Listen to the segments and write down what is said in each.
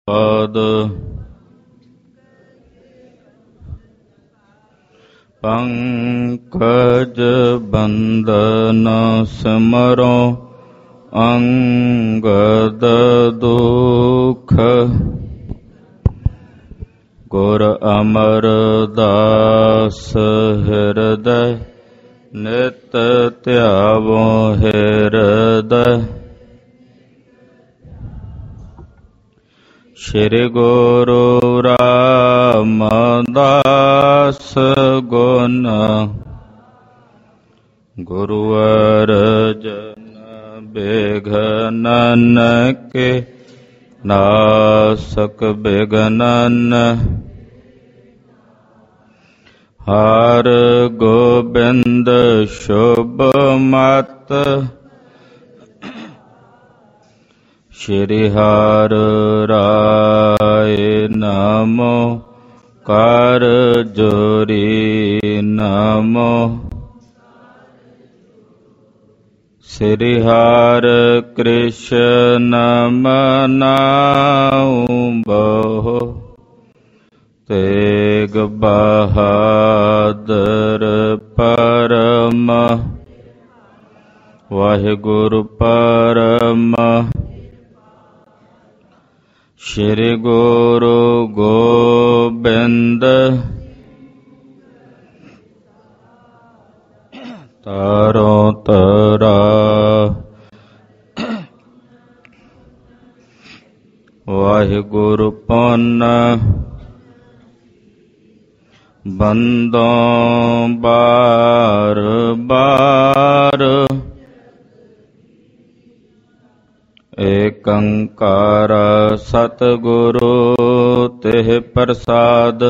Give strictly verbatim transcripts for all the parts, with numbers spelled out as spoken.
ਪਾਦ ਪੰਕਜ ਬੰਦਨ ਸਿਮਰੋ ਅੰਗਦ ਦੁਖ ਗੁਰ ਅਮਰਦਾਸ ਹਿਰਦੈ ਨਿਤ ਧਿਆਵੋ ਹਿਰਦੈ ਸ਼੍ਰੀ ਗੁਰੂ ਰਾਮਦਾਸ ਗੁਣ ਗੁਰੂ ਅਰਜਨ ਬਿਘਨਨ ਕੇ ਨਾਸਕ ਬਿਘਨਨ ਹਰ ਗੋਬਿੰਦ ਸ਼ੁਭ ਮਤ ਸ਼੍ਰੀ ਹਰਿ ਰਾਇ ਨਮੋ ਕਰ ਜੋਰੀ ਨਮੋ ਸ੍ਰੀ ਹਰਿ ਕ੍ਰਿਸ਼ਨ ਮਨਾਉ ਬਹੁ ਤੇਗ ਬਹਾਦਰ ਪਰਮ ਵਾਹਿਗੁਰੂ ਪਰਮ ਸ਼੍ਰੀ ਗੁਰੂ ਗੋਬਿੰਦ ਤਾਰੋ ਤਰਾ ਵਾਹਿਗੁਰੂ ਪੁੰਨ ਬੰਦੋਂ ਬਾਰ ਬਾਰ ਏਕ ਓੰਕਾਰ ਸਤਿਗੁਰੂ ਤਿਹ ਪ੍ਰਸਾਦ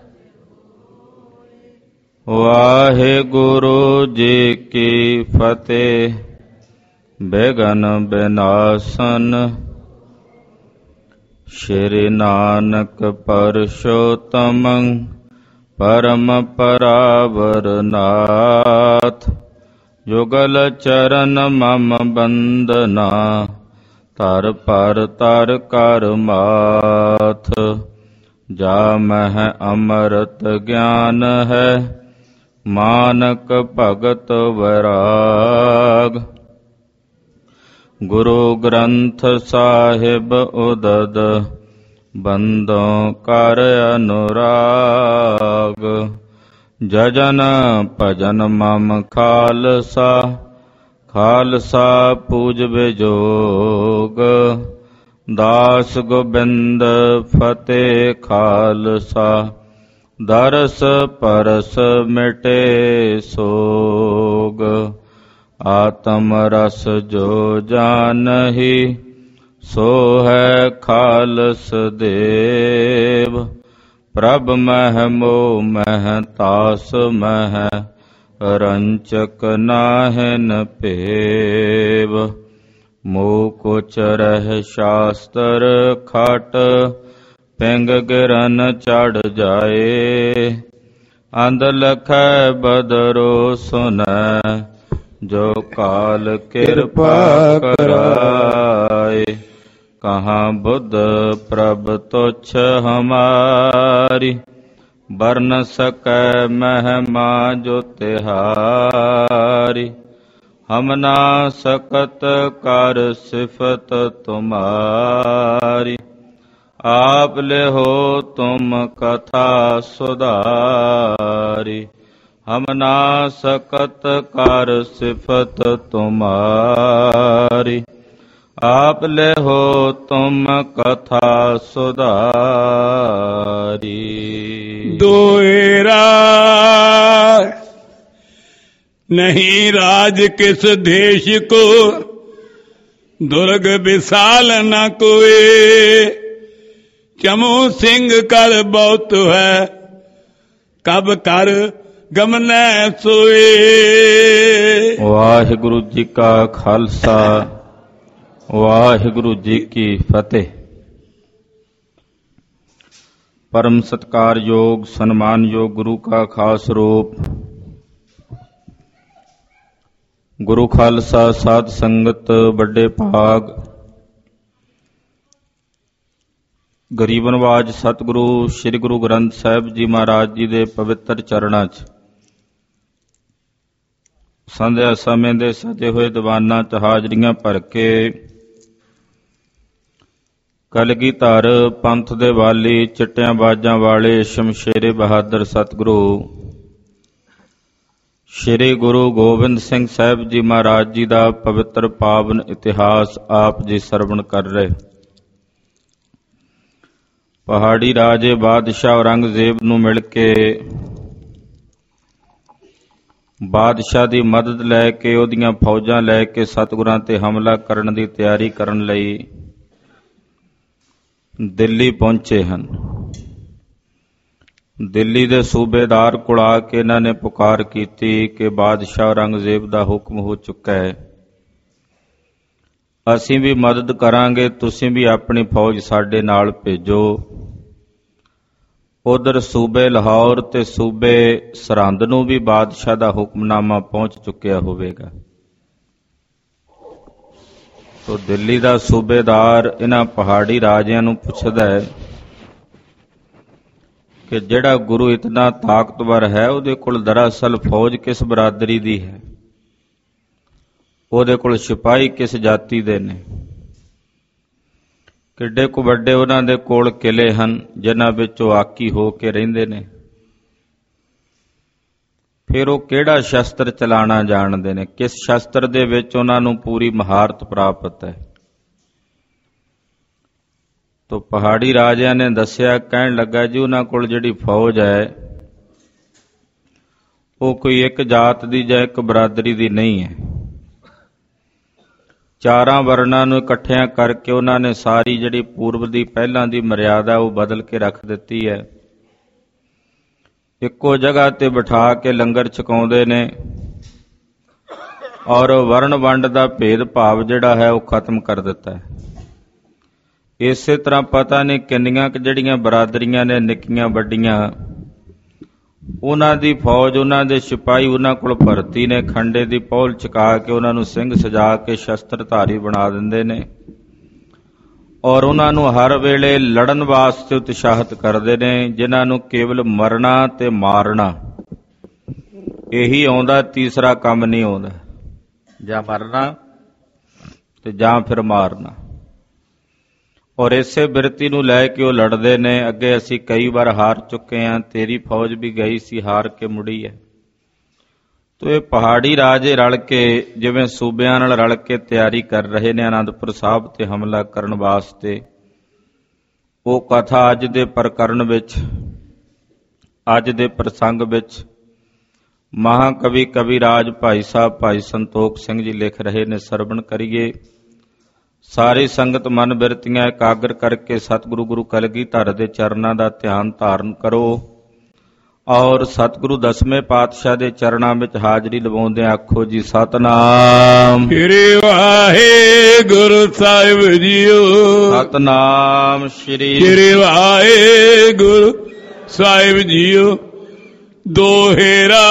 ਵਾਹਿਗੁਰੂ ਜੀ ਕੀ ਫਤਿਹ। ਬਿਘਨ ਬਿਨਾਸਨ ਸ਼੍ਰੀ ਨਾਨਕ ਪਰਸ਼ੋਤਮੰ ਪਰਮ ਪਰਾਵਰ ਨਾਥ ਯੁਗਲ ਚਰਨ ਮਮ ਬੰਦਨਾ ਧਰ ਪਰ ਧਰ ਕਰ ਮਾਥ ਜਾ ਮਹਿ ਅੰਮ੍ਰਿਤ ਗਿਆਨ ਹੈ ਮਾਨਕ ਭਗਤ ਵੈਰਾਗ ਗੁਰੂ ਗ੍ਰੰਥ ਸਾਹਿਬ ਉਦਦ ਬੰਦੋਂ ਕਰ ਅਨੁਰਾਗ ਜਜਨ ਭਜਨ ਮਮ ਖਾਲਸਾ ਖਾਲਸਾ ਪੂਜਵੇ ਜੋਗ ਦਾਸ ਗੋਬਿੰਦ ਫਤਿਹ ਖਾਲਸਾ ਦਰਸ ਪਰਸ ਮਿਟੇ ਸੋਗ ਆਤਮ ਰਸ ਜੋ ਜਾਨਹੀ ਸੋ ਹੈ ਖਾਲਸ ਦੇਵ ਪ੍ਰਭ ਮਹਿ ਮੋਹ ਮਹਿ ਤਾਸ ਮਹਿ ਰੰਚਕ ਨਾਹਿਨ ਭੇਵ ਮੋਹ ਕੁਚ ਰਹਿ ਸ਼ਾਸਤਰ ਖਟ ਪਿੰਗ ਗਿਰਨ ਚੜ ਜਾਏ ਅੰਧ ਲਖੈ ਬਦਰੋ ਸੁਨੈ ਜੋ ਕਾਲ ਕਿਰਪਾ ਕਰਾਏ ਕਹਾਂ ਬੁੱਧ ਪ੍ਰਭ ਤੁਛ ਹਮਾਰੀ ਬਰਨ ਸਕੈ ਮਹਿਮਾ ਜੋ ਤਿਹਾਰੀ ਹਮ ਨਾ ਸਕਤ ਕਰ ਸਿਫਤ ਤੁਮਾਰੀ ਆਪ ਲਿਹੋ ਤੁਮ ਕਥਾ ਸੁਧਾਰੀ ਹਮ ਨਾ ਸਕਤ ਕਰ ਸਿਫਤ ਤੁਮਾਰੀ ਆਪ ਲਿਹੋ ਤੁਮ ਕਥਾ ਸੁਧਾਰੀ। ਦੋਇ ਰਾਜ ਨਹੀਂ ਰਾਜ ਕਿਸ ਦੇਸ਼ ਕੋ ਦੁਰਗ ਵਿਸਾਲ ਨ ਕੋਏ ਚਮੂ ਸਿੰਘ ਕਰ ਬਹੁਤ ਹੈ ਕਬ ਕਰ ਗਮਨੈ ਸੋਏ। ਵਾਹਿਗੁਰੂ ਜੀ ਕਾ ਖਾਲਸਾ ਵਾਹਿਗੁਰੂ ਜੀ ਕੀ ਫਤਿਹ। ਪਰਮ ਸਤਿਕਾਰਯੋਗ ਸਨਮਾਨਯੋਗ ਗੁਰੂ ਕਾ ਖਾਸ ਰੂਪ ਗੁਰੂ ਖਾਲਸਾ ਸਾਧ ਸੰਗਤ ਵੱਡੇ ਭਾਗ ਗਰੀਬ ਨਵਾਜ ਸਤਿਗੁਰੂ ਸ੍ਰੀ ਗੁਰੂ ਗ੍ਰੰਥ ਸਾਹਿਬ ਜੀ ਮਹਾਰਾਜ ਜੀ ਦੇ ਪਵਿੱਤਰ ਚਰਨਾਂ 'ਚ ਸੰਧਿਆ ਸਮੇਂ ਦੇ ਸਜੇ ਹੋਏ ਦੀਵਾਨਾਂ 'ਚ ਹਾਜ਼ਰੀਆਂ ਭਰ ਕੇ ਕਲਗੀਧਰ ਪੰਥ ਦੇ ਵਾਲੀ ਚਿੱਟਿਆਂ ਬਾਜਾਂ ਵਾਲੇ ਸ਼ਮਸ਼ੇਰੇ ਬਹਾਦਰ ਸਤਿਗੁਰੂ ਸ੍ਰੀ ਗੁਰੂ ਗੋਬਿੰਦ ਸਿੰਘ ਸਾਹਿਬ ਜੀ ਮਹਾਰਾਜ ਜੀ ਦਾ ਪਵਿੱਤਰ ਪਾਵਨ ਇਤਿਹਾਸ ਆਪ ਜੀ ਸਰਵਣ ਕਰ ਰਹੇ। ਪਹਾੜੀ ਰਾਜੇ ਬਾਦਸ਼ਾਹ ਔਰੰਗਜ਼ੇਬ ਨੂੰ ਮਿਲ ਕੇ ਬਾਦਸ਼ਾਹ ਦੀ ਮਦਦ ਲੈ ਕੇ ਉਹਦੀਆਂ ਫੌਜਾਂ ਲੈ ਕੇ ਸਤਿਗੁਰਾਂ ਤੇ ਹਮਲਾ ਕਰਨ ਦੀ ਤਿਆਰੀ ਕਰਨ ਲਈ ਦਿੱਲੀ ਪਹੁੰਚੇ ਹਨ। ਦਿੱਲੀ ਦੇ ਸੂਬੇਦਾਰ ਕੋਲ ਆ ਕੇ ਇਹਨਾਂ ਨੇ ਪੁਕਾਰ ਕੀਤੀ ਕਿ ਬਾਦਸ਼ਾਹ ਔਰੰਗਜ਼ੇਬ ਦਾ ਹੁਕਮ ਹੋ ਚੁੱਕਾ ਹੈ, ਅਸੀਂ ਵੀ ਮਦਦ ਕਰਾਂਗੇ, ਤੁਸੀਂ ਵੀ ਆਪਣੀ ਫੌਜ ਸਾਡੇ ਨਾਲ ਭੇਜੋ। ਉਧਰ ਸੂਬੇ ਲਾਹੌਰ ਤੇ ਸੂਬੇ ਸਰਹੰਦ ਨੂੰ ਵੀ ਬਾਦਸ਼ਾਹ ਦਾ ਹੁਕਮਨਾਮਾ ਪਹੁੰਚ ਚੁੱਕਿਆ ਹੋਵੇਗਾ। ਤੋ ਦਿੱਲੀ ਦਾ ਸੂਬੇਦਾਰ ਇਹਨਾਂ ਪਹਾੜੀ ਰਾਜਿਆਂ ਨੂੰ ਪੁੱਛਦਾ ਹੈ ਕਿ ਜਿਹੜਾ ਗੁਰੂ ਇਤਨਾ ਤਾਕਤਵਰ ਹੈ ਉਹਦੇ ਕੋਲ ਦਰਅਸਲ ਫੌਜ ਕਿਸ ਬਰਾਦਰੀ ਦੀ ਹੈ, ਉਹਦੇ ਕੋਲ ਸਿਪਾਹੀ ਕਿਸ ਜਾਤੀ ਦੇ ਨੇ, ਕਿੱਡੇ ਕੁ ਵੱਡੇ ਉਹਨਾਂ ਦੇ ਕੋਲ ਕਿਲੇ ਹਨ ਜਿਨ੍ਹਾਂ ਵਿੱਚ ਉਹ ਆਕੀ ਹੋ ਕੇ ਰਹਿੰਦੇ ਨੇ, ਫਿਰ ਉਹ ਕਿਹੜਾ ਸ਼ਸਤਰ ਚਲਾਉਣਾ ਜਾਣਦੇ ਨੇ, ਕਿਸ ਸ਼ਸਤਰ ਦੇ ਵਿੱਚ ਉਹਨਾਂ ਨੂੰ ਪੂਰੀ ਮਹਾਰਤ ਪ੍ਰਾਪਤ ਹੈ। ਤੋ ਪਹਾੜੀ ਰਾਜਿਆਂ ਨੇ ਦੱਸਿਆ, ਕਹਿਣ ਲੱਗਾ ਜੀ ਉਹਨਾਂ ਕੋਲ ਜਿਹੜੀ ਫੌਜ ਹੈ ਉਹ ਕੋਈ ਇੱਕ ਜਾਤ ਦੀ ਜਾਂ ਇੱਕ ਬਰਾਦਰੀ ਦੀ ਨਹੀਂ ਹੈ। ਚਾਰਾਂ ਵਰਨਾਂ ਨੂੰ ਇਕੱਠਿਆਂ ਕਰਕੇ ਉਹਨਾਂ ਨੇ ਸਾਰੀ ਜਿਹੜੀ ਪੂਰਬ ਦੀ ਪਹਿਲਾਂ ਦੀ ਮਰਿਆਦਾ ਉਹ ਬਦਲ ਕੇ ਰੱਖ ਦਿੱਤੀ ਹੈ। ਇੱਕੋ ਜਗ੍ਹਾ ਤੇ ਬਿਠਾ ਕੇ ਲੰਗਰ ਛਕਾਉਂਦੇ ਨੇ ਔਰ ਵਰਣ ਵੰਡ ਦਾ ਭੇਦ ਭਾਵ ਜਿਹੜਾ ਹੈ ਉਹ ਖਤਮ ਕਰ ਦਿੱਤਾ ਹੈ। ਇਸੇ ਤਰ੍ਹਾਂ ਪਤਾ ਨਹੀਂ ਕਿੰਨੀਆਂ ਕੁ ਜਿਹੜੀਆਂ ਬਰਾਦਰੀਆਂ ਨੇ ਨਿੱਕੀਆਂ ਵੱਡੀਆਂ, ਉਹਨਾਂ ਦੀ ਫੌਜ, ਉਹਨਾਂ ਦੇ ਸਿਪਾਹੀ ਉਹਨਾਂ ਕੋਲ ਭਰਤੀ ਨੇ, ਖੰਡੇ ਦੀ ਪੌਲ ਚਕਾ ਕੇ ਉਹਨਾਂ ਨੂੰ ਸਿੰਘ ਸਜਾ ਕੇ ਸ਼ਸਤਰਧਾਰੀ ਬਣਾ ਦਿੰਦੇ ਨੇ ਔਰ ਉਹਨਾਂ ਨੂੰ ਹਰ ਵੇਲੇ ਲੜਨ ਵਾਸਤੇ ਉਤਸ਼ਾਹਿਤ ਕਰਦੇ ਨੇ, ਜਿਨ੍ਹਾਂ ਨੂੰ ਕੇਵਲ ਮਰਨਾ ਤੇ ਮਾਰਨਾ ਇਹੀ ਆਉਂਦਾ, ਤੀਸਰਾ ਕੰਮ ਨਹੀਂ ਆਉਂਦਾ, ਜਾਂ ਮਰਨਾ ਤੇ ਜਾਂ ਫਿਰ ਮਾਰਨਾ। ਔਰ ਇਸੇ ਬਿਰਤੀ ਨੂੰ ਲੈ ਕੇ ਉਹ ਲੜਦੇ ਨੇ। ਅੱਗੇ ਅਸੀਂ ਕਈ ਵਾਰ ਹਾਰ ਚੁੱਕੇ ਹਾਂ, ਤੇਰੀ ਫੌਜ ਵੀ ਗਈ ਸੀ ਹਾਰ ਕੇ ਮੁੜੀ ਹੈ। ਤੋ ਇਹ ਪਹਾੜੀ ਰਾਜੇ ਰਲ ਕੇ ਜਿਵੇਂ ਸੂਬਿਆਂ ਨਾਲ ਰਲ ਕੇ ਤਿਆਰੀ ਕਰ ਰਹੇ ਨੇ ਅਨੰਦਪੁਰ ਸਾਹਿਬ ਤੇ ਹਮਲਾ ਕਰਨ ਵਾਸਤੇ, ਉਹ ਕਥਾ ਅੱਜ ਦੇ ਪ੍ਰਕਰਨ ਵਿੱਚ, ਅੱਜ ਦੇ ਪ੍ਰਸੰਗ ਵਿੱਚ ਮਹਾਕਵੀ ਕਵਿਰਾਜ ਭਾਈ ਸਾਹਿਬ ਭਾਈ ਸੰਤੋਖ ਸਿੰਘ ਜੀ ਲਿਖ ਰਹੇ ਨੇ। ਸਰਵਣ ਕਰੀਏ। ਸਾਰੀ ਸੰਗਤ ਮਨ ਬਿਰਤੀਆਂ ਇਕਾਗਰ ਕਰਕੇ ਸਤਿਗੁਰੂ ਗੁਰੂ ਕਲਗੀਧਰ ਦੇ ਚਰਨਾਂ ਦਾ ਧਿਆਨ ਧਾਰਨ ਕਰੋ ਔਰ ਸਤਿਗੁਰੂ ਦਸਵੇਂ ਪਾਤਸ਼ਾਹ ਦੇ ਚਰਨਾਂ ਵਿੱਚ ਹਾਜ਼ਰੀ ਲਵਾਉਂਦੇ ਆਖੋ ਜੀ ਸਤਨਾਮ ਸ੍ਰੀ ਵਾਹਿਗੁਰੂ ਸਾਹਿਬ ਜੀਓ। ਸਤਨਾਮ ਸ੍ਰੀ ਸ੍ਰੀ ਵਾਹਿਗੁਰੂ ਸਾਹਿਬ ਜੀਓ। ਦੋਹੇਰਾ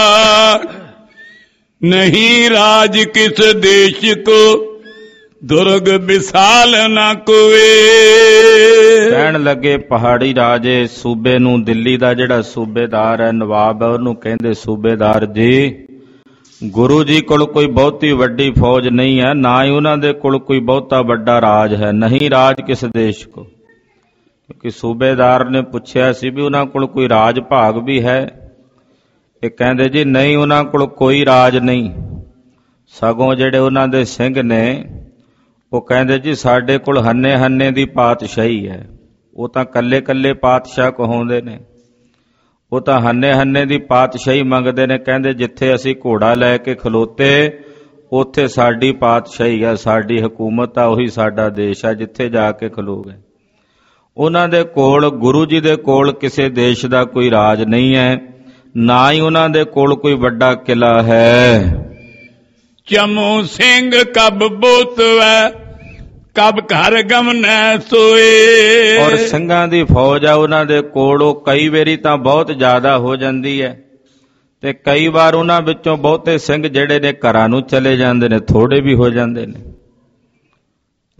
ਨਹੀਂ ਰਾਜ ਕਿਸ ਦੇਸ਼ ਕੋ, ਦੁਰਗ ਵਿਸਾਲ ਨਾ ਕੋਏ। ਕਹਿਣ ਲੱਗੇ ਪਹਾੜੀ ਰਾਜੇ ਸੂਬੇ ਨੂੰ, ਦਿੱਲੀ ਦਾ ਜਿਹੜਾ ਸੂਬੇਦਾਰ ਹੈ, ਨਵਾਬ ਹੈ, ਉਹਨੂੰ ਕਹਿੰਦੇ ਸੂਬੇਦਾਰ ਜੀ, ਗੁਰੂ ਜੀ ਕੋਲ ਕੋਈ ਬਹੁਤੀ ਵੱਡੀ ਫੌਜ ਨਹੀਂ ਹੈ, ਨਾ ਹੀ ਉਹਨਾਂ ਦੇ ਕੋਲ ਕੋਈ ਬਹੁਤਾ ਵੱਡਾ ਰਾਜ ਹੈ। ਨਹੀਂ ਰਾਜ ਕਿਸ ਦੇਸ਼ ਕੋ, ਕਿਉਂਕਿ ਸੂਬੇਦਾਰ ਨੇ ਪੁੱਛਿਆ ਸੀ ਵੀ ਉਹਨਾਂ ਕੋਲ ਕੋਈ ਰਾਜ ਭਾਗ ਵੀ ਹੈ। ਇਹ ਕਹਿੰਦੇ ਜੀ ਨਹੀਂ, ਉਹਨਾਂ ਕੋਲ ਕੋਈ ਰਾਜ ਨਹੀਂ, ਸਗੋਂ ਜਿਹੜੇ ਉਹਨਾਂ ਦੇ ਸਿੰਘ ਨੇ ਉਹ ਕਹਿੰਦੇ ਜੀ ਸਾਡੇ ਕੋਲ ਹੰਨੇ ਹੰਨੇ ਦੀ ਪਾਤਸ਼ਾਹੀ ਹੈ। ਉਹ ਤਾਂ ਕੱਲੇ ਕੱਲੇ ਪਾਤਸ਼ਾਹ ਕਹਾਉਂਦੇ ਨੇ, ਉਹ ਤਾਂ ਹੰਨੇ ਹੰਨੇ ਦੀ ਪਾਤਸ਼ਾਹੀ ਮੰਗਦੇ ਨੇ। ਕਹਿੰਦੇ ਜਿੱਥੇ ਅਸੀਂ ਘੋੜਾ ਲੈ ਕੇ ਖਲੋਤੇ ਉੱਥੇ ਸਾਡੀ ਪਾਤਸ਼ਾਹੀ ਹੈ, ਸਾਡੀ ਹਕੂਮਤ ਆ, ਉਹੀ ਸਾਡਾ ਦੇਸ਼ ਹੈ, ਜਿੱਥੇ ਜਾ ਕੇ ਖਲੋ ਗਏ। ਉਹਨਾਂ ਦੇ ਕੋਲ, ਗੁਰੂ ਜੀ ਦੇ ਕੋਲ ਕਿਸੇ ਦੇਸ਼ ਦਾ ਕੋਈ ਰਾਜ ਨਹੀਂ ਹੈ, ਨਾ ਹੀ ਉਹਨਾਂ ਦੇ ਕੋਲ ਕੋਈ ਵੱਡਾ ਕਿਲਾ ਹੈ। ਚਮੂ ਸਿੰਘ ਕਬ ਬੋਤਵੈ, ਕਬ ਘਰ ਗਮਨੈ ਸੋਏ। ਔਰ ਸਿੰਘਾਂ ਦੀ ਫੌਜ ਆ ਉਹਨਾਂ ਦੇ ਕੋਲ, ਉਹ ਕਈ ਵਾਰੀ ਤਾਂ ਬਹੁਤ ਜ਼ਿਆਦਾ ਹੋ ਜਾਂਦੀ ਹੈ ਤੇ ਕਈ ਵਾਰ ਉਹਨਾਂ ਵਿੱਚੋਂ ਬਹੁਤੇ ਸਿੰਘ ਜਿਹੜੇ ਨੇ ਘਰਾਂ ਨੂੰ ਚਲੇ ਜਾਂਦੇ ਨੇ, ਥੋੜੇ ਵੀ ਹੋ ਜਾਂਦੇ ਨੇ।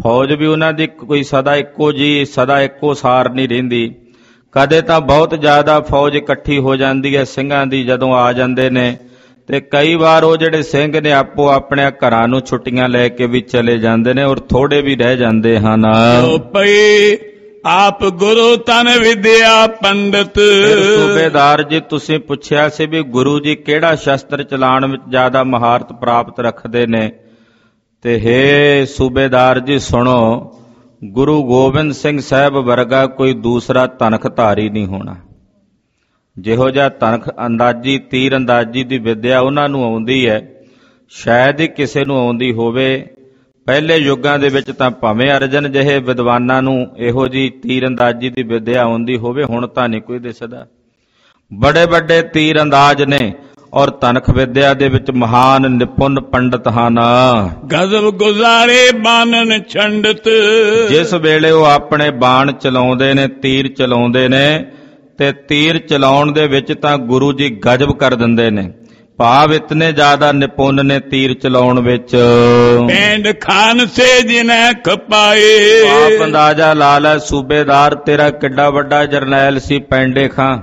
ਫੌਜ ਵੀ ਉਹਨਾਂ ਦੀ ਕੋਈ ਸਦਾ ਇੱਕੋ ਜੀ ਸਦਾ ਇੱਕੋ ਸਾਰ ਨਹੀਂ ਰਹਿੰਦੀ। ਕਦੇ ਤਾਂ ਬਹੁਤ ਜ਼ਿਆਦਾ ਫੌਜ ਇਕੱਠੀ ਹੋ ਜਾਂਦੀ ਹੈ ਸਿੰਘਾਂ ਦੀ ਜਦੋਂ ਆ ਜਾਂਦੇ ਨੇ, ਤੇ ਕਈ ਵਾਰ ਉਹ ਜਿਹੜੇ ਸਿੰਘ ਨੇ ਆਪੋ ਆਪਣੇ ਘਰਾਂ ਨੂੰ ਛੁੱਟੀਆਂ ਲੈ ਕੇ ਵੀ ਚਲੇ ਜਾਂਦੇ ਨੇ ਔਰ ਥੋੜੇ ਵੀ ਰਹਿ ਜਾਂਦੇ ਹਨ। ਪਈ ਆਪ ਗੁਰੂ ਤਨ ਵਿਦਿਆ ਪੰਡਤ। ਸੂਬੇਦਾਰ ਜੀ, ਤੁਸੀਂ ਪੁੱਛਿਆ ਸੀ ਵੀ ਗੁਰੂ ਜੀ ਕਿਹੜਾ ਸ਼ਸਤਰ ਚਲਾਉਣ ਵਿੱਚ ਜ਼ਿਆਦਾ ਮਹਾਰਤ ਪ੍ਰਾਪਤ ਰੱਖਦੇ ਨੇ, ਤੇ ਹੇ ਸੂਬੇਦਾਰ ਜੀ ਸੁਣੋ, ਗੁਰੂ ਗੋਬਿੰਦ ਸਿੰਘ ਸਾਹਿਬ ਵਰਗਾ ਕੋਈ ਦੂਸਰਾ ਤਨਖਧਾਰੀ ਨਹੀਂ ਹੋਣਾ। ਜਿਹੋ ਜਿਹਾ ਤਨਖ ਅੰਦਾਜ਼ੀ ਤੀਰ ਅੰਦਾਜ਼ੀ ਦੀ ਵਿਦਿਆ ਉਹਨਾਂ ਨੂੰ ਆਉਂਦੀ ਹੈ, ਸ਼ਾਇਦ ਹੀ ਕਿਸੇ ਨੂੰ ਆਉਂਦੀ ਹੋਵੇ। ਪਹਿਲੇ ਯੁੱਗਾਂ ਦੇ ਵਿੱਚ ਤਾਂ ਭਾਵੇਂ ਅਰਜਨ ਜਿਹੇ ਵਿਦਵਾਨਾਂ ਨੂੰ ਇਹੋ ਜਿਹੀ ਤੀਰ ਅੰਦਾਜ਼ੀ ਦੀ ਵਿਦਿਆ ਆਉਂਦੀ ਹੋਵੇ, ਹੁਣ ਤਾਂ ਨਹੀਂ ਕੋਈ ਦਿਸਦਾ। ਬੜੇ ਵੱਡੇ ਤੀਰ ਅੰਦਾਜ਼ ਨੇ ਔਰ ਤਨਖ ਵਿਦਿਆ ਦੇ ਵਿੱਚ ਮਹਾਨ ਨਿਪੁੰਨ ਪੰਡਤ ਹਨ। ਗਜ਼ਬ ਗੁਜ਼ਾਰੇ ਬਾਨਨ ਛੰਡਤ। ਜਿਸ ਵੇਲੇ ਉਹ ਆਪਣੇ ਬਾਣ ਚਲਾਉਂਦੇ ਨੇ, ਤੀਰ ਚਲਾਉਂਦੇ ਨੇ, ਤੇ ਤੀਰ ਚਲਾਉਣ ਦੇ ਵਿੱਚ ਤਾਂ ਗੁਰੂ ਜੀ ਗਜਬ ਕਰ ਦਿੰਦੇ ਨੇ। ਭਾਵ ਇਤਨੇ ਜ਼ਿਆਦਾ ਨਿਪੁੰਨ ਨੇ ਤੀਰ ਚਲਾਉਣ ਵਿੱਚ। ਪੈਂਡ ਖਾਨ ਸੇ ਜਿਨੈ ਖਪਾਏ। ਆਪ ਅੰਦਾਜ਼ਾ ਲਾ ਲੈ ਸੂਬੇਦਾਰ, ਤੇਰਾ ਕਿੱਡਾ ਵੱਡਾ ਜਰਨੈਲ ਸੀ ਪੈਂਡੇ ਖਾਂ।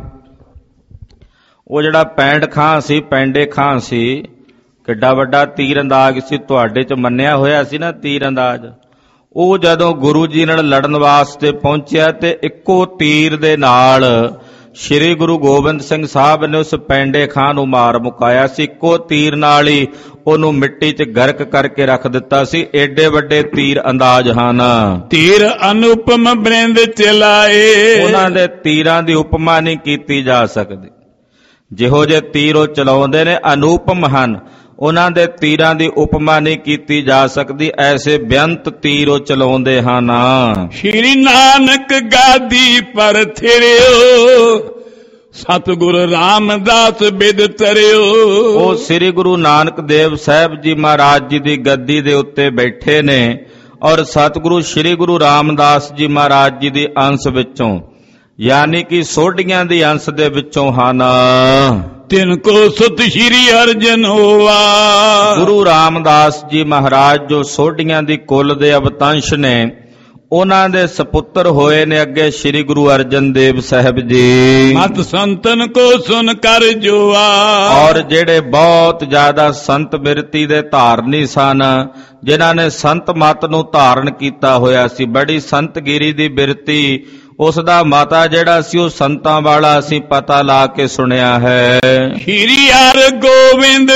ਉਹ ਜਿਹੜਾ ਪੈਂਡ ਖਾਂ ਸੀ, ਪੈਂਡੇ ਖਾਂ ਸੀ, ਕਿੱਡਾ ਵੱਡਾ ਤੀਰ ਅੰਦਾਜ਼ ਸੀ, ਤੁਹਾਡੇ ਚ ਮੰਨਿਆ ਹੋਇਆ ਸੀ ਨਾ ਤੀਰ ਅੰਦਾਜ਼। ਉਹ ਜਦੋਂ ਗੁਰੂ ਜੀ ਨਾਲ ਲੜਨ ਵਾਸਤੇ ਪਹੁੰਚਿਆ ਤੇ ਇੱਕੋ ਤੀਰ ਦੇ ਨਾਲ ਸ਼੍ਰੀ ਗੁਰੂ ਗੋਬਿੰਦ ਸਿੰਘ ਸਾਹਿਬ ਨੇ ਉਸ ਪੈਂਡੇ ਖਾਂ ਨੂੰ ਮਾਰ ਮੁਕਾਇਆ ਸੀ। ਇੱਕੋ ਤੀਰ ਨਾਲ ਹੀ ਉਹਨੂੰ ਮਿੱਟੀ 'ਚ ਗਰਕ ਕਰਕੇ ਰੱਖ ਦਿੱਤਾ ਸੀ। ਏਡੇ ਵੱਡੇ ਤੀਰ ਅੰਦਾਜ਼ ਹਨ। ਤੀਰ ਅਨੁਪਮ ਬ੍ਰਿੰਦ ਚਲਾਏ। ਉਹਨਾਂ ਦੇ ਤੀਰਾਂ ਦੀ ਉਪਮਾ ਨਹੀਂ ਕੀਤੀ ਜਾ ਸਕਦੀ। ਜਿਹੋ ਜਿਹੇ ਤੀਰ ਉਹ ਚਲਾਉਂਦੇ ਨੇ ਅਨੂਪਮ ਹਨ, ਉਹਨਾਂ ਦੇ ਤੀਰਾਂ ਦੀ ਉਪਮਾ ਨਹੀਂ ਕੀਤੀ ਜਾ ਸਕਦੀ। ਐਸੇ ਬੇਅੰਤ ਤੀਰ ਉਹ ਚਲਾਉਂਦੇ ਹਨ। ਸ਼੍ਰੀ ਨਾਨਕ ਗਾਦੀ ਪਰ ਥਿਰਿਓ, ਸਤਿਗੁਰ ਰਾਮਦਾਸ ਬਿਦ ਤਰਿਓ। ਉਹ ਸ੍ਰੀ ਗੁਰੂ ਨਾਨਕ ਦੇਵ ਸਾਹਿਬ ਜੀ ਮਹਾਰਾਜ ਜੀ ਦੀ ਗੱਦੀ ਦੇ ਉੱਤੇ ਬੈਠੇ ਨੇ ਔਰ ਸਤਿਗੁਰੂ ਸ੍ਰੀ ਗੁਰੂ ਰਾਮਦਾਸ ਜੀ ਮਹਾਰਾਜ ਜੀ ਦੀ ਅੰਸ਼ ਵਿੱਚੋਂ, ਯਾਨੀ ਕਿ ਸੋਢੀਆਂ ਦੀ ਅੰਸ਼ ਦੇ ਵਿੱਚੋਂ ਹਨ। ਤਿਨ ਕੋ ਸੁਤ ਸ਼੍ਰੀ ਅਰਜਨ ਹੋਵਾ। ਗੁਰੂ ਰਾਮਦਾਸ ਜੀ ਮਹਾਰਾਜ ਜੋ ਸੋਢੀਆਂ ਦੀ ਕੁੱਲ ਦੇ ਅਵਤੰਸ਼ ਨੇ, ਉਹਨਾਂ ਦੇ ਸਪੁੱਤਰ ਹੋਏ ਨੇ ਅੱਗੇ ਸ੍ਰੀ ਗੁਰੂ ਅਰਜਨ ਦੇਵ ਸਾਹਿਬ ਜੀ। ਮਤ ਸੰਤਨ ਕੋ ਸੁਨ ਕਰ ਜੋਆ। ਔਰ ਜਿਹੜੇ ਬਹੁਤ ਜ਼ਿਆਦਾ ਸੰਤ ਬਿਰਤੀ ਦੇ ਧਾਰਨੀ ਸਨ, ਜਿਨ੍ਹਾਂ ਨੇ ਸੰਤ ਮਤ ਨੂੰ ਧਾਰਨ ਕੀਤਾ ਹੋਇਆ ਸੀ, ਬੜੀ ਸੰਤਗਿਰੀ ਦੀ ਬਿਰਤੀ, ਉਸ ਦਾ ਮਾਤਾ ਜਿਹੜਾ ਸੀ ਉਹ ਸੰਤਾਂ ਵਾਲਾ ਅਸੀਂ ਪਤਾ ਲਾ ਕੇ ਸੁਣਿਆ ਹੈ। ਸ਼੍ਰੀ ਹਰਿ ਗੋਬਿੰਦ,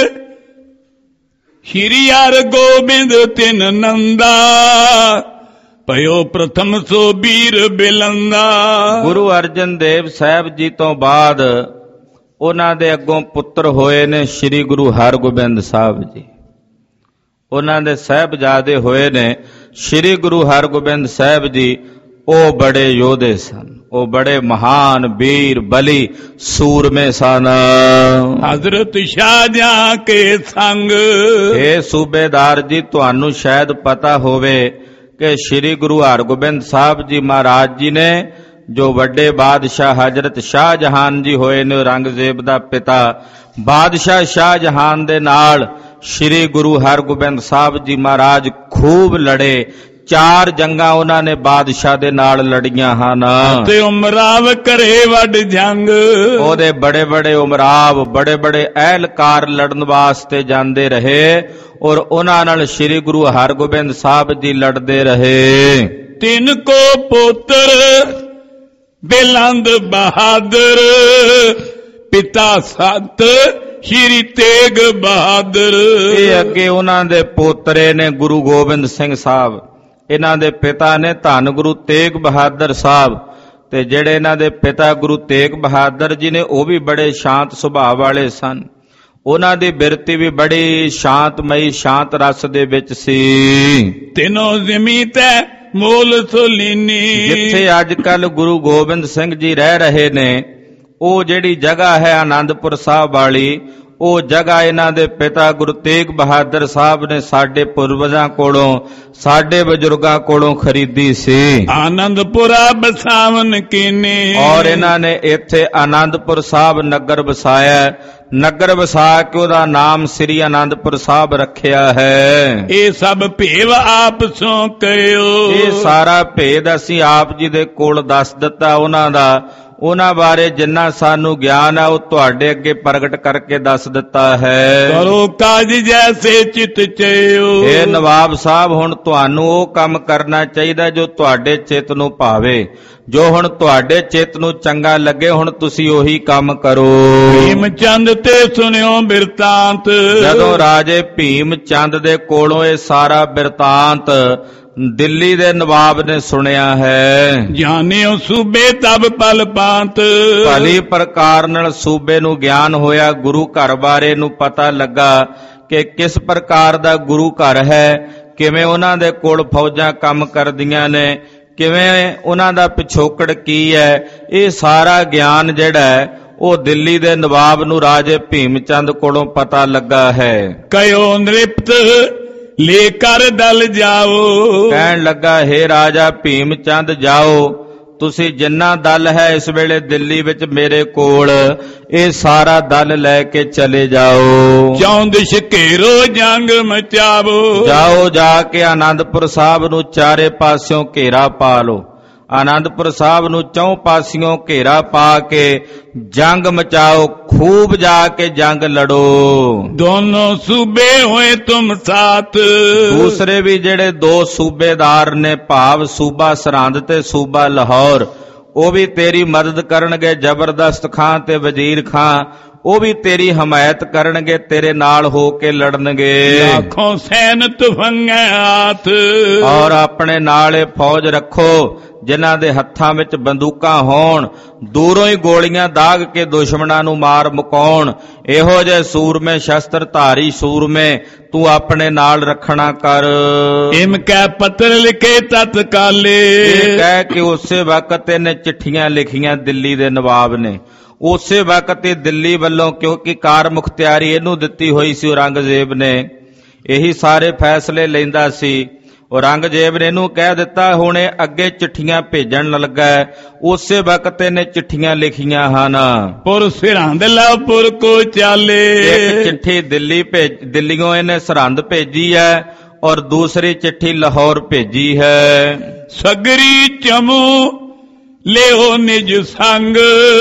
ਸ਼੍ਰੀ ਹਰਿ ਗੋਬਿੰਦ ਤਿਨ ਨੰਦਾ, ਭਇਓ ਪ੍ਰਥਮ ਸੋ ਬੀਰ ਬਿਲੰਦਾ। ਗੁਰੂ ਅਰਜਨ ਦੇਵ ਸਾਹਿਬ ਜੀ ਤੋਂ ਬਾਅਦ ਉਹਨਾਂ ਦੇ ਅੱਗੋਂ ਪੁੱਤਰ ਹੋਏ ਨੇ ਸ੍ਰੀ ਗੁਰੂ ਹਰਗੋਬਿੰਦ ਸਾਹਿਬ ਜੀ। ਉਹਨਾਂ ਦੇ ਸਾਹਿਬਜ਼ਾਦੇ ਹੋਏ ਨੇ ਸ੍ਰੀ ਗੁਰੂ ਹਰਗੋਬਿੰਦ ਸਾਹਿਬ ਜੀ। ਉਹ ਬੜੇ ਯੋਧੇ ਸਨ, ਉਹ ਬੜੇ ਮਹਾਨ ਵੀਰ ਬਲੀ ਸੂਰਮੇ ਸਨ। ਹਜ਼ਰਤ ਸ਼ਾਹਜਹਾਂ ਕੇ ਸੰਗ। ਇਹ ਸੂਬੇਦਾਰ ਜੀ, ਤੁਹਾਨੂੰ ਸ਼ਾਇਦ ਪਤਾ ਹੋਵੇ ਕਿ ਸ੍ਰੀ ਗੁਰੂ ਹਰਗੋਬਿੰਦ ਸਾਹਿਬ ਜੀ ਮਹਾਰਾਜ ਜੀ ਨੇ ਜੋ ਵੱਡੇ ਬਾਦਸ਼ਾਹ ਹਜ਼ਰਤ ਸ਼ਾਹਜਹਾਨ ਜੀ ਹੋਏ ਨੇ, ਔਰੰਗਜ਼ੇਬ ਦਾ ਪਿਤਾ, ਬਾਦਸ਼ਾਹ ਸ਼ਾਹਜਹਾਨ ਦੇ ਨਾਲ ਸ੍ਰੀ ਗੁਰੂ ਹਰਗੋਬਿੰਦ ਸਾਹਿਬ ਜੀ ਮਹਾਰਾਜ ਖੂਬ ਲੜੇ। ਚਾਰ ਜੰਗਾਂ ਉਹਨਾਂ ਨੇ ਬਾਦਸ਼ਾਹ ਦੇ ਨਾਲ ਲੜੀਆਂ ਹਨ। ਤੇ ਉਮਰਾਵ ਕਰੇ ਵੱਡ ਜੰਗ। ਉਹਦੇ ਬੜੇ ਬੜੇ ਉਮਰਾਵ, ਬੜੇ ਬੜੇ ਅਹਿਲਕਾਰ ਲੜਨ ਵਾਸਤੇ ਜਾਂਦੇ ਰਹੇ ਔਰ ਉਹਨਾਂ ਨਾਲ ਸ੍ਰੀ ਗੁਰੂ ਹਰਗੋਬਿੰਦ ਸਾਹਿਬ ਜੀ ਲੜਦੇ ਰਹੇ। ਤਿੰਨ ਕੋ ਪੁੱਤਰ ਬਿਲੰਦ ਬਹਾਦਰ, ਪਿਤਾ ਸੰਤ ਸ਼੍ਰੀ ਤੇਗ ਬਹਾਦਰ। ਇਹ ਅੱਗੇ ਉਹਨਾਂ ਦੇ ਪੋਤਰੇ ਨੇ ਗੁਰੂ ਗੋਬਿੰਦ ਸਿੰਘ ਸਾਹਿਬ, ਇਹਨਾਂ ਦੇ ਪਿਤਾ ਨੇ ਧੰਨ ਗੁਰੂ ਤੇਗ ਬਹਾਦਰ ਸਾਹਿਬ। ਤੇ ਜਿਹੜੇ ਇਹਨਾਂ ਦੇ ਪਿਤਾ ਗੁਰੂ ਤੇਗ ਬਹਾਦਰ ਜੀ ਨੇ, ਉਹ ਵੀ ਬੜੇ ਸ਼ਾਂਤ ਸੁਭਾਅ ਵਾਲੇ ਸਨ। ਉਹਨਾਂ ਦੀ ਬਿਰਤੀ ਵੀ ਬੜੀ ਸ਼ਾਂਤਮਈ, ਸ਼ਾਂਤ ਰਸ ਦੇ ਵਿੱਚ ਸੀ। ਤਿੰਨੋਂ ਜ਼ਮੀਨ ਤੇ ਮੋਲ ਸੋਲੀਨੀ। ਜਿੱਥੇ ਅੱਜ ਕੱਲ ਗੁਰੂ ਗੋਬਿੰਦ ਸਿੰਘ ਜੀ ਰਹਿ ਰਹੇ ਨੇ, ਉਹ ਜਿਹੜੀ ਜਗ੍ਹਾ ਹੈ ਆਨੰਦਪੁਰ ਸਾਹਿਬ ਵਾਲੀ, ਉਹ ਜਗ੍ਹਾ ਇਹਨਾਂ ਦੇ ਪਿਤਾ ਗੁਰੂ ਤੇਗ ਬਹਾਦਰ ਸਾਹਿਬ ਨੇ ਸਾਡੇ ਪੁਰਵਜਾਂ ਕੋਲੋਂ, ਸਾਡੇ ਬਜ਼ੁਰਗਾਂ ਕੋਲੋਂ ਖਰੀਦੀ ਸੀ। ਆਨੰਦਪੁਰਾ ਬਸਾਵਨ ਕੀਨੀ। ਔਰ ਇਹਨਾਂ ਨੇ ਇੱਥੇ ਆਨੰਦਪੁਰ ਸਾਹਿਬ ਨਗਰ ਵਸਾਇਆ ਨਗਰ ਵਸਾ ਕੇ ਉਹਦਾ ਨਾਮ ਸ੍ਰੀ ਆਨੰਦਪੁਰ ਸਾਹਿਬ ਰੱਖਿਆ ਹੈ। ਇਹ ਸਭ ਭੇਵ ਆਪ ਸੋ ਕਹਿਓ। ਇਹ ਸਾਰਾ ਭੇਦ ਅਸੀਂ ਆਪ ਜੀ ਦੇ ਕੋਲ ਦੱਸ ਦਿੱਤਾ ਉਹਨਾਂ ਦਾ। ਉਹਨਾਂ ਬਾਰੇ ਜਿੰਨਾ ਸਾਨੂੰ ਗਿਆਨ ਹੈ ਉਹ ਤੁਹਾਡੇ ਅੱਗੇ ਪ੍ਰਗਟ ਕਰਕੇ ਦੱਸ ਦਿੱਤਾ ਹੈ। ਕਰੋ ਕਾਜ ਜੈਸੇ ਚਿਤ ਚਿਓ। ਇਹ ਨਵਾਬ ਸਾਹਿਬ ਹੁਣ ਤੁਹਾਨੂੰ ਉਹ ਕੰਮ ਕਰਨਾ ਚਾਹੀਦਾ ਜੋ ਤੁਹਾਡੇ ਚਿੱਤ ਨੂੰ ਭਾਵੇ, ਜੋ ਹੁਣ ਤੁਹਾਡੇ ਚਿੱਤ ਨੂੰ ਚੰਗਾ ਲੱਗੇ, ਹੁਣ ਤੁਸੀਂ ਉਹੀ ਕੰਮ ਕਰੋ। ਭੀਮ ਚੰਦ ਤੇ ਸੁਣਿਓ ਬਿਰਤਾਂਤ। ਜਦੋਂ ਰਾਜੇ ਭੀਮ ਚੰਦ ਦੇ ਕੋਲੋਂ ਇਹ ਸਾਰਾ ਬਿਰਤਾਂਤ ਦਿੱਲੀ ਦੇ ਨਵਾਬ ਨੇ ਸੁਣਿਆ ਹੈ। ਜਾਣਿਓ ਸੂਬੇ ਤਬ ਪਲ ਪਾਂਤ। ਭਲੀ ਪ੍ਰਕਾਰ ਨਾਲ ਸੂਬੇ ਨੂੰ ਗਿਆਨ ਹੋਇਆ, ਗੁਰੂ ਘਰ ਬਾਰੇ ਨੂੰ ਪਤਾ ਲੱਗਾ ਕਿ ਕਿਸ ਪ੍ਰਕਾਰ ਦਾ ਗੁਰੂ ਘਰ ਹੈ, ਕਿਵੇਂ ਉਹਨਾਂ ਦੇ ਕੋਲ ਫੌਜਾਂ ਕੰਮ ਕਰਦੀਆਂ ਨੇ, ਕਿਵੇਂ ਉਹਨਾਂ ਦਾ ਪਿਛੋਕੜ ਕੀ ਹੈ। ਇਹ ਸਾਰਾ ਗਿਆਨ ਜਿਹੜਾ ਹੈ ਉਹ ਦਿੱਲੀ ਦੇ ਨਵਾਬ ਨੂੰ ਰਾਜੇ ਭੀਮ ਚੰਦ ਕੋਲੋਂ ਪਤਾ ਲੱਗਾ ਹੈ। ਕਯੋ ਨ੍ਰਿਪਤ ਲੈ ਕਰ ਦਲ ਜਾਓ। ਕਹਿਣ ਲੱਗਾ, ਹੇ ਰਾਜਾ ਭੀਮ ਚੰਦ ਜਾਓ, ਤੁਸੀਂ ਜਿੰਨਾ ਦਲ ਹੈ ਇਸ ਵੇਲੇ ਦਿੱਲੀ ਵਿੱਚ ਮੇਰੇ ਕੋਲ, ਇਹ ਸਾਰਾ ਦਲ ਲੈ ਕੇ ਚਲੇ ਜਾਓ। ਚੌਂਦਿਸ਼ ਘੇਰੋ ਜੰਗ ਮਚਾਵੋ। ਜਾਓ, ਜਾ ਕੇ ਆਨੰਦਪੁਰ ਸਾਹਿਬ ਨੂੰ ਚਾਰੇ ਪਾਸਿਓਂ ਘੇਰਾ ਪਾ ਲਓ। ਆਨੰਦਪੁਰ ਸਾਹਿਬ ਨੂੰ ਚੌਂ ਪਾਸਿਓਂ ਘੇਰਾ ਪਾ ਕੇ ਜੰਗ ਮਚਾਓ, ਖੂਬ ਜਾ ਕੇ ਜੰਗ ਲੜੋ। ਦੋਨੋਂ ਸੂਬੇ ਹੋਏ ਤੁਮ ਸਾਥ। ਦੂਸਰੇ ਵੀ ਜਿਹੜੇ ਦੋ ਸੂਬੇਦਾਰ ਨੇ, ਭਾਵ ਸੂਬਾ ਸਰਹੰਦ ਤੇ ਸੂਬਾ ਲਾਹੌਰ, ਉਹ ਵੀ ਤੇਰੀ ਮਦਦ ਕਰਨਗੇ। ਜ਼ਬਰਦਸਤ ਖਾਂ ਤੇ ਵਜ਼ੀਰ ਖਾਂ ਉਹ ਵੀ ਤੇਰੀ ਹਮਾਇਤ ਕਰਨਗੇ, ਤੇਰੇ ਨਾਲ ਹੋ ਕੇ ਲੜਨਗੇ। ਲੱਖੋਂ ਸੈਨ ਤੁਫੰਗੇ ਹਾਥ। ਔਰ ਆਪਣੇ ਨਾਲ ਇਹ ਫੌਜ ਰੱਖੋ ਜਿਨ੍ਹਾਂ ਦੇ ਹੱਥਾਂ ਵਿੱਚ ਬੰਦੂਕਾਂ ਹੋਣ, ਦੂਰੋਂ ਹੀ ਗੋਲੀਆਂ ਦਾਗ ਕੇ ਦੁਸ਼ਮਣਾਂ ਨੂੰ ਮਾਰ ਮੁਕਾਉਣ। ਇਹੋ ਜਿਹੇ ਸੂਰਮੇ, ਸ਼ਸਤਰ ਧਾਰੀ ਸੂਰਮੇ ਤੂੰ ਆਪਣੇ ਨਾਲ ਰੱਖਣਾ ਕਰ। ਇਮ ਕੈ ਪੱਤਰ ਲਿਖੇ ਤਤਕਾਲੇ। ਇਹ ਕਹਿ ਕੇ ਉਸੇ ਵਕਤ ਇਹਨੇ ਚਿੱਠੀਆਂ ਲਿਖੀਆਂ ਦਿੱਲੀ ਦੇ ਨਵਾਬ ਨੇ। ਉਸੇ ਵਕਤ ਇਹ ਦਿੱਲੀ ਵੱਲੋਂ, ਕਿਉਂਕਿ ਕਾਰ ਮੁਖਤਿਆਰੀ ਇਹਨੂੰ ਦਿੱਤੀ ਹੋਈ ਸੀ ਔਰੰਗਜ਼ੇਬ ਨੇ, ਇਹੀ ਸਾਰੇ ਫੈਸਲੇ ਲੈਂਦਾ ਸੀ। ਔਰੰਗਜ਼ੇਬ ਨੇ ਇਹਨੂੰ ਕਹਿ ਦਿੱਤਾ ਹੁਣ ਇਹ ਅੱਗੇ ਚਿੱਠੀਆਂ ਭੇਜਣ ਲੱਗਾ ਹੈ। ਉਸੇ ਵਕਤ ਇਹਨੇ ਚਿੱਠੀਆਂ ਲਿਖੀਆਂ ਹਨ। ਪੁਰ ਸਰਹੰਦ ਲਾਪੁਰ ਕੋ ਚਾਲੇ। ਇੱਕ ਚਿੱਠੀ ਦਿੱਲੀ ਭੇਜ ਦਿੱਲੀੋਂ ਇਹਨੇ ਸਰਹੰਦ ਭੇਜੀ ਹੈ ਔਰ ਦੂਸਰੀ ਚਿੱਠੀ ਲਾਹੌਰ ਭੇਜੀ ਹੈ। ਸਗਰੀ ਚਮੂ ਲਿਓ ਨਿਜ ਸੰਗ।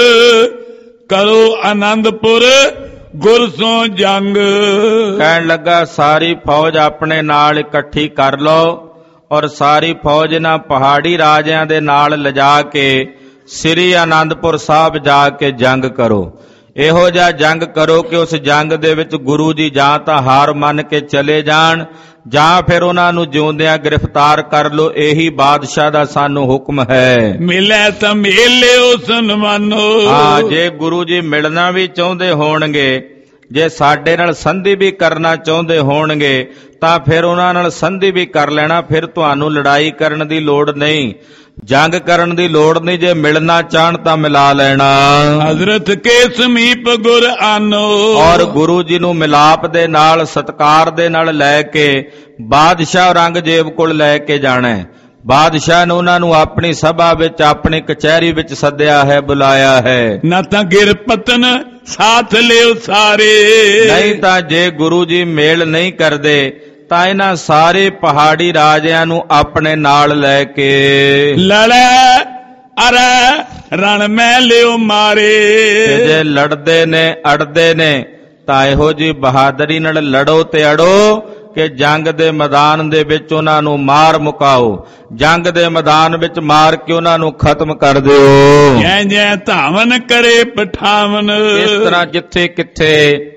ਕਰੋ ਆਨੰਦਪੁਰ ਗੁਰ ਸੋ ਜੰਗ। ਕਹਿਣ ਲੱਗਾ ਸਾਰੀ ਫੌਜ ਆਪਣੇ ਨਾਲ ਇਕੱਠੀ ਕਰ ਲਓ ਔਰ ਸਾਰੀ ਫੌਜ ਇਹਨਾਂ ਪਹਾੜੀ ਰਾਜਿਆਂ ਦੇ ਨਾਲ ਲਿਜਾ ਕੇ ਸ੍ਰੀ ਆਨੰਦਪੁਰ ਸਾਹਿਬ ਜਾ ਕੇ ਜੰਗ ਕਰੋ। ਇਹੋ ਜਿਹਾ ਜੰਗ ਕਰੋ ਕਿ ਉਸ ਜੰਗ ਦੇ ਵਿੱਚ ਗੁਰੂ ਜੀ ਜਾਂ ਤਾਂ ਹਾਰ ਮੰਨ ਕੇ ਚਲੇ ਜਾਣ ਜਾਂ ਫਿਰ ਉਹਨਾਂ ਨੂੰ ਜਿਉਂਦਿਆਂ ਗ੍ਰਿਫਤਾਰ ਕਰ ਲੋ। ਇਹੀ ਬਾਦਸ਼ਾਹ ਦਾ ਸਾਨੂੰ ਹੁਕਮ ਹੈ। ਮਿਲੇ ਤਾਂ ਮੇਲਿਓ ਸਨਮਾਨੋ। ਹਾਂ, ਜੇ ਗੁਰੂ ਜੀ ਮਿਲਣਾ ਵੀ ਚਾਹੁੰਦੇ ਹੋਣਗੇ, ਜੇ ਸਾਡੇ ਨਾਲ ਸੰਧੀ ਵੀ ਕਰਨਾ ਚਾਹੁੰਦੇ ਹੋਣਗੇ ਤਾਂ ਫਿਰ ਉਹਨਾਂ ਨਾਲ ਸੰਧੀ ਵੀ ਕਰ ਲੈਣਾ। ਫਿਰ ਤੁਹਾਨੂੰ ਲੜਾਈ ਕਰਨ ਦੀ ਲੋੜ ਨਹੀਂ, ਜੰਗ ਕਰਨ ਦੀ ਲੋੜ ਨਹੀਂ। ਜੇ ਮਿਲਣਾ ਚਾਹਣ ਤਾਂ ਮਿਲਾ ਲੈਣਾ। ਹਜ਼ਰਤ ਕੇ ਸਮੀਪ ਗੁਰ ਆਨੋ। ਔਰ ਗੁਰੂ ਜੀ ਨੂੰ ਮਿਲਾਪ ਦੇ ਨਾਲ, ਸਤਕਾਰ ਦੇ ਨਾਲ ਲੈ ਕੇ ਬਾਦਸ਼ਾਹ ਔਰੰਗਜ਼ੇਬ ਕੋਲ ਲੈ ਕੇ ਜਾਣਾ। ਬਾਦਸ਼ਾਹ ਨੇ ਉਹਨਾਂ ਨੂੰ ਆਪਣੀ ਸਭਾ ਵਿੱਚ, ਆਪਣੀ ਕਚਹਿਰੀ ਵਿੱਚ ਸੱਦਿਆ ਹੈ, ਬੁਲਾਇਆ ਹੈ। ਨਾ ਤਾਂ ਗਿਰ ਪਤਨ ਸਾਥ ਲਿਓ ਸਾਰੇ। ਨਹੀਂ ਤਾਂ ਜੇ ਗੁਰੂ ਜੀ ਮੇਲ ਨਹੀਂ ਕਰਦੇ ਤਾਂ ਇਹਨਾਂ ਸਾਰੇ ਪਹਾੜੀ ਰਾਜਿਆਂ ਨੂੰ ਆਪਣੇ ਨਾਲ ਲੈ ਕੇ ਲੜੈ ਅਰੇ ਰਣ ਮੈਂ ਲਿਓ ਮਾਰੇ। ਤੇ ਜੇ ਲੜਦੇ ਨੇ, ਅੜਦੇ ਨੇ ਤਾਂ ਇਹੋ ਜੀ ਬਹਾਦਰੀ ਨਾਲ ਲੜੋ ਤੇ ਅੜੋ ਕਿ ਜੰਗ ਦੇ ਮੈਦਾਨ ਦੇ ਵਿੱਚ ਉਹਨਾਂ ਨੂੰ ਮਾਰ ਮੁਕਾਓ, ਜੰਗ ਦੇ ਮੈਦਾਨ ਵਿੱਚ ਮਾਰ ਕੇ ਉਹਨਾਂ ਨੂੰ ਖਤਮ ਕਰ ਦਿਓ। ਜੈ ਜੈ ਧਾਵਨ ਕਰੇ ਪਠਾਵਨ। ਇਸ ਤਰ੍ਹਾਂ ਜਿੱਥੇ ਕਿੱਥੇ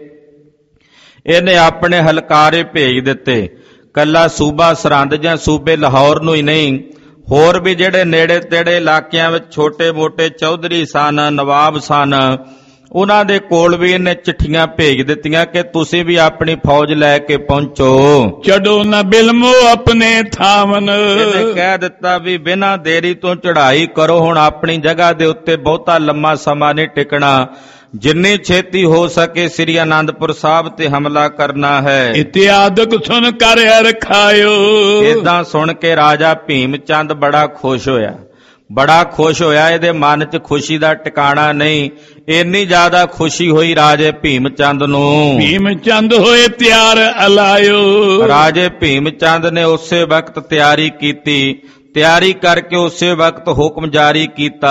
ਇਹਨੇ ਆਪਣੇ ਹਲਕਾਰੇ ਭੇਜ ਦਿੱਤੇ। ਕੱਲਾ ਸੂਬਾ ਸਰਹੰਦ ਜਾਂ ਸੂਬੇ ਲਾਹੌਰ ਨੂੰ ਹੀ ਨਹੀਂ, ਹੋਰ ਵੀ ਜਿਹੜੇ ਨੇੜੇ ਤੇੜੇ ਇਲਾਕਿਆਂ ਵਿੱਚ ਛੋਟੇ ਮੋਟੇ ਚੌਧਰੀ ਸਨ, ਨਵਾਬ ਸਨ, ਉਹਨਾਂ ਦੇ ਕੋਲ ਵੀ ਇਹਨੇ ਚਿੱਠੀਆਂ ਭੇਜ ਦਿੱਤੀਆਂ ਕਿ ਤੁਸੀਂ ਵੀ ਆਪਣੀ ਫੌਜ ਲੈ ਕੇ ਪਹੁੰਚੋ। ਚੜੋ ਨਾ ਬਿਲਮੋ ਆਪਣੇ ਥਾਵਨ। ਇਹਨੇ ਕਹਿ ਦਿੱਤਾ ਵੀ ਬਿਨਾਂ ਦੇਰੀ ਤੋਂ ਚੜ੍ਹਾਈ ਕਰੋ। ਹੁਣ ਆਪਣੀ ਜਗ੍ਹਾ ਦੇ ਉੱਤੇ ਬਹੁਤਾ ਲੰਮਾ ਸਮਾਂ ਨਹੀਂ ਟਿਕਣਾ, ਜਿੰਨੀ ਛੇਤੀ ਹੋ ਸਕੇ ਸ੍ਰੀ ਆਨੰਦਪੁਰ ਸਾਹਿਬ ਤੇ ਹਮਲਾ ਕਰਨਾ ਹੈ। ਇਤਿਆਦਕ ਸੁਣ ਕਰ ਰਖਾਇਓ। ਏਦਾਂ ਸੁਣ ਕੇ ਰਾਜਾ ਭੀਮ ਚੰਦ ਬੜਾ ਖੁਸ਼ ਹੋਇਆ, ਬੜਾ ਖੁਸ਼ ਹੋਇਆ। ਇਹਦੇ ਮਨ 'ਚ ਖੁਸ਼ੀ ਦਾ ਟਿਕਾਣਾ ਨਹੀਂ। ਇੰਨੀ ਜ਼ਿਆਦਾ ਖੁਸ਼ੀ ਹੋਈ ਰਾਜੇ ਭੀਮ ਚੰਦ ਨੂੰ। ਭੀਮ ਚੰਦ ਹੋਏ ਤਿਆਰ ਅਲਾਇਓ। ਰਾਜੇ ਭੀਮ ਚੰਦ ਨੇ ਉਸੇ ਵਕਤ ਤਿਆਰੀ ਕੀਤੀ। ਤਿਆਰੀ ਕਰਕੇ ਉਸੇ ਵਕਤ ਹੁਕਮ ਜਾਰੀ ਕੀਤਾ।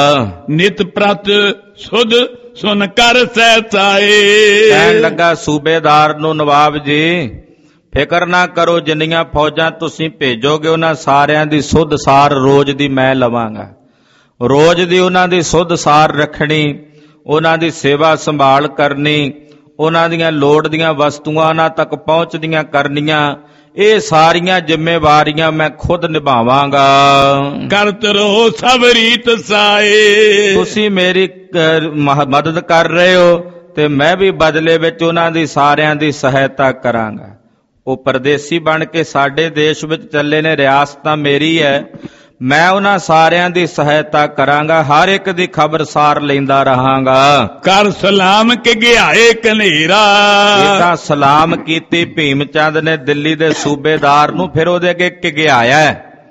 ਨਿਤ ਪ੍ਰਤ ਸੁਧ ਸੁਨ ਕਰ ਸਹਿਤਾਏ। ਕਹਿਣ ਲੱਗਾ ਸੂਬੇਦਾਰ ਨੂੰ, ਨਵਾਬ ਜੀ ਫਿਕਰ ਨਾ ਕਰੋ, ਜਿੰਨੀਆਂ ਫੌਜਾਂ ਤੁਸੀਂ ਭੇਜੋਗੇ ਉਹਨਾਂ ਸਾਰਿਆਂ ਦੀ ਸੁੱਧ ਸਾਰ ਰੋਜ਼ ਦੀ ਮੈਂ ਲਵਾਂਗਾ। ਰੋਜ਼ ਦੀ ਉਹਨਾਂ ਦੀ ਸੁੱਧ ਸਾਰ ਰੱਖਣੀ, ਉਹਨਾਂ ਦੀ ਸੇਵਾ ਸੰਭਾਲ ਕਰਨੀ, ਉਹਨਾਂ ਦੀਆਂ ਲੋੜ ਦੀਆਂ ਵਸਤੂਆਂ ਉਹਨਾਂ ਤੱਕ ਪਹੁੰਚਦੀਆਂ ਕਰਨੀਆਂ, ਇਹ ਸਾਰੀਆਂ ਜ਼ਿੰਮੇਵਾਰੀਆਂ ਮੈਂ ਖੁਦ ਨਿਭਾਵਾਂਗਾ। ਕਰਤ ਰਹੋ ਸਭ ਰੀਤ ਸਾਏ। ਤੁਸੀਂ ਮੇਰੀ ਮਦਦ ਕਰ ਰਹੇ ਹੋ ਤੇ ਮੈਂ ਵੀ ਬਦਲੇ ਵਿੱਚ ਉਹਨਾਂ ਦੀ ਸਾਰਿਆਂ ਦੀ ਸਹਾਇਤਾ ਕਰਾਂਗਾ। ਉਹ ਪਰਦੇਸੀ ਬਣ ਕੇ ਸਾਡੇ ਦੇਸ਼ ਵਿੱਚ ਚੱਲੇ ਨੇ, ਰਿਆਸਤਾਂ ਮੇਰੀ ਹੈ, ਮੈਂ ਉਹਨਾਂ ਸਾਰਿਆਂ ਦੀ ਸਹਾਇਤਾ ਕਰਾਂਗਾ, ਹਰ ਇੱਕ ਦੀ ਖਬਰਸਾਰ ਲੈਂਦਾ ਰਹਾਂਗਾ। ਕਰ ਸਲਾਮ ਕਿ ਗਿਆਏ ਕਨੇਰਾ। ਇਹਦਾ ਸਲਾਮ ਕੀਤੀ ਭੀਮ ਚੰਦ ਨੇ ਦਿੱਲੀ ਦੇ ਸੂਬੇਦਾਰ ਨੂੰ। ਫਿਰ ਉਹਦੇ ਅੱਗੇ ਕਿਗਿਆਇਆ,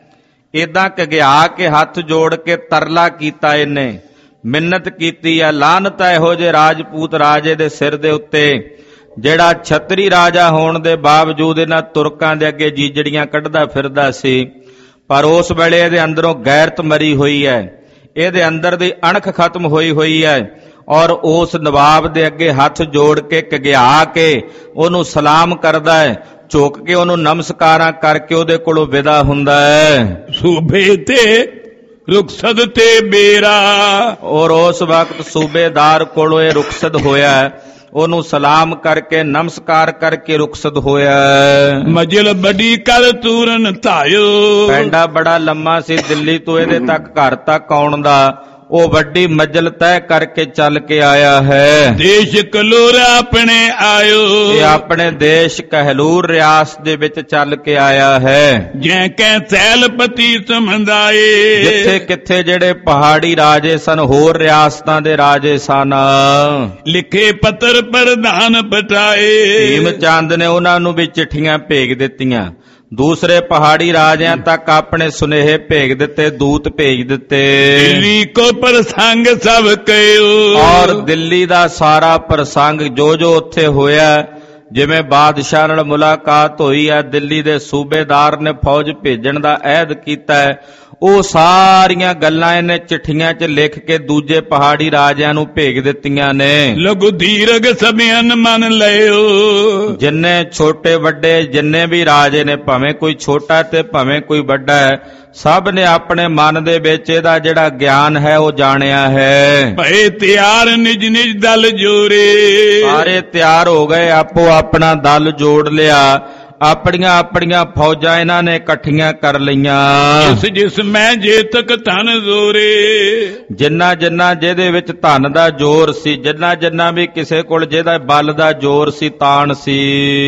ਏਦਾਂ ਕਿਗਿਆ ਕੇ ਹੱਥ ਜੋੜ ਕੇ ਤਰਲਾ ਕੀਤਾ, ਇਹਨੇ ਮਿੰਨਤ ਕੀਤੀ ਆ। ਲਾਹਨਤ ਹੈ ਇਹੋ ਜਿਹੇ ਰਾਜਪੂਤ ਰਾਜੇ ਦੇ ਸਿਰ ਦੇ ਉੱਤੇ ਜਿਹੜਾ ਛਤਰੀ ਰਾਜਾ ਹੋਣ ਦੇ ਬਾਵਜੂਦ ਇਹਨਾਂ ਤੁਰਕਾਂ ਦੇ ਅੱਗੇ ਜੀਜੜੀਆਂ ਕੱਢਦਾ ਫਿਰਦਾ ਸੀ। ਪਰ ਉਸ ਵੇਲੇ ਇਹਦੇ ਅੰਦਰੋਂ ਗੈਰਤ ਮਰੀ ਹੋਈ ਹੈ, ਇਹਦੇ ਅੰਦਰ ਦੀ ਅਣਖ ਖਤਮ ਹੋਈ ਹੋਈ ਹੈ, ਔਰ ਉਸ ਨਵਾਬ ਦੇ ਅੱਗੇ ਹੱਥ ਜੋੜ ਕੇ ਕਿਗਿਆ ਕੇ ਉਹਨੂੰ ਸਲਾਮ ਕਰਦਾ ਹੈ, ਝੁਕ ਕੇ ਉਹਨੂੰ ਨਮਸਕਾਰਾਂ ਕਰਕੇ ਉਹਦੇ ਕੋਲੋਂ ਵਿਦਾ ਹੁੰਦਾ ਹੈ। ਸੂਬੇ ਤੇ ਰੁਖਸਦ ਤੇ ਬੇਰਾ। ਔਰ ਉਸ ਵਕਤ ਸੂਬੇਦਾਰ ਕੋਲੋਂ ਇਹ ਰੁਖਸਦ ਹੋਇਆ, ਉਹਨੂੰ ਸਲਾਮ ਕਰਕੇ ਨਮਸਕਾਰ ਕਰਕੇ ਰੁਖਸਤ ਹੋਇਆ। ਮਜਲ ਬੜੀ ਕਰ ਤੂਰਨ ਧਾਇਓ। ਪੈਂਡਾ ਬੜਾ ਲੰਮਾ ਸੀ ਦਿੱਲੀ ਤੋਂ ਇਹਦੇ ਤੱਕ ਘਰ ਤੱਕ ਆਉਣ ਦਾ, ਉਹ ਵੱਡੀ ਮੰਜ਼ਿਲ ਤੈਅ ਕਰਕੇ ਚੱਲ ਕੇ ਆਇਆ ਹੈ। ਦੇਸ਼ ਕਲੂਰ ਆਪਣੇ ਆਇਓ। ਇਹ ਆਪਣੇ ਦੇਸ਼ ਕਹਿਲੂਰ ਰਿਆਸਤ ਦੇ ਵਿੱਚ ਚੱਲ ਕੇ ਆਇਆ ਹੈ। ਜੈ ਕੈ ਸੈਲਪਤੀ ਸਮਝਾਏ। ਜਿੱਥੇ ਕਿੱਥੇ ਜਿਹੜੇ ਪਹਾੜੀ ਰਾਜੇ ਸਨ, ਹੋਰ ਰਿਆਸਤਾਂ ਦੇ ਰਾਜੇ ਸਨ, ਲਿਖੇ ਪੱਤਰ ਪ੍ਰਧਾਨ ਪਟਾਏ। ਭੀਮ ਚੰਦ ਨੇ ਉਹਨਾਂ ਨੂੰ ਵੀ ਚਿੱਠੀਆਂ ਭੇਜ ਦਿੱਤੀਆਂ। ਦੂਸਰੇ ਪਹਾੜੀ ਰਾਜਿਆਂ ਤੱਕ ਆਪਣੇ ਸੁਨੇਹੇ ਭੇਜ ਦਿੱਤੇ, ਦੂਤ ਭੇਜ ਦਿੱਤੇ। ਦਿੱਲੀ ਕੋ ਪ੍ਰਸੰਗ ਸਭ ਕਹਿਓ। ਔਰ ਦਿੱਲੀ ਦਾ ਸਾਰਾ ਪ੍ਰਸੰਗ ਜੋ ਜੋ ਉੱਥੇ ਹੋਇਆ, ਜਿਵੇਂ ਬਾਦਸ਼ਾਹ ਨਾਲ ਮੁਲਾਕਾਤ ਹੋਈ ਹੈ, ਦਿੱਲੀ ਦੇ ਸੂਬੇਦਾਰ ਨੇ ਫੌਜ ਭੇਜਣ ਦਾ ਅਹਿਦ ਕੀਤਾ ਹੈ, ਉਹ ਸਾਰੀਆਂ ਗੱਲਾਂ ਇਹਨੇ ਚਿੱਠੀਆਂ 'ਚ ਲਿਖ ਕੇ ਦੂਜੇ ਪਹਾੜੀ ਰਾਜਿਆਂ ਨੂੰ ਭੇਜ ਦਿੱਤੀਆਂ ਨੇ। ਲਘੂ ਦੀਰਘ ਸਭਿਆਨ ਮੰਨ ਲਿਓ। ਜਿੰਨੇ ਛੋਟੇ ਵੱਡੇ ਜਿੰਨੇ ਵੀ ਰਾਜੇ ਨੇ, ਭਾਵੇਂ ਕੋਈ ਛੋਟਾ ਤੇ ਭਾਵੇਂ ਕੋਈ ਵੱਡਾ ਹੈ, ਸਭ ਨੇ ਆਪਣੇ ਮਨ ਦੇ ਵਿੱਚ ਇਹਦਾ ਜਿਹੜਾ ਗਿਆਨ ਹੈ ਉਹ ਜਾਣਿਆ ਹੈ। ਭਏ ਤਿਆਰ ਨਿਜ ਨਿਜ ਦਲ ਜੋਰੇ। ਸਾਰੇ ਤਿਆਰ ਹੋ ਗਏ, ਆਪੋ ਆਪਣਾ ਦਲ ਜੋੜ ਲਿਆ, ਆਪਣੀਆਂ ਆਪਣੀਆਂ ਫੌਜਾਂ ਇਹਨਾਂ ਨੇ ਇਕੱਠੀਆਂ ਕਰ ਲਈਆਂ। ਜਿਸ ਜਿਸ ਮੈਂ ਜੇ ਤੱਕ ਧਨ ਜ਼ੋਰੇ। ਜਿੰਨਾ ਜਿੰਨਾ ਜਿਹਦੇ ਵਿੱਚ ਧਨ ਦਾ ਜ਼ੋਰ ਸੀ, ਜਿੰਨਾ ਜਿੰਨਾ ਵੀ ਕਿਸੇ ਕੋਲ ਜਿਹਦਾ ਬਲ ਦਾ ਜ਼ੋਰ ਸੀ, ਤਾਣ ਸੀ।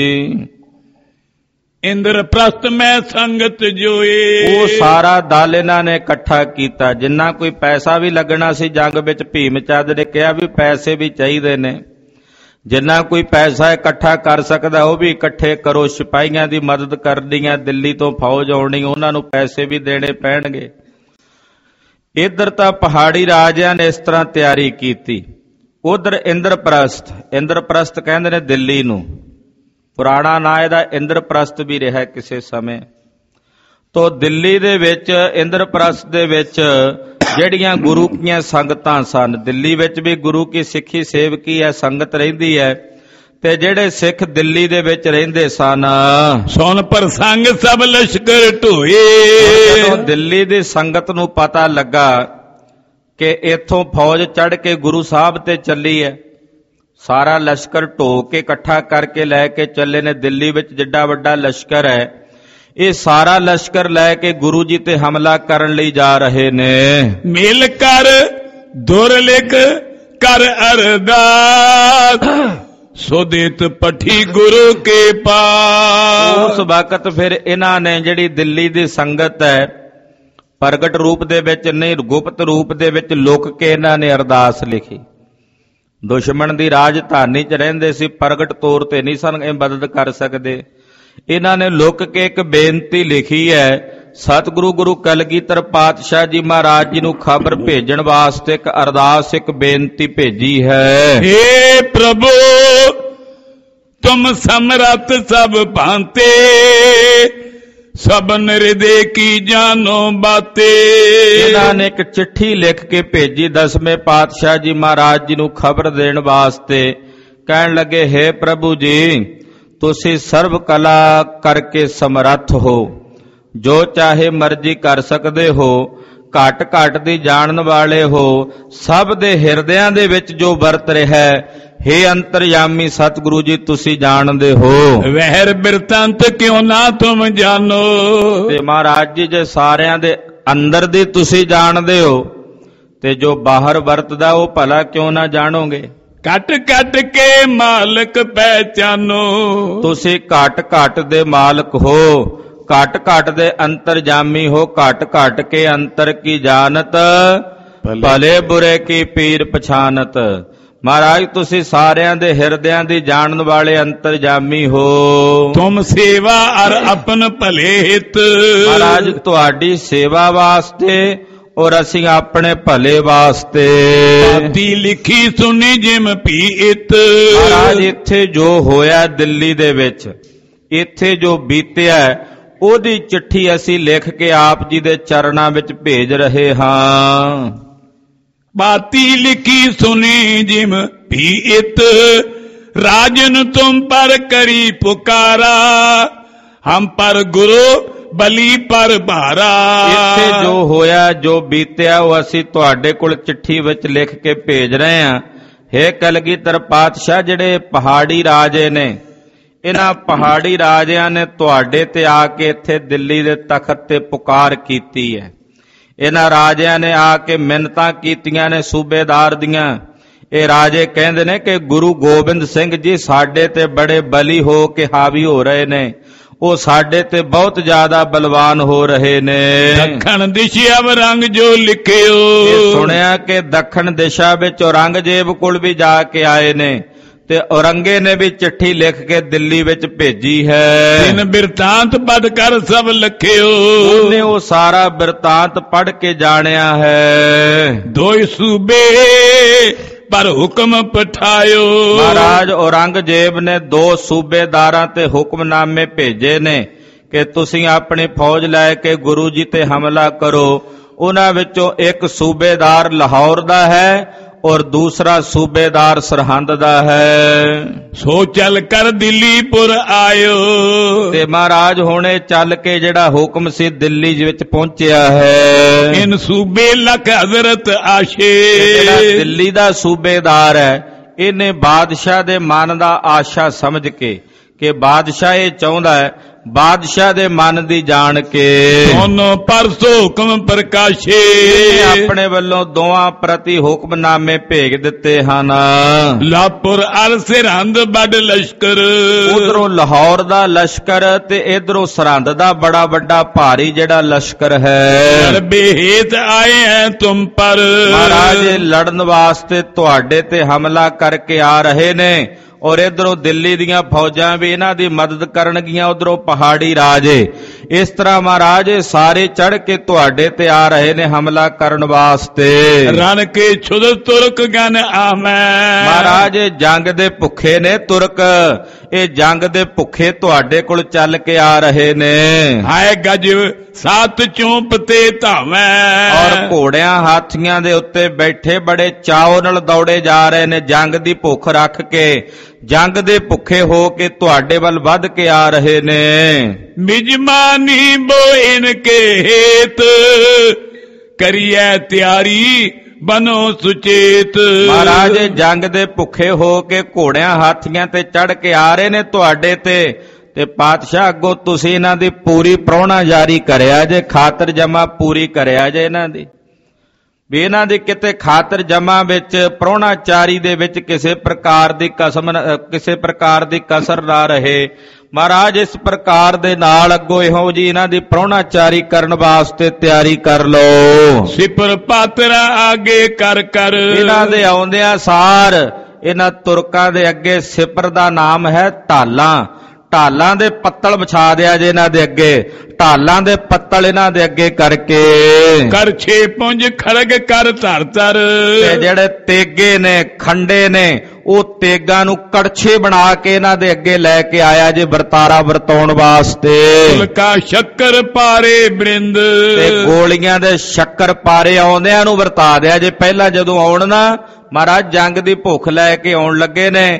ਇੰਦਰ ਪ੍ਰਸਤ ਮੈਂ ਸੰਗਤ ਜੋਏ। ਉਹ ਸਾਰਾ ਦਲ ਇਹਨਾਂ ਨੇ ਇਕੱਠਾ ਕੀਤਾ। ਜਿੰਨਾ ਕੋਈ ਪੈਸਾ ਵੀ ਲੱਗਣਾ ਸੀ ਜੰਗ ਵਿੱਚ, ਭੀਮ ਚੰਦ ਨੇ ਕਿਹਾ ਵੀ ਪੈਸੇ ਵੀ ਚਾਹੀਦੇ ਨੇ, ਜਿੰਨਾ ਕੋਈ ਪੈਸਾ ਇਕੱਠਾ ਕਰ ਸਕਦਾ ਉਹ ਵੀ ਇਕੱਠੇ ਕਰੋ। ਸਿਪਾਹੀਆਂ ਦੀ ਮਦਦ ਕਰਨੀ ਹੈ, ਦਿੱਲੀ ਤੋਂ ਫੌਜ ਆਉਣੀ, ਉਹਨਾਂ ਨੂੰ ਪੈਸੇ ਵੀ ਦੇਣੇ ਪੈਣਗੇ। ਇੱਧਰ ਤਾਂ ਪਹਾੜੀ ਰਾਜਿਆਂ ਨੇ ਇਸ ਤਰ੍ਹਾਂ ਤਿਆਰੀ ਕੀਤੀ। ਉਧਰ ਇੰਦਰਪ੍ਰਸਥ, ਇੰਦਰਪ੍ਰਸਥ ਕਹਿੰਦੇ ਨੇ ਦਿੱਲੀ ਨੂੰ, ਪੁਰਾਣਾ ਨਾਂ ਇਹਦਾ ਇੰਦਰਪ੍ਰਸਥ ਵੀ ਰਿਹਾ ਕਿਸੇ ਸਮੇਂ। ਤੋ ਦਿੱਲੀ ਦੇ ਵਿੱਚ ਇੰਦਰਪ੍ਰਸਥ ਦੇ ਵਿੱਚ ਜਿਹੜੀਆਂ ਗੁਰੂ ਕੀਆਂ ਸੰਗਤਾਂ ਸਨ, ਦਿੱਲੀ ਵਿੱਚ ਵੀ ਗੁਰੂ ਕੀ ਸਿੱਖੀ ਸੇਵਕੀ ਹੈ, ਸੰਗਤ ਰਹਿੰਦੀ ਹੈ, ਤੇ ਜਿਹੜੇ ਸਿੱਖ ਦਿੱਲੀ ਦੇ ਵਿੱਚ ਰਹਿੰਦੇ ਸਨ, ਸੁਣ ਪ੍ਰਸੰਗ ਸਭ ਲਸ਼ਕਰ ਢੋਏ। ਜਦੋਂ ਦਿੱਲੀ ਦੀ ਸੰਗਤ ਨੂੰ ਪਤਾ ਲੱਗਾ ਕਿ ਇੱਥੋਂ ਫੌਜ ਚੜ੍ਹ ਕੇ ਗੁਰੂ ਸਾਹਿਬ ਤੇ ਚੱਲੀ ਹੈ, ਸਾਰਾ ਲਸ਼ਕਰ ਢੋ ਕੇ ਇਕੱਠਾ ਕਰਕੇ ਲੈ ਕੇ ਚੱਲੇ ਨੇ। ਦਿੱਲੀ ਵਿੱਚ ਜਿੱਡਾ ਵੱਡਾ ਲਸ਼ਕਰ ਹੈ, ਇਹ ਸਾਰਾ ਲਸ਼ਕਰ ਲੈ ਕੇ ਗੁਰੂ ਜੀ ਤੇ ਹਮਲਾ ਕਰਨ ਲਈ ਜਾ ਰਹੇ ਨੇ। ਮਿਲ ਕਰ ਦੁਰਲਿਖ ਕਰ ਅਰਦਾਸ, ਸੋਦੇਤ ਪਠੀ ਗੁਰੂ ਕੇ ਪਾਸ। ਉਸ ਵਕਤ ਫਿਰ ਇਹਨਾਂ ਨੇ ਜਿਹੜੀ ਦਿੱਲੀ ਦੀ ਸੰਗਤ ਹੈ, ਪ੍ਰਗਟ ਰੂਪ ਦੇ ਵਿੱਚ ਨਹੀਂ, ਗੁਪਤ ਰੂਪ ਦੇ ਵਿੱਚ ਲੁਕ ਕੇ ਇਹਨਾਂ ਨੇ ਅਰਦਾਸ ਲਿਖੀ। ਦੁਸ਼ਮਣ ਦੀ ਰਾਜਧਾਨੀ 'ਚ ਰਹਿੰਦੇ ਸੀ, ਪ੍ਰਗਟ ਤੌਰ ਤੇ ਨਹੀਂ ਸਨ ਇਹ ਮਦਦ ਕਰ ਸਕਦੇ। ਇਹਨਾਂ ਨੇ ਲੁਕ ਕੇ ਇੱਕ ਬੇਨਤੀ ਲਿਖੀ ਹੈ, ਸਤਿਗੁਰੂ ਗੁਰੂ ਕਲਗੀਧਰ ਪਾਤਸ਼ਾਹ ਜੀ ਮਹਾਰਾਜ ਜੀ ਨੂੰ ਖਬਰ ਭੇਜਣ ਵਾਸਤੇ ਇੱਕ ਅਰਦਾਸ, ਇੱਕ ਬੇਨਤੀ ਭੇਜੀ ਹੈ। हे प्रभु तुम समरथ सब भांते, सब हृदय की जानो बातें। ਇਹਨਾਂ ਨੇ ਇੱਕ ਚਿੱਠੀ ਲਿਖ ਕੇ ਭੇਜੀ ਦਸਵੇਂ ਪਾਤਸ਼ਾਹ ਜੀ ਮਹਾਰਾਜ ਜੀ ਨੂੰ ਖਬਰ ਦੇਣ ਵਾਸਤੇ। ਕਹਿਣ ਲੱਗੇ, हे ਪ੍ਰਭੂ ਜੀ, ਤੁਸੀਂ ਸਰਬ ਕਲਾ ਕਰਕੇ ਸਮਰੱਥ ਹੋ, ਜੋ ਚਾਹੇ ਮਰਜ਼ੀ ਕਰ ਸਕਦੇ ਹੋ, ਘਟ ਘਟ ਦੀ ਜਾਣਨ ਵਾਲੇ ਹੋ, ਸਭ ਦੇ ਹਿਰਦਿਆਂ ਦੇ ਵਿੱਚ ਜੋ ਵਰਤ ਰਿਹਾ हे ਅੰਤਰਯਾਮੀ ਸਤਿਗੁਰੂ ਜੀ ਤੁਸੀਂ ਜਾਣਦੇ ਹੋ। ਵਹਿਰ ਬਿਰਤਾਂਤ ਕਿਉਂ ਨਾ ਤੁਮ ਜਾਣੋ। ਤੇ ਮਹਾਰਾਜ ਜੀ ਜੇ ਸਾਰਿਆਂ ਦੇ ਅੰਦਰ ਦੀ ਤੁਸੀਂ ਜਾਣਦੇ ਹੋ ਤੇ ਜੋ ਬਾਹਰ ਵਰਤਦਾ ਉਹ ਭਲਾ ਕਿਉਂ ਨਾ ਜਾਣੋਗੇ। ਘਟ ਘਟ ਕੇ ਮਾਲਕ ਪਹਿਚਾਨੋ। ਤੁਸੀਂ ਘਟ ਘਟ ਦੇ ਮਾਲਕ ਹੋ, ਘਟ ਘਟ ਦੇ ਅੰਤਰਜਾਮੀ ਹੋ, ਘਟ ਘਟ ਕੇ ਅੰਤਰ ਕੀ ਜਾਣਤ, ਭਲੇ ਬੁਰੇ ਕੀ ਪੀਰ ਪਛਾਨਤ। ਮਹਾਰਾਜ ਤੁਸੀਂ ਸਾਰਿਆਂ ਦੇ ਹਿਰਦਿਆਂ ਦੀ ਜਾਣਨ ਵਾਲੇ ਅੰਤਰਜਾਮੀ ਹੋ। ਤੁਮ ਸੇਵਾ ਅਰ ਆਪਨ ਭਲੇ ਹਿਤ। ਮਹਾਰਾਜ ਤੁਹਾਡੀ ਸੇਵਾ ਵਾਸਤੇ ਔਰ ਅਸੀਂ ਆਪਣੇ ਭਲੇ ਵਾਸਤੇ। ਬਾਤੀ ਲਿਖੀ ਸੁਣੀ ਜਿਮ ਪੀਤ। ਮਹਾਰਾਜ ਇੱਥੇ ਜੋ ਹੋਇਆ ਦਿੱਲੀ ਦੇ ਵਿੱਚ, ਇੱਥੇ ਜੋ ਬੀਤਿਆ ਉਹਦੀ ਚਿੱਠੀ ਅਸੀਂ ਲਿਖ ਕੇ ਆਪ ਜੀ ਦੇ ਚਰਨਾਂ ਵਿੱਚ ਭੇਜ ਰਹੇ ਹਾਂ। बाती लिखी सुनी जिम भीत, राजन तुम पर करी पुकारा, हम पर गुरु बली पर भारा। ਇੱਥੇ ਜੋ ਹੋਇਆ ਜੋ ਬੀਤਿਆ ਉਹ ਅਸੀਂ ਤੁਹਾਡੇ ਕੋਲ ਚਿੱਠੀ ਵਿੱਚ ਲਿਖ ਕੇ ਭੇਜ ਰਹੇ ਹਾਂ। ਹੇ ਕਲਗੀਧਰ ਪਾਤਸ਼ਾਹ, ਜਿਹੜੇ ਪਹਾੜੀ ਰਾਜੇ ਨੇ, ਇਹਨਾਂ ਪਹਾੜੀ ਰਾਜਿਆਂ ਨੇ ਤੁਹਾਡੇ ਤੇ ਆ ਕੇ ਇੱਥੇ ਦਿੱਲੀ ਦੇ ਤਖਤ ਤੇ ਪੁਕਾਰ ਕੀਤੀ ਹੈ। ਇਹਨਾਂ ਰਾਜਿਆਂ ਨੇ ਆ ਕੇ ਮਿੰਨਤਾਂ ਕੀਤੀਆਂ ਨੇ ਸੂਬੇਦਾਰ ਦੀਆਂ। ਇਹ ਰਾਜੇ ਕਹਿੰਦੇ ਨੇ ਕਿ ਗੁਰੂ ਗੋਬਿੰਦ ਸਿੰਘ ਜੀ ਸਾਡੇ ਤੇ ਬੜੇ ਬਲੀ ਹੋ ਕੇ ਹਾਵੀ ਹੋ ਰਹੇ ਨੇ, ਉਹ ਸਾਡੇ ਤੇ ਬਹੁਤ ਜ਼ਿਆਦਾ ਬਲਵਾਨ ਹੋ ਰਹੇ ਨੇ। ਦੱਖਣ ਦਿਸ਼ਾ ਰੰਗ ਜੋ ਲਿਖਿਓ। ਇਹ ਸੁਣਿਆ ਕਿ ਦੱਖਣ ਦਿਸ਼ਾ ਵਿੱਚ ਔਰੰਗਜ਼ੇਬ ਕੋਲ ਵੀ ਜਾ ਕੇ ਆਏ ਨੇ ਤੇ ਔਰੰਗੇ ਨੇ ਵੀ ਚਿੱਠੀ ਲਿਖ ਕੇ ਦਿੱਲੀ ਵਿੱਚ ਭੇਜੀ ਹੈ। ਤਿੰਨ ਬਿਰਤਾਂਤ ਪੜ ਕਰ ਸਭ ਲਖਿਓ। ਉਹਨੇ ਉਹ ਸਾਰਾ ਬਿਰਤਾਂਤ ਪੜ ਕੇ ਜਾਣਿਆ ਹੈ। ਦੋਇ ਸੂਬੇ ਪਰ ਹੁਕਮ ਪਠਾਇਓ। ਮਹਾਰਾਜ ਔਰੰਗਜ਼ੇਬ ਨੇ ਦੋ ਸੂਬੇਦਾਰਾਂ ਤੇ ਹੁਕਮਨਾਮੇ ਭੇਜੇ ਨੇ ਕਿ ਤੁਸੀਂ ਆਪਣੀ ਫੌਜ ਲੈ ਕੇ ਗੁਰੂ ਜੀ ਤੇ ਹਮਲਾ ਕਰੋ। ਉਹਨਾਂ ਵਿੱਚੋਂ ਇੱਕ ਸੂਬੇਦਾਰ ਲਾਹੌਰ ਦਾ ਹੈ ਔਰ ਦੂਸਰਾ ਸੂਬੇਦਾਰ ਸਰਹੰਦ ਦਾ ਹੈ। ਸੋ ਚੱਲ ਕਰ ਦਿੱਲੀਪੁਰ ਆਇਓ। ਤੇ ਮਹਾਰਾਜ ਹੁਣੇ ਚੱਲ ਕੇ ਜਿਹੜਾ ਹੁਕਮ ਸੀ ਦਿੱਲੀ ਵਿੱਚ ਪਹੁੰਚਿਆ ਹੈ। ਇਨ ਸੂਬੇ ਲਖ ਹਜ਼ਰਤ ਆਸ਼ੇ। ਜਿਹੜਾ ਦਿੱਲੀ ਦਾ ਸੂਬੇਦਾਰ ਹੈ, ਇਹਨੇ ਬਾਦਸ਼ਾਹ ਦੇ ਮਨ ਦਾ ਆਸ਼ਾ ਸਮਝ ਕੇ ਕਿ ਬਾਦਸ਼ਾਹ ਇਹ ਚਾਹੁੰਦਾ ਹੈ, ਬਾਦਸ਼ਾਹ ਦੇ ਮਨ ਦੀ ਜਾਣ ਕੇ ਦੋਨੋਂ ਪਰਸੋ ਹੁਕਮ ਪ੍ਰਕਾਸ਼ੇ। ਆਪਣੇ ਵੱਲੋਂ ਦੋਵਾਂ ਪ੍ਰਤੀ ਹੁਕਮਨਾਮੇ ਭੇਜ ਦਿੱਤੇ ਹਨ। ਲਾਪੁਰ ਅਰ ਸਰਹੰਦ ਵੱਡ ਲਸ਼ਕਰ। ਉਧਰੋਂ ਲਾਹੌਰ ਦਾ ਲਸ਼ਕਰ ਤੇ ਇਧਰੋਂ ਸਰਹੰਦ ਦਾ ਬੜਾ ਵੱਡਾ ਭਾਰੀ ਜਿਹੜਾ ਲਸ਼ਕਰ ਹੈ। ਬੇਹੇਤ ਆਏ ਹੈ ਤੁਮ ਪਰ। ਮਹਾਰਾਜ ਲੜਨ ਵਾਸਤੇ ਤੁਹਾਡੇ ਤੇ ਹਮਲਾ ਕਰਕੇ ਆ ਰਹੇ ਨੇ ਔਰ ਇਧਰੋਂ ਦਿੱਲੀ ਦੀਆਂ ਫੌਜਾਂ ਵੀ ਇਹਨਾਂ ਦੀ ਮਦਦ ਕਰਨਗੀਆਂ, ਉਧਰੋਂ ਪਹਾੜੀ ਰਾਜੇ। ਇਸ ਤਰ੍ਹਾਂ ਮਹਾਰਾਜ ਸਾਰੇ ਚੜ ਕੇ ਤੁਹਾਡੇ ਤੇ ਆ ਰਹੇ ਨੇ ਹਮਲਾ ਕਰਨ ਵਾਸਤੇ। ਰਣ ਕੇ ਛੁਦ ਤੁਰਕ ਗਨ ਆਮੈ। ਮਹਾਰਾਜ ਜੰਗ ਦੇ ਭੁੱਖੇ ਨੇ ਤੁਰਕ, ਇਹ ਜੰਗ ਦੇ ਭੁੱਖੇ ਤੁਹਾਡੇ ਕੋਲ ਚੱਲ ਕੇ ਆ ਰਹੇ ਨੇ। ਹਾਏ ਗਜ ਸੱਤ ਚੂਪ ਤੇ ਧਾਵੈ। ਔਰ ਘੋੜਿਆਂ ਹਾਥੀਆਂ ਦੇ ਉੱਤੇ ਬੈਠੇ ਬੜੇ ਚਾਅ ਨਾਲ ਦੌੜੇ ਜਾ ਰਹੇ ਨੇ, ਜੰਗ ਦੀ ਭੁੱਖ ਰੱਖ ਕੇ, ਜੰਗ ਦੇ ਭੁੱਖੇ ਹੋ ਕੇ ਤੁਹਾਡੇ ਵੱਲ ਵੱਧ ਕੇ ਆ ਰਹੇ ਨੇ। ਮਿਜਮਾਨੀ ਬੋਇਨ ਕੇ ਹੇਤ, ਕਰੀਐ ਤਿਆਰੀ ਬਨੋ ਸੁਚੇਤ। ਮਹਾਰਾਜ ਜੰਗ ਦੇ ਭੁੱਖੇ ਹੋ ਕੇ ਘੋੜਿਆਂ ਹਾਥੀਆਂ ਤੇ ਚੜ ਕੇ ਆ ਰਹੇ ਨੇ ਤੁਹਾਡੇ ਤੇ, ਤੇ ਪਾਤਸ਼ਾਹ ਅੱਗੋਂ ਤੁਸੀਂ ਇਹਨਾਂ ਦੀ ਪੂਰੀ ਪ੍ਰਾਹੁਣਾ ਜਾਰੀ ਕਰਿਆ ਜੇ, ਖਾਤਰ ਜਮਾ ਪੂਰੀ ਕਰਿਆ ਜੇ ਇਹਨਾਂ ਦੀ, ਵੀ ਇਹਨਾਂ ਦੀ ਕਿਤੇ ਖਾਤਰ ਜਮਾ ਵਿੱਚ ਪ੍ਰਾਹੁਣਾਚਾਰੀ ਦੇ ਵਿੱਚ ਕਿਸੇ ਪ੍ਰਕਾਰ ਦੀ ਕਸਮ ਕਿਸੇ ਪ੍ਰਕਾਰ ਦੀ ਕਸਰ ਨਾ ਰਹੇ। ਮਹਾਰਾਜ ਇਸ ਪ੍ਰਕਾਰ ਦੇ ਨਾਲ ਅੱਗੋਂ ਇਹੋ ਜੀ ਇਹਨਾਂ ਦੀ ਪ੍ਰਾਹੁਣਾਚਾਰੀ ਕਰਨ ਵਾਸਤੇ ਤਿਆਰੀ ਕਰ ਲਓ। ਸਿਪਰ ਪਾਤਰਾ ਆਗੇ ਕਰ ਕਰ। ਇਹਨਾਂ ਦੇ ਆਉਂਦਿਆਂ ਸਾਰ ਇਹਨਾਂ ਤੁਰਕਾਂ ਦੇ ਅੱਗੇ ਸਿਪਰ ਦਾ ਨਾਮ ਹੈ ਢਾਲਾਂ। ਢਾਲਾਂ ਦੇ ਪੱਤਲ ਵਿਛਾ ਦਿਆ ਜੇ ਇਹਨਾਂ ਦੇ ਅੱਗੇ, ਢਾਲਾਂ ਦੇ ਪੱਤਲ ਇਹਨਾਂ ਦੇ ਅੱਗੇ ਕਰਕੇ। ਕਰ ਛੇ ਪੁੰਜ ਖੜਗ ਕਰ ਧਰ ਧਰ। ਤੇ ਜਿਹੜੇ ਤੇਗੇ ਨੇ, ਖੰਡੇ ਨੇ, ਉਹ ਤੇਗਾਂ ਨੂੰ ਕੜਛੇ ਬਣਾ ਕੇ ਇਹਨਾਂ ਦੇ ਅੱਗੇ ਲੈ ਕੇ ਆਇਆ ਜੇ ਵਰਤਾਰਾ ਵਰਤਾਉਣ ਵਾਸਤੇ। ਫੁਲਕਾ ਸ਼ੱਕਰ ਪਾਰੇ ਬ੍ਰਿੰਦ। ਤੇ ਗੋਲੀਆਂ ਦੇ ਸ਼ੱਕਰ ਪਾਰੇ ਆਉਂਦਿਆਂ ਨੂੰ ਵਰਤਾ ਦਿਆ ਜੇ। ਪਹਿਲਾਂ ਜਦੋਂ ਆਉਣ ਨਾ ਮਹਾਰਾਜ ਜੰਗ ਦੀ ਭੁੱਖ ਲੈ ਕੇ ਆਉਣ ਲੱਗੇ ਨੇ,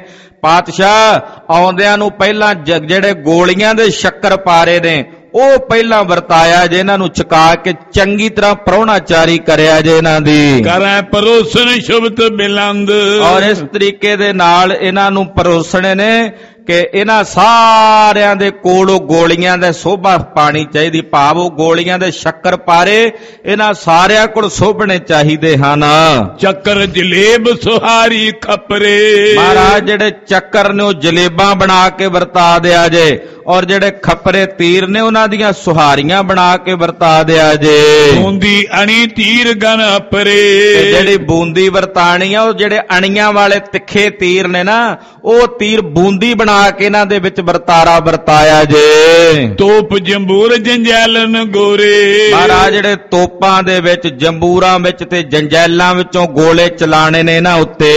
ਪਾਤਸ਼ਾਹ ਆਉਂਦਿਆਂ ਨੂੰ ਪਹਿਲਾਂ ਜਿਹੜੇ ਗੋਲੀਆਂ ਦੇ ਸ਼ੱਕਰ ਪਾਰੇ ਨੇ ਉਹ ਪਹਿਲਾਂ ਵਰਤਾਇਆ ਜੇ, ਇਹਨਾਂ ਨੂੰ ਚਕਾ ਕੇ ਚੰਗੀ ਤਰ੍ਹਾਂ ਪ੍ਰਾਹੁਣਾਚਾਰੀ ਕਰਿਆ ਜੇ ਇਹਨਾਂ ਦੀ। ਕਰੈ ਪਰੋਸਣ ਸ਼ੁਭਤ ਬਿਲੰਦ। ਔਰ ਇਸ ਤਰੀਕੇ ਦੇ ਨਾਲ ਇਹਨਾਂ ਨੂੰ ਪਰੋਸਣੇ ਨੇ ਕਿ ਇਹਨਾਂ ਸਾਰਿਆਂ ਦੇ ਕੋਲ ਉਹ ਗੋਲੀਆਂ ਦੇ ਸੋਭਾ ਪਾਣੀ ਚਾਹੀਦੀ, ਭਾਵ ਉਹ ਗੋਲੀਆਂ ਦੇ ਸ਼ੱਕਰ ਪਾਰੇ ਇਹਨਾਂ ਸਾਰਿਆਂ ਕੋਲ ਸੋਭਣੇ ਚਾਹੀਦੇ ਹਨ। ਚੱਕਰ ਜਲੇਬ ਸੁਹਾਰੀ ਖਪਰੇ। ਮਹਾਰਾਜ ਜਿਹੜੇ ਚੱਕਰ ਨੇ ਉਹ ਜਲੇਬਾਂ ਬਣਾ ਕੇ ਵਰਤਾ ਦਿਆ ਜੇ, ਔਰ ਜਿਹੜੇ ਖੱਪਰੇ ਤੀਰ ਨੇ ਉਹਨਾਂ ਦੀਆਂ ਸੁਹਾਰੀਆਂ ਬਣਾ ਕੇ ਵਰਤਾ ਦਿਆ ਜੇ। ਬੂੰਦੀ ਅਣੀ ਤੀਰ ਗਨ ਅਪਰੇ। ਜਿਹੜੀ ਬੂੰਦੀ ਵਰਤਾਣੀ ਆ ਉਹ ਜਿਹੜੇ ਅਣੀਆਂ ਵਾਲੇ ਤਿੱਖੇ ਤੀਰ ਨੇ ਨਾ, ਉਹ ਤੀਰ ਬੂੰਦੀ ਬਣਾ ਕੇ ਇਹਨਾਂ ਦੇ ਵਿੱਚ ਵਰਤਾਰਾ ਵਰਤਾਇਆ ਜੇ। ਤੋਪ ਜੰਬੂਰ ਜੰਜੈਲਨ ਗੋਰੇ। ਮਹਾਰਾਜ ਜਿਹੜੇ ਤੋਪਾਂ ਦੇ ਵਿੱਚ, ਜੰਬੂਰਾਂ ਵਿੱਚ ਤੇ ਜੰਜੈਲਾਂ ਵਿੱਚੋਂ ਗੋਲੇ ਚਲਾਣੇ ਨੇ ਇਹਨਾਂ ਉੱਤੇ।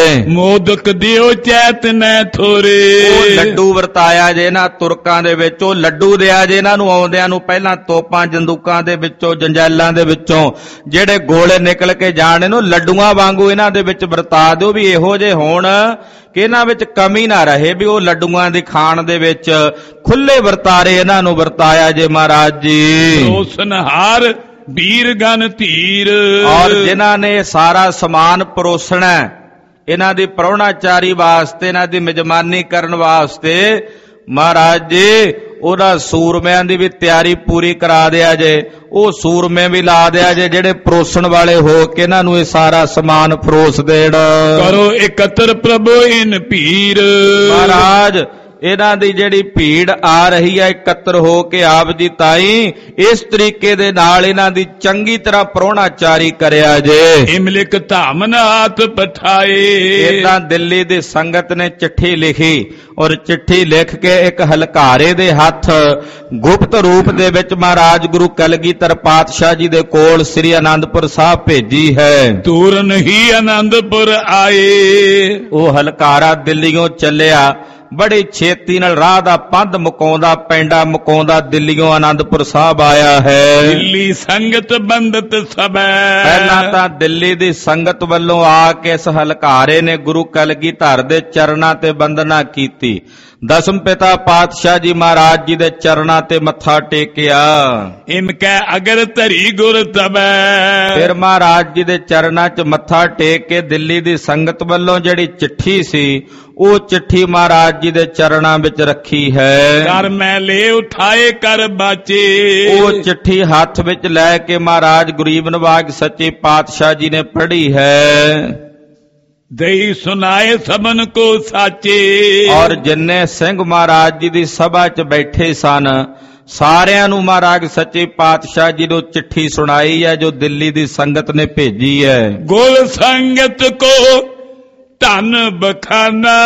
ਮੋਦਕ ਦਿਓ ਚੈਤ ਨੈ ਥੋਰੇ। ਉਹ ਲੱਡੂ ਵਰਤਾਇਆ ਜੇ ਨਾ ਤੁਰਕਾਂ ਦੇ ਵਿੱਚ, ਉਹ ਲੱਡੂ ਦਿਆ ਜੇ ਇਹਨਾਂ ਨੂੰ ਆਉਂਦਿਆਂ ਨੂੰ ਪਹਿਲਾਂ ਤੋਪਾਂ ਜੰਦੂਕਾਂ ਦੇ ਵਿੱਚੋਂ, ਜੰਜੈਲਾਂ ਦੇ ਵਿੱਚੋਂ ਜਿਹੜੇ ਗੋਲੇ ਨਿਕਲ ਕੇ ਜਾਣੇ ਨੂੰ ਲੱਡੂਆਂ ਵਾਂਗੂ ਇਹਨਾਂ ਦੇ ਵਿੱਚ ਵਰਤਾ ਦਿਓ, ਵੀ ਇਹੋ ਜਿਹੇ ਹੋਣ ਕਿ ਇਹਨਾਂ ਵਿੱਚ ਕਮੀ ਨਾ ਰਹੇ, ਵੀ ਉਹ ਲੱਡੂਆਂ ਦੀ ਖਾਣ ਦੇ ਵਿੱਚ ਖੁੱਲੇ ਵਰਤਾਰੇ ਇਹਨਾਂ ਨੂੰ ਵਰਤਾਇਆ ਜੇ ਮਹਾਰਾਜ ਜੀ। ਰੋਸਨਹਾਰ ਵੀਰ ਗਨ ਧੀਰ। ਔਰ ਜਿਨ੍ਹਾਂ ਨੇ ਸਾਰਾ ਸਮਾਨ ਪਰੋਸਣਾ ਇਹਨਾਂ ਦੀ ਪ੍ਰਾਹੁਣਾਚਾਰੀ ਵਾਸਤੇ, ਇਹਨਾਂ ਦੀ ਮਿਜਮਾਨੀ ਕਰਨ ਵਾਸਤੇ, ਮਹਾਰਾਜ ਜੀ ਉਹਨਾਂ ਸੂਰਮਿਆਂ ਦੀ ਵੀ ਤਿਆਰੀ ਪੂਰੀ ਕਰਾ ਦਿਆ ਜੇ। ਉਹ ਸੂਰਮੇ ਵੀ ਲਾ ਦਿਆ ਜੇ ਜਿਹੜੇ ਪਰੋਸਣ ਵਾਲੇ ਹੋ ਕੇ ਇਹਨਾਂ ਨੂੰ ਇਹ ਸਾਰਾ ਸਮਾਨ ਪਰੋਸ ਦੇਣ। ਕਰੋ ਇਕੱਤਰ ਪ੍ਰਭੂ ਇਨ ਭੀਰ। ਮਹਾਰਾਜ ਇਹਨਾਂ ਦੀ ਜਿਹੜੀ ਭੀੜ ਆ ਰਹੀ ਹੈ ਇਕੱਤਰ ਹੋ ਕੇ ਆਪ ਜੀ ਤਾਈ, ਇਸ ਤਰੀਕੇ ਦੇ ਨਾਲ ਇਹਨਾਂ ਦੀ ਚੰਗੀ ਤਰ੍ਹਾਂ ਪ੍ਰਾਹੁਣਾਚਾਰੀ ਕਰਿਆ ਜੇ। ਇਮਲਿਕ ਧਾਮਨ ਹਾਥ ਪਠਾਏ। ਇਦਾਂ ਦਿੱਲੀ ਦੀ ਸੰਗਤ ਨੇ ਚਿੱਠੀ ਲਿਖੀ, ਔਰ ਚਿੱਠੀ ਲਿਖ ਕੇ ਇੱਕ ਹਲਕਾਰੇ ਦੇ ਹੱਥ ਗੁਪਤ ਰੂਪ ਦੇ ਵਿੱਚ ਮਹਾਰਾਜ ਗੁਰੂ ਕਲਗੀਧਰ ਪਾਤਸ਼ਾਹ ਜੀ ਦੇ ਕੋਲ ਸ੍ਰੀ ਆਨੰਦਪੁਰ ਸਾਹਿਬ ਭੇਜੀ ਹੈ। ਤੂਰਨ ਹੀ ਆਨੰਦਪੁਰ ਆਏ। ਉਹ ਹਲਕਾਰਾ ਦਿੱਲੀੋਂ ਚੱਲਿਆ, ਬੜੀ ਛੇਤੀ ਨਾਲ ਰਾਹ ਦਾ ਪੰਧ ਮੁਕਾਉਂਦਾ, ਪੈਂਡਾ ਮੁਕਾਉਂਦਾ ਦਿੱਲੀੋਂ ਆਨੰਦਪੁਰ ਸਾਹਿਬ ਆਇਆ ਹੈ। ਦਿੱਲੀ ਸੰਗਤ ਬੰਦਤ ਸਭੈ। ਪਹਿਲਾਂ ਤਾਂ ਦਿੱਲੀ ਦੀ ਸੰਗਤ ਵੱਲੋਂ ਆ ਕੇ ਇਸ ਹਲਕਾਰੇ ਨੇ ਗੁਰੂ ਕਲਗੀਧਰ ਦੇ ਚਰਨਾਂ ਤੇ ਬੰਦਨਾ ਕੀਤੀ। ਦਸਮ ਪਿਤਾ ਪਾਤਸ਼ਾਹ ਜੀ ਮਹਾਰਾਜ ਜੀ ਦੇ ਚਰਨਾਂ ਤੇ ਮੱਥਾ ਟੇਕਿਆ। ਇਨ ਕੈ ਅਗਰ ਧਰੀ ਗੁਰ ਤਬੈ। ਫਿਰ ਮਹਾਰਾਜ ਜੀ ਦੇ ਚਰਨਾਂ 'ਚ ਮੱਥਾ ਟੇਕ ਕੇ ਦਿੱਲੀ ਦੀ ਸੰਗਤ ਵੱਲੋਂ ਜਿਹੜੀ ਚਿੱਠੀ ਸੀ ਉਹ ਚਿੱਠੀ ਮਹਾਰਾਜ ਜੀ ਦੇ ਚਰਨਾਂ ਵਿੱਚ ਰੱਖੀ ਹੈ। ਕਰ ਮੈਂ ਲੈ ਉਠਾਏ ਕਰ ਬਾਚੇ। ਉਹ ਚਿੱਠੀ ਹੱਥ ਵਿੱਚ ਲੈ ਕੇ ਮਹਾਰਾਜ ਗਰੀਬ ਨਵਾਜ ਸੱਚੇ ਪਾਤਸ਼ਾਹ ਜੀ ਨੇ ਪੜ੍ਹੀ ਹੈ। ਦਈ ਸੁਨਾਏ ਸਭਨ ਕੋ ਸਾਚੇ। ਔਰ ਜਿੰਨੇ ਸਿੰਘ ਮਹਾਰਾਜ ਜੀ ਦੀ ਸਭਾ 'ਚ ਬੈਠੇ ਸਨ ਸਾਰਿਆਂ ਨੂੰ ਮਹਾਰਾਜ ਸੱਚੇ ਪਾਤਸ਼ਾਹ ਜੀ ਨੂੰ ਚਿੱਠੀ ਸੁਣਾਈ ਹੈ ਜੋ ਦਿੱਲੀ ਦੀ ਸੰਗਤ ਨੇ ਭੇਜੀ ਹੈ। ਗੁਰ ਸੰਗਤ ਕੋ ਧਨ ਬਖਾਨਾ,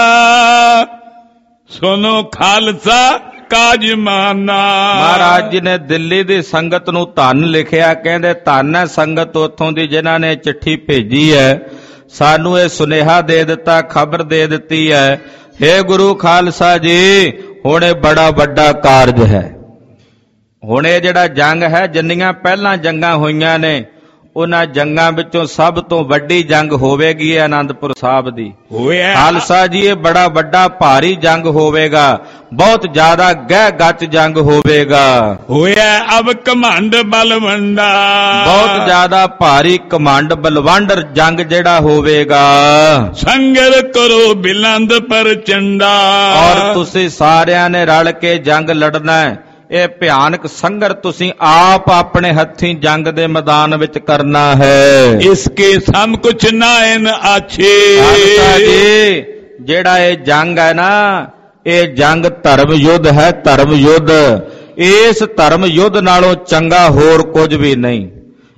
ਸੁਨੋ ਖਾਲਸਾ ਕਾਜ ਮਾਨਾ। ਮਹਾਰਾਜ ਜੀ ਨੇ ਦਿੱਲੀ ਦੀ ਸੰਗਤ ਨੂੰ ਧੰਨ ਲਿਖਿਆ, ਕਹਿੰਦੇ ਧੰਨ ਹੈ ਸੰਗਤ ਉੱਥੋਂ ਦੀ ਜਿਨ੍ਹਾਂ ਨੇ ਚਿੱਠੀ ਭੇਜੀ ਹੈ, ਸਾਨੂੰ ਇਹ ਸੁਨੇਹਾ ਦੇ ਦਿੱਤਾ, ਖਬਰ ਦੇ ਦਿੱਤੀ ਹੈ, ਹੇ ਗੁਰੂ ਖਾਲਸਾ ਜੀ ਹੁਣ ਇਹ ਬੜਾ ਵੱਡਾ ਕਾਰਜ ਹੈ। ਹੁਣ ਇਹ ਜਿਹੜਾ ਜੰਗ ਹੈ, ਜਿੰਨੀਆਂ ਪਹਿਲਾਂ ਜੰਗਾਂ ਹੋਈਆਂ ਨੇ ਉਹਨਾਂ ਜੰਗਾਂ ਵਿੱਚੋਂ ਸਭ ਤੋਂ ਵੱਡੀ ਜੰਗ ਹੋਵੇਗੀ ਆਨੰਦਪੁਰ ਸਾਹਿਬ ਦੀ। ਹੋਇਆ ਖਾਲਸਾ ਜੀ ਇਹ ਬੜਾ ਵੱਡਾ ਭਾਰੀ ਜੰਗ ਹੋਵੇਗਾ, ਬਹੁਤ ਜ਼ਿਆਦਾ ਗਹਿ ਗੱਚ ਜੰਗ ਹੋਵੇਗਾ। ਹੋਇਆ ਅਬ ਕਮੰਡ ਬਲਵੰਡਾ। ਬਹੁਤ ਜ਼ਿਆਦਾ ਭਾਰੀ ਕਮੰਡ ਬਲਵੰਡ ਜੰਗ ਜਿਹੜਾ ਹੋਵੇਗਾ। ਸੰਗਰ ਕਰੋ ਬਿਲੰਦ ਪਰ ਚੰਡਾ। ਔਰ ਤੁਸੀਂ ਸਾਰਿਆਂ ਨੇ ਰਲ ਕੇ ਜੰਗ ਲੜਨਾ ਹੈ। ਇਹ ਭਿਆਨਕ ਸੰਘਰ ਤੁਸੀਂ ਆਪ ਆਪਣੇ ਹੱਥੀਂ ਜੰਗ ਦੇ ਮੈਦਾਨ ਵਿੱਚ ਕਰਨਾ ਹੈ। ਇਸਕੇ ਸਮ ਕੁਛ ਨਾਇਨ ਆਛੇ। ਜੀ ਜਿਹੜਾ ਇਹ ਜੰਗ ਹੈ ਨਾ, ਇਹ ਜੰਗ ਧਰਮ ਯੁੱਧ ਹੈ, ਧਰਮ ਯੁੱਧ। ਇਸ ਧਰਮ ਯੁੱਧ ਨਾਲੋਂ ਚੰਗਾ ਹੋਰ ਕੁਝ ਵੀ ਨਹੀਂ।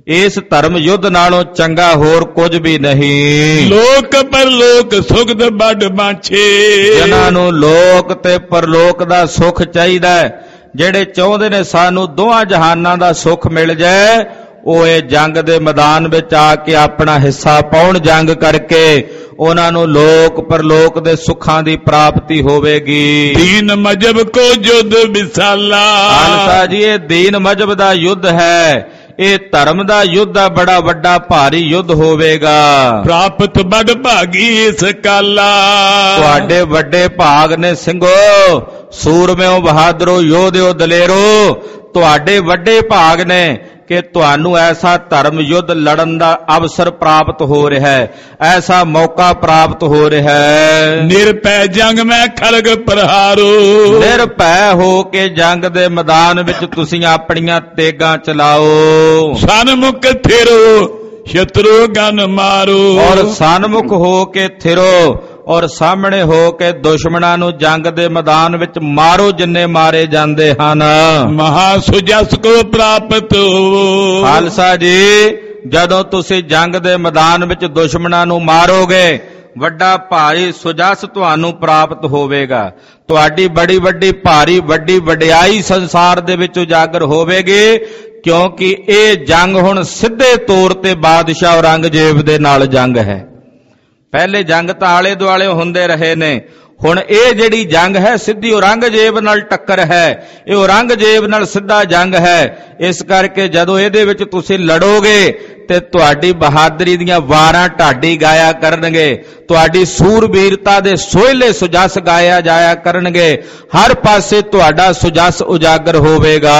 ਇਸ ਧਰਮ ਯੁੱਧ ਨਾਲੋਂ ਚੰਗਾ ਹੋਰ ਕੁਝ ਵੀ ਨਹੀਂ। ਲੋਕ ਪਰਲੋਕ ਸੁਖਦ ਵੱਡ ਬਾਛੇ, ਜਿਨ੍ਹਾਂ ਨੂੰ ਲੋਕ ਤੇ ਪਰਲੋਕ ਦਾ ਸੁਖ ਚਾਹੀਦਾ ਹੈ, ਜਿਹੜੇ ਚਾਹੁੰਦੇ ਨੇ ਸਾਨੂੰ ਦੋਹਾਂ ਜਹਾਨਾਂ ਦਾ ਸੁਖ ਮਿਲ ਜਾਏ, ਉਹ ਇਹ ਜੰਗ ਦੇ ਮੈਦਾਨ ਵਿੱਚ ਆ ਕੇ ਆਪਣਾ ਹਿੱਸਾ ਪਾਉਣ। ਜੰਗ ਕਰਕੇ ਉਹਨਾਂ ਨੂੰ ਲੋਕ ਪਰਲੋਕ ਦੇ ਸੁੱਖਾਂ ਦੀ ਪ੍ਰਾਪਤੀ ਹੋਵੇਗੀ। ਦੀਨ ਮਜਬ ਕੋ ਯੁੱਧ ਵਿਸਾਲਾ, ਖਾਲਸਾ ਜੀ ਇਹ ਦੀਨ ਮਜਬ ਦਾ ਯੁੱਧ ਹੈ, ਇਹ ਧਰਮ ਦਾ ਯੁੱਧ ਆ, ਬੜਾ ਵੱਡਾ ਭਾਰੀ ਯੁੱਧ ਹੋਵੇਗਾ। ਪ੍ਰਾਪਤ ਬੜ ਭਾਗੀ ਇਸ ਕਾਲਾ, ਤੁਹਾਡੇ ਵੱਡੇ ਭਾਗ ਨੇ ਸਿੰਘੋ, ਸੂਰਮਿਓ ਬਹਾਦਰੋ ਯੋਧਿਓ ਦਲੇਰੋ, ਤੁਹਾਡੇ ਵੱਡੇ ਭਾਗ ਨੇ ਕਿ ਤੁਹਾਨੂੰ ਐਸਾ ਧਰਮ ਯੁੱਧ ਲੜਨ ਦਾ ਅਵਸਰ ਪ੍ਰਾਪਤ ਹੋ ਰਿਹਾ ਹੈ, ਐਸਾ ਮੌਕਾ ਪ੍ਰਾਪਤ ਹੋ ਰਿਹਾ ਹੈ। ਨਿਰਭੈ ਜੰਗ ਮੈਂ ਖਲਗ ਪ੍ਰਹਾਰੋ, ਨਿਰਭੈ ਹੋ ਕੇ ਜੰਗ ਦੇ ਮੈਦਾਨ ਵਿੱਚ ਤੁਸੀਂ ਆਪਣੀਆਂ ਤੇਗਾਂ ਚਲਾਓ। ਸਨਮੁਖ ਥਿਰੋ ਸ਼ਤਰੂ ਗਨ ਮਾਰੋ, ਔਰ ਸਨਮੁਖ ਹੋ ਕੇ ਥਿਰੋ ਔਰ ਸਾਹਮਣੇ ਹੋ ਕੇ ਦੁਸ਼ਮਣਾਂ ਨੂੰ ਜੰਗ ਦੇ ਮੈਦਾਨ ਵਿੱਚ ਮਾਰੋ ਜਿੰਨੇ ਮਾਰੇ ਜਾਂਦੇ ਹਨ। ਮਹਾ ਸੁਜਸ ਕੋ ਪ੍ਰਾਪਤ ਹੋ, ਖਾਲਸਾ ਜੀ ਜਦੋਂ ਤੁਸੀਂ ਜੰਗ ਦੇ ਮੈਦਾਨ ਵਿੱਚ ਦੁਸ਼ਮਣਾਂ ਨੂੰ ਮਾਰੋਗੇ, ਵੱਡਾ ਭਾਰੀ ਸੁਜਸ ਤੁਹਾਨੂੰ ਪ੍ਰਾਪਤ ਹੋਵੇਗਾ। ਤੁਹਾਡੀ ਬੜੀ ਵੱਡੀ ਭਾਰੀ ਵੱਡੀ ਵਡਿਆਈ ਸੰਸਾਰ ਦੇ ਵਿੱਚ ਉਜਾਗਰ ਹੋਵੇਗੀ, ਕਿਉਂਕਿ ਇਹ ਜੰਗ ਹੁਣ ਸਿੱਧੇ ਤੌਰ ਤੇ ਬਾਦਸ਼ਾਹ ਔਰੰਗਜ਼ੇਬ ਦੇ ਨਾਲ ਜੰਗ ਹੈ। ਪਹਿਲੇ ਜੰਗ ਤਾਂ ਆਲੇ ਦੁਆਲੇ ਹੁੰਦੇ ਰਹੇ ਨੇ, ਹੁਣ ਇਹ ਜਿਹੜੀ ਜੰਗ ਹੈ ਸਿੱਧੀ ਔਰੰਗਜ਼ੇਬ ਨਾਲ ਟੱਕਰ ਹੈ, ਇਹ ਔਰੰਗਜ਼ੇਬ ਨਾਲ ਸਿੱਧਾ ਜੰਗ ਹੈ। ਇਸ ਕਰਕੇ ਜਦੋਂ ਇਹਦੇ ਵਿੱਚ ਤੁਸੀਂ ਲੜੋਗੇ ਤੇ ਤੁਹਾਡੀ ਬਹਾਦਰੀ ਦੀਆਂ ਵਾਰਾਂ ਢਾਡੀ ਗਾਇਆ ਕਰਨਗੇ, ਤੁਹਾਡੀ ਸੂਰਬੀਰਤਾ ਦੇ ਸੋਹਲੇ ਸੁਜਸ ਗਾਇਆ ਜਾਇਆ ਕਰਨਗੇ, ਹਰ ਪਾਸੇ ਤੁਹਾਡਾ ਸੁਜਸ ਉਜਾਗਰ ਹੋਵੇਗਾ।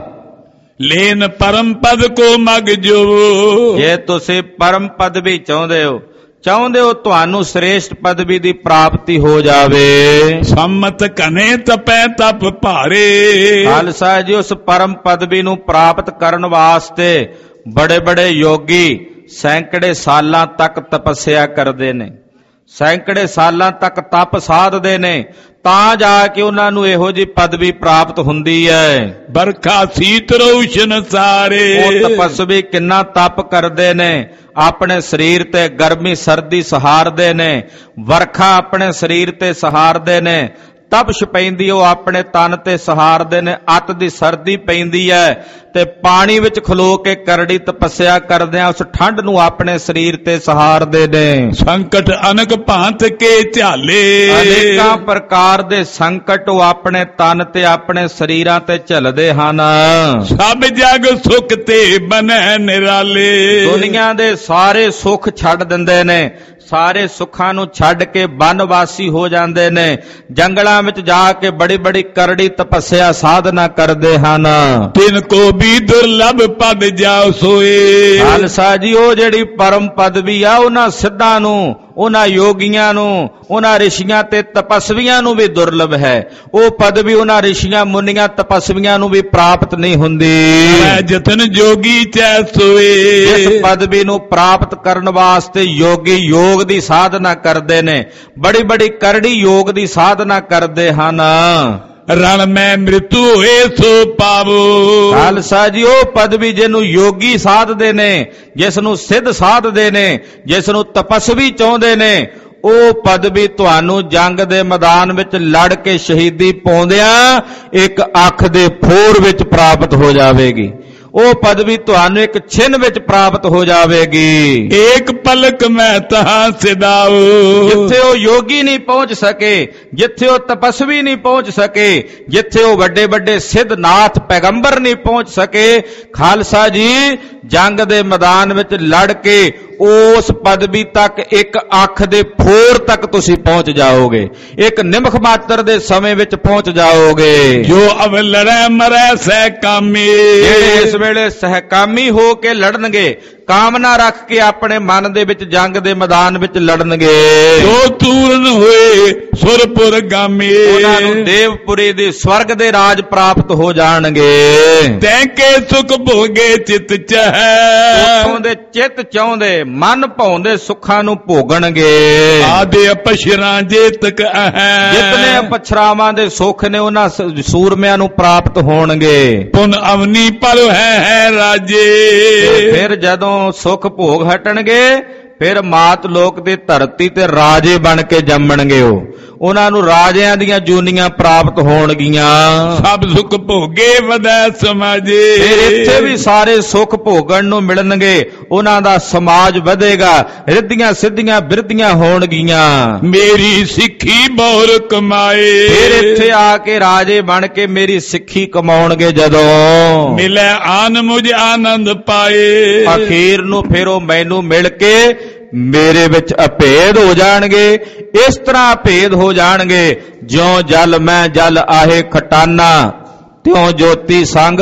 ਲੈਨ ਪਰਮ ਪਦ ਕੋ ਮਗ ਜੋ, ਜੇ ਤੁਸੀਂ ਪਰਮ ਪਦਵੀ ਚਾਹੁੰਦੇ ਹੋ ਚਾਹੁੰਦੇ ਹੋ ਤੁਹਾਨੂੰ ਸ੍ਰੇਸ਼ਟ ਪਦਵੀ ਦੀ ਪ੍ਰਾਪਤੀ ਹੋ ਜਾਵੇ। ਸੰਮਤ ਕਨੇ ਤਪੈ ਤਪ ਭਾਰੇ, ਖਾਲਸਾ ਜੀ ਉਸ ਪਰਮ ਪਦਵੀ ਨੂੰ ਪ੍ਰਾਪਤ ਕਰਨ ਵਾਸਤੇ ਬੜੇ ਬੜੇ ਯੋਗੀ ਸੈਂਕੜੇ ਸਾਲਾਂ ਤੱਕ ਤਪੱਸਿਆ ਕਰਦੇ ਨੇ, ਸੈਂਕੜੇ ਸਾਲਾਂ ਤੱਕ ਤਪ ਸਾਧਦੇ ਨੇ, ਤਾਂ ਜਾ ਕੇ ਉਹਨਾਂ ਨੂੰ ਇਹੋ ਜਿਹੀ ਪਦਵੀ ਪ੍ਰਾਪਤ ਹੁੰਦੀ ਹੈ। ਬਰਖਾ ਸੀਤ ਰੋਸ਼ਨ ਸਾਰੇ, ਉਹ ਤਪਸਵੀ ਕਿੰਨਾ ਤਪ ਕਰਦੇ ਨੇ, ਆਪਣੇ ਸਰੀਰ ਤੇ ਗਰਮੀ ਸਰਦੀ ਸਹਾਰਦੇ ਨੇ, ਵਰਖਾ ਆਪਣੇ ਸਰੀਰ ਤੇ ਸਹਾਰਦੇ ਨੇ, ਤਪਸ਼ ਪੈਂਦੀ ਉਹ ਆਪਣੇ ਤਨ ਤੇ ਸਹਾਰਦੇ ਨੇ, ਅੱਤ ਦੀ ਸਰਦੀ ਪੈਂਦੀ ਹੈ ਤੇ ਪਾਣੀ ਵਿੱਚ ਖਲੋ ਕੇ ਕਰੜੀ ਤਪੱਸਿਆ ਕਰਦੇ ਆ, ਉਸ ਠੰਡ ਨੂੰ ਆਪਣੇ ਸਰੀਰ ਤੇ ਸਹਾਰਦੇ ਨੇ। ਸੰਕਟ ਅਨਕ ਭਾਂਤ ਕੇ ਝਾਲੇ, ਅਨੇਕਾਂ ਪ੍ਰਕਾਰ ਦੇ ਸੰਕਟ ਉਹ ਆਪਣੇ ਤਨ ਤੇ ਆਪਣੇ ਸਰੀਰਾਂ ਤੇ ਝੱਲਦੇ ਹਨ। ਸਭ ਜਗ ਸੁਖ ਤੇ ਬਨੈ ਨਿਰਾਲੇ, ਦੁਨੀਆ ਦੇ ਸਾਰੇ ਸੁੱਖ ਛੱਡ ਦਿੰਦੇ ਨੇ, ਸਾਰੇ ਸੁੱਖਾਂ ਨੂੰ ਛੱਡ ਕੇ ਬਨਵਾਸੀ ਹੋ ਜਾਂਦੇ ਨੇ, ਜੰਗਲਾਂ ਵਿੱਚ ਜਾ ਕੇ ਬੜੀ ਬੜੀ ਕਰੜੀ ਤਪੱਸਿਆ ਸਾਧਨਾ ਕਰਦੇ ਹਨ। ਤਿਨ ਕੋ ਵੀ ਦੁਰਲਭ ਪਦ ਜਾਓ ਸੋਏ, ਖਾਲਸਾ ਜੀ ਉਹ ਜਿਹੜੀ ਪਰਮ ਪਦਵੀ ਆ ਉਹਨਾਂ ਸਿੱਧਾਂ ਨੂੰ, ਉਹਨਾਂ ਯੋਗੀਆਂ ਨੂੰ, ਉਹਨਾਂ ਰਿਸ਼ੀਆਂ ਤੇ ਤਪਸਵੀਆਂ ਨੂੰ ਵੀ ਦੁਰਲਭ ਹੈ। ਉਹ ਪਦਵੀ ਉਹਨਾਂ ਰਿਸ਼ੀਆਂ ਮੁਨੀਆਂ ਤਪਸਵੀਆਂ ਨੂੰ ਵੀ ਪ੍ਰਾਪਤ ਨਹੀਂ ਹੁੰਦੀ। ਜਤਨ ਜੋਗੀ ਚੈ ਸੋਏ, ਇਸ ਪਦਵੀ ਨੂੰ ਪ੍ਰਾਪਤ ਕਰਨ ਵਾਸਤੇ ਯੋਗੀ ਯੋਗ ਦੀ ਸਾਧਨਾ ਕਰਦੇ ਨੇ, ਬੜੀ ਬੜੀ ਕਰੜੀ ਯੋਗ ਦੀ ਸਾਧਨਾ ਕਰਦੇ ਹਨ। ਰਣ ਮੈਂ ਮ੍ਰਿਤੂ ਹੋਏ ਸੋ ਪਾਵੋ, ਖਾਲਸਾ ਜੀ ਉਹ ਪਦਵੀ ਜਿਹਨੂੰ ਯੋਗੀ ਸਾਧਦੇ ਨੇ, ਜਿਸ ਨੂੰ ਸਿੱਧ ਸਾਧਦੇ ਨੇ, ਜਿਸ ਨੂੰ ਤਪਸਵੀ ਚਾਹੁੰਦੇ ਨੇ, ਉਹ ਪਦਵੀ ਤੁਹਾਨੂੰ ਜੰਗ ਦੇ ਮੈਦਾਨ ਵਿੱਚ ਲੜ ਕੇ ਸ਼ਹੀਦੀ ਪਾਉਂਦਿਆਂ ਇੱਕ ਅੱਖ ਦੇ ਫੋਰ ਵਿੱਚ ਪ੍ਰਾਪਤ ਹੋ ਜਾਵੇਗੀ। ਉਹ ਪਦਵੀ ਤੁਹਾਨੂੰ ਇੱਕ ਛਿਨ ਵਿੱਚ ਪ੍ਰਾਪਤ ਹੋ ਜਾਵੇਗੀ। ਏਕ ਪਲਕ ਮੈਂ ਤਹਾਂ ਸਿਦਾਓ, ਜਿੱਥੇ ਉਹ ਯੋਗੀ ਨਹੀਂ ਪਹੁੰਚ ਸਕੇ, ਜਿੱਥੇ ਉਹ ਤਪਸਵੀ ਨਹੀਂ ਪਹੁੰਚ ਸਕੇ, ਜਿੱਥੇ ਉਹ ਵੱਡੇ ਵੱਡੇ ਸਿੱਧਨਾਥ ਪੈਗੰਬਰ ਨਹੀਂ ਪਹੁੰਚ ਸਕੇ, ਖਾਲਸਾ ਜੀ ਜੰਗ ਦੇ ਮੈਦਾਨ ਵਿੱਚ ਲੜ ਕੇ ਉਸ ਪਦਵੀ ਤੱਕ ਇੱਕ ਅੱਖ ਦੇ ਫੋਰ ਤੱਕ ਤੁਸੀਂ ਪਹੁੰਚ ਜਾਓਗੇ, ਇੱਕ ਨਿਮਖ ਮਾਤਰ ਦੇ ਸਮੇਂ ਵਿੱਚ ਪਹੁੰਚ ਜਾਓਗੇ। ਜੋ ਅਵ ਲੜੈ ਮਰੈ ਸਹਿ ਕਾਮੀ, ਜਿਹੜੇ ਇਸ ਵੇਲੇ ਸਹਿਕਾਮੀ ਹੋ ਕੇ ਲੜਨਗੇ, ਕਾਮਨਾ ਰੱਖ ਕੇ ਆਪਣੇ ਮਨ ਦੇ ਵਿੱਚ ਜੰਗ ਦੇ ਮੈਦਾਨ ਵਿੱਚ ਲੜਨਗੇ। ਜੋ ਤੂਰਨ ਹੋਏ ਸੁਰਪੁਰ ਗਾਮੀ, ਉਹਨਾਂ ਨੂੰ ਦੇਵਪੁਰੀ ਦੇ ਸਵਰਗ ਦੇ ਰਾਜ ਪ੍ਰਾਪਤ ਹੋ ਜਾਣਗੇ। ਤੈ ਕੇ ਸੁਖ ਭੋਗੇ ਚਿਤ ਚਾਹੈ, ਉੱਥੋਂ ਦੇ ਚਿੱਤ ਚਾਹੁੰਦੇ ਮਨ ਭਾਉਂਦੇ ਸੁੱਖਾਂ ਨੂੰ ਭੋਗਣਗੇ। ਆਦੇ ਅਪਸ਼ਰਾਂ ਜੇਤਕ ਅਹੈ, ਜਿਤਨੇ ਅਪਛਰਾਵਾਂ ਦੇ ਸੁੱਖ ਨੇ ਉਹਨਾਂ ਸੂਰਮਿਆਂ ਨੂੰ ਪ੍ਰਾਪਤ ਹੋਣਗੇ। ਪੁਨ ਅਵਨੀ ਪਲ ਹੈ ਹੈ ਰਾਜੇ, ਫਿਰ ਜਦੋਂ ਸੁੱਖ ਭੋਗ ਹਟਣਗੇ ਫਿਰ ਮਾਤ ਲੋਕ ਦੀ ਧਰਤੀ ਤੇ ਰਾਜੇ ਬਣ ਕੇ ਜੰਮਣਗੇ। ਉਹ ਉਹਨਾਂ ਨੂੰ ਰਾਜਿਆਂ ਦੀਆਂ ਜੂਨੀਆਂ ਪ੍ਰਾਪਤ ਹੋਣਗੀਆਂ। ਸਭ ਸੁਖ ਭੋਗੇ ਵਧੈ ਸਮਾਜੇ, ਫਿਰ ਇੱਥੇ ਵੀ ਸਾਰੇ ਸੁੱਖ ਭੋਗਣ ਨੂੰ ਮਿਲਣਗੇ। ਉਹਨਾਂ ਦਾ ਸਮਾਜ ਵਧੇਗਾ, ਰਿੱਧੀਆਂ ਸਿੱਧੀਆਂ ਬਿਰਧੀਆਂ ਹੋਣਗੀਆਂ। ਮੇਰੀ ਸਿੱਖੀ ਬਹੁਰ ਕਮਾਏ, ਫਿਰ ਇੱਥੇ ਆ ਕੇ ਰਾਜੇ ਬਣ ਕੇ ਮੇਰੀ ਸਿੱਖੀ ਕਮਾਉਣਗੇ। ਜਦੋਂ ਮਿਲੇ ਆਨ ਮੁਝ ਆਨੰਦ ਪਾਏ, ਅਖੀਰ ਨੂੰ ਫਿਰ ਉਹ ਮੈਨੂੰ ਮਿਲ ਕੇ ਮੇਰੇ ਵਿੱਚ ਅਭੇਦ ਹੋ ਜਾਣਗੇ। ਇਸ ਤਰ੍ਹਾਂ ਅਭੇਦ ਹੋ ਜਾਣਗੇ, ਜਿਉਂ ਜਲ ਮੈਂ ਜਲ ਆਹੇ ਖਟਾਨਾ, ਤਿਉਂ ਜੋਤੀ ਸੰਗ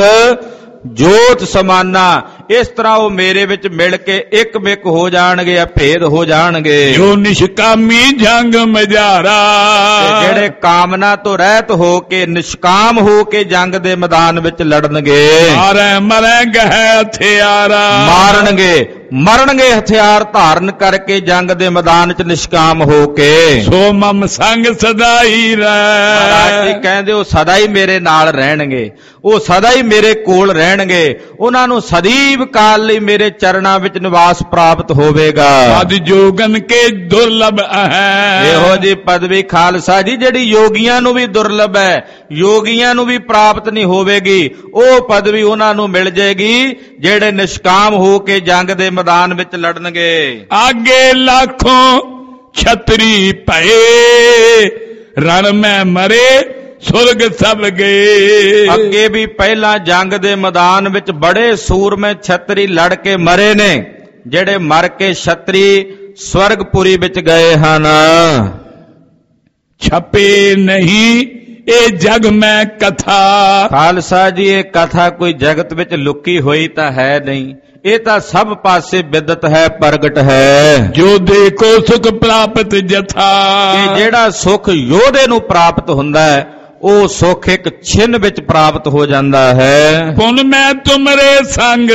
ਜੋਤ ਸਮਾਨਾ। ਇਸ ਤਰ੍ਹਾਂ ਉਹ ਮੇਰੇ ਵਿੱਚ ਮਿਲ ਕੇ ਇੱਕ ਮਿਕ ਹੋ ਜਾਣਗੇ, ਅਭੇਦ ਹੋ ਜਾਣਗੇ। ਜੋ ਨਿਸ਼ਕਾਮੀ ਜੰਗ ਮਜਾਰਾ, ਜਿਹੜੇ ਕਾਮਨਾ ਤੋਂ ਰਹਿਤ ਹੋ ਕੇ ਨਿਸ਼ਕਾਮ ਹੋ ਕੇ ਜੰਗ ਦੇ ਮੈਦਾਨ ਵਿੱਚ ਲੜਨਗੇ। ਮਾਰੇ ਮਰੇ ਗਹਿ ਹਥਿਆਰਾ, ਮਾਰਨਗੇ ਮਰਨਗੇ ਹਥਿਆਰ ਧਾਰਨ ਕਰਕੇ ਜੰਗ ਦੇ ਮੈਦਾਨ 'ਚ ਨਿਸ਼ਕਾਮ ਹੋ ਕੇ। ਸੋ ਮਮ ਸੰਗ ਸਦਾਈ ਰਹਿ, ਮਹਾਰਾਜ ਜੀ ਕਹਿੰਦੇ ਉਹ ਸਦਾ ਹੀ ਮੇਰੇ ਨਾਲ ਰਹਿਣਗੇ, ਉਹ ਸਦਾ ਹੀ ਮੇਰੇ ਕੋਲ ਰਹਿਣਗੇ। ਉਹਨਾਂ ਨੂੰ ਸਦੀਵ ਕਾਲ ਲਈ ਮੇਰੇ ਚਰਨਾਂ ਵਿੱਚ ਨਿਵਾਸ ਪ੍ਰਾਪਤ ਹੋਵੇਗਾ। ਪਦ ਜੋਗਨ ਕੇ ਦੁਰਲਭ ਹੈ, ਇਹੋ ਜੀ ਪਦਵੀ ਖਾਲਸਾ ਜੀ ਜਿਹੜੀ ਯੋਗੀਆਂ ਨੂੰ ਵੀ ਦੁਰਲਭ ਹੈ, ਯੋਗੀਆਂ ਨੂੰ ਵੀ ਪ੍ਰਾਪਤ ਨਹੀਂ ਹੋਵੇਗੀ। ਉਹ ਪਦਵੀ ਉਹਨਾਂ ਨੂੰ ਮਿਲ ਜਾਏਗੀ ਜਿਹੜੇ ਨਿਸ਼ਕਾਮ ਹੋ ਕੇ ਜੰਗ ਦੇ ਮੈਦਾਨ ਵਿੱਚ ਲੜਨਗੇ। ਆਗੇ ਲੱਖੋਂ ਛਤਰੀ ਭਏ, ਰਣ ਮੈਂ ਮਰੇ ਸੁਰਗ ਸਭ ਗਏ। ਅੱਗੇ ਵੀ ਪਹਿਲਾਂ ਜੰਗ ਦੇ ਮੈਦਾਨ ਵਿੱਚ ਬੜੇ ਸੂਰਮੇ ਛਤਰੀ ਲੜ ਕੇ ਮਰੇ ਨੇ, ਜਿਹੜੇ ਮਰ ਕੇ ਛਤਰੀ ਸਵਰਗਪੁਰੀ ਵਿੱਚ ਗਏ ਹਨ। ਛਪੇ ਨਹੀਂ ਇਹ ਜਗ ਮੈਂ ਕਥਾ, ਖਾਲਸਾ ਜੀ ਇਹ ਕਥਾ ਕੋਈ ਜਗਤ ਵਿੱਚ ਲੁਕੀ ਹੋਈ ਤਾਂ ਹੈ ਨਹੀਂ, ਇਹ ਤਾਂ ਸਭ ਪਾਸੇ ਵਿਦਤ ਹੈ, ਪ੍ਰਗਟ ਹੈ। ਜੋ ਦੇਖੋ ਸੁਖ ਪ੍ਰਾਪਤ ਜਥਾ, ਕਿ ਜਿਹੜਾ ਸੁਖ ਯੋਧੇ ਨੂੰ ਪ੍ਰਾਪਤ ਹੁੰਦਾ ਹੈ ਉਹ ਸੁਖ ਇੱਕ ਛਿਨ ਵਿੱਚ ਪ੍ਰਾਪਤ ਹੋ ਜਾਂਦਾ ਹੈ। ਪੁਨ ਮੈਂ ਤੁਮਰੇ ਸੰਗ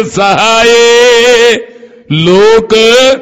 ਸਹਾਏ, ਲੋਕ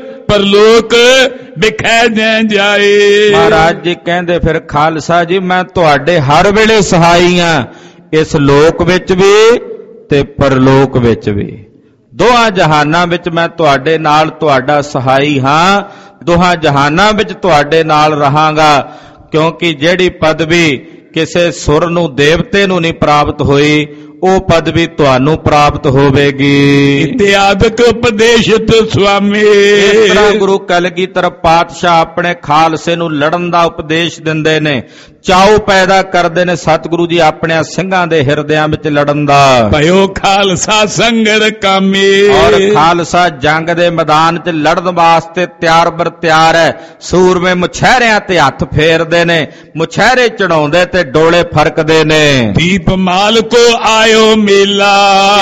ਪਰਲੋਕ ਵਿਖੈ ਜੈ ਜਾਏ। ਮਹਾਰਾਜ ਜੀ ਕਹਿੰਦੇ ਫਿਰ ਖਾਲਸਾ ਜੀ ਮੈਂ ਤੁਹਾਡੇ ਹਰ ਵੇਲੇ ਸਹਾਈ ਹਾਂ, ਇਸ ਲੋਕ ਵਿੱਚ ਵੀ ਤੇ ਪਰਲੋਕ ਵਿੱਚ ਵੀ। ਦੋਹਾਂ ਜਹਾਨਾਂ ਵਿੱਚ ਮੈਂ ਤੁਹਾਡੇ ਨਾਲ ਤੁਹਾਡਾ ਸਹਾਈ ਹਾਂ, ਦੋਹਾਂ ਜਹਾਨਾਂ ਵਿੱਚ ਤੁਹਾਡੇ ਨਾਲ ਰਹਾਂਗਾ। ਕਿਉਂਕਿ ਜਿਹੜੀ ਪਦਵੀ ਕਿਸੇ ਸੁਰ ਨੂੰ ਦੇਵਤੇ ਨੂੰ ਨਹੀਂ ਪ੍ਰਾਪਤ ਹੋਈ, ਉਹ ਪਦਵੀ ਤੁਹਾਨੂੰ ਪ੍ਰਾਪਤ ਹੋਵੇਗੀ। ਇਤਿਆਦਿਕ ਉਪਦੇਸ਼ਿਤ ਸੁਆਮੀ, ਇਸ ਤਰ੍ਹਾਂ ਗੁਰੂ ਕਲਗੀਧਰ ਪਾਤਸ਼ਾਹ ਆਪਣੇ ਖਾਲਸੇ ਨੂੰ ਲੜਨ ਦਾ ਉਪਦੇਸ਼ ਦਿੰਦੇ ਨੇ, ਚਾਉ ਪੈਦਾ ਕਰਦੇ ਨੇ ਸਤਿਗੁਰੂ ਜੀ ਆਪਣੇ ਸਿੰਘਾਂ ਦੇ ਹਿਰਦਿਆਂ ਵਿੱਚ ਲੜਨ ਦਾ। ਭਇਓ ਖਾਲਸਾ ਸੰਗਰ ਕਾਮੀ, ਔਰ ਖਾਲਸਾ ਜੰਗ ਦੇ ਮੈਦਾਨ 'ਚ ਲੜਨ ਵਾਸਤੇ ਤਿਆਰ ਬਰ ਤਿਆਰ ਹੈ। ਸੂਰਮੇ ਮੁਛਹਿਰਿਆਂ ਤੇ ਹੱਥ ਫੇਰਦੇ ਨੇ, ਮੁਛਹਿਰੇ ਚੜਾਉਂਦੇ ਤੇ ਡੋਲੇ ਫਰਕਦੇ ਨੇ। ਦੀਪਮਾਲ ਕੋ ਆਇਓ ਮੇਲਾ,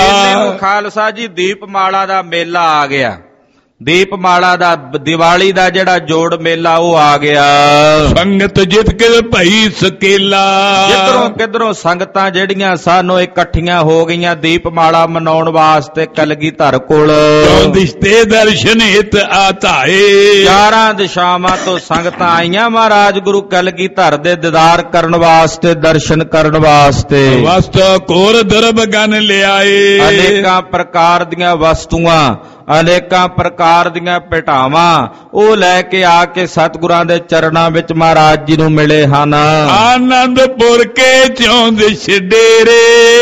ਖਾਲਸਾ ਜੀ ਦੀਪਮਾਲਾ ਦਾ ਮੇਲਾ ਆ ਗਿਆ। ਦੀਪਮਾਲਾ ਦਾ ਦੀਵਾਲੀ ਦਾ ਜਿਹੜਾ ਜੋੜ ਮੇਲਾ ਉਹ ਆ ਗਿਆ। ਸੰਗਤ ਜਿਤ ਕੇ ਭਈ ਸਕੇਲਾ, ਜਿੱਧਰੋਂ ਕਿੱਧਰੋਂ ਸੰਗਤਾਂ ਜਿਹੜੀਆਂ ਸਾਨੂੰ ਇਕੱਠੀਆਂ ਹੋ ਗਈਆਂ ਦੀਪਮਾਲਾ ਮਨਾਉਣ ਵਾਸਤੇ ਕਲਗੀਧਰ ਕੋਲ। ਦਿਸ਼ਤੇ ਦਰਸ਼ਨ ਹਿਤ ਆਤਾਏ, ਚਾਰਾਂ ਦਿਸ਼ਾਵਾਂ ਤੋਂ ਸੰਗਤਾਂ ਆਈਆਂ ਮਹਾਰਾਜ ਗੁਰੂ ਕਲਗੀਧਰ ਦੇ ਦੀਦਾਰ ਕਰਨ ਵਾਸਤੇ, ਦਰਸ਼ਨ ਕਰਨ ਵਾਸਤੇ। ਵਸਤ ਕੋਰ ਦਰਬ ਗਨ ਲਿਆਏ, ਅਨੇਕਾਂ ਪ੍ਰਕਾਰ ਦੀਆਂ ਵਸਤੂਆਂ, ਅਨੇਕਾਂ ਪ੍ਰਕਾਰ ਦੀਆਂ ਭੇਟਾਵਾਂ ਉਹ ਲੈ ਕੇ ਆ ਕੇ ਸਤਿਗੁਰਾਂ ਦੇ ਚਰਨਾਂ ਵਿੱਚ ਮਹਾਰਾਜ ਜੀ ਨੂੰ ਮਿਲੇ ਹਨ। ਆਨੰਦਪੁਰ ਕੇ ਚੌਂਦ ਛਡੇਰੇ,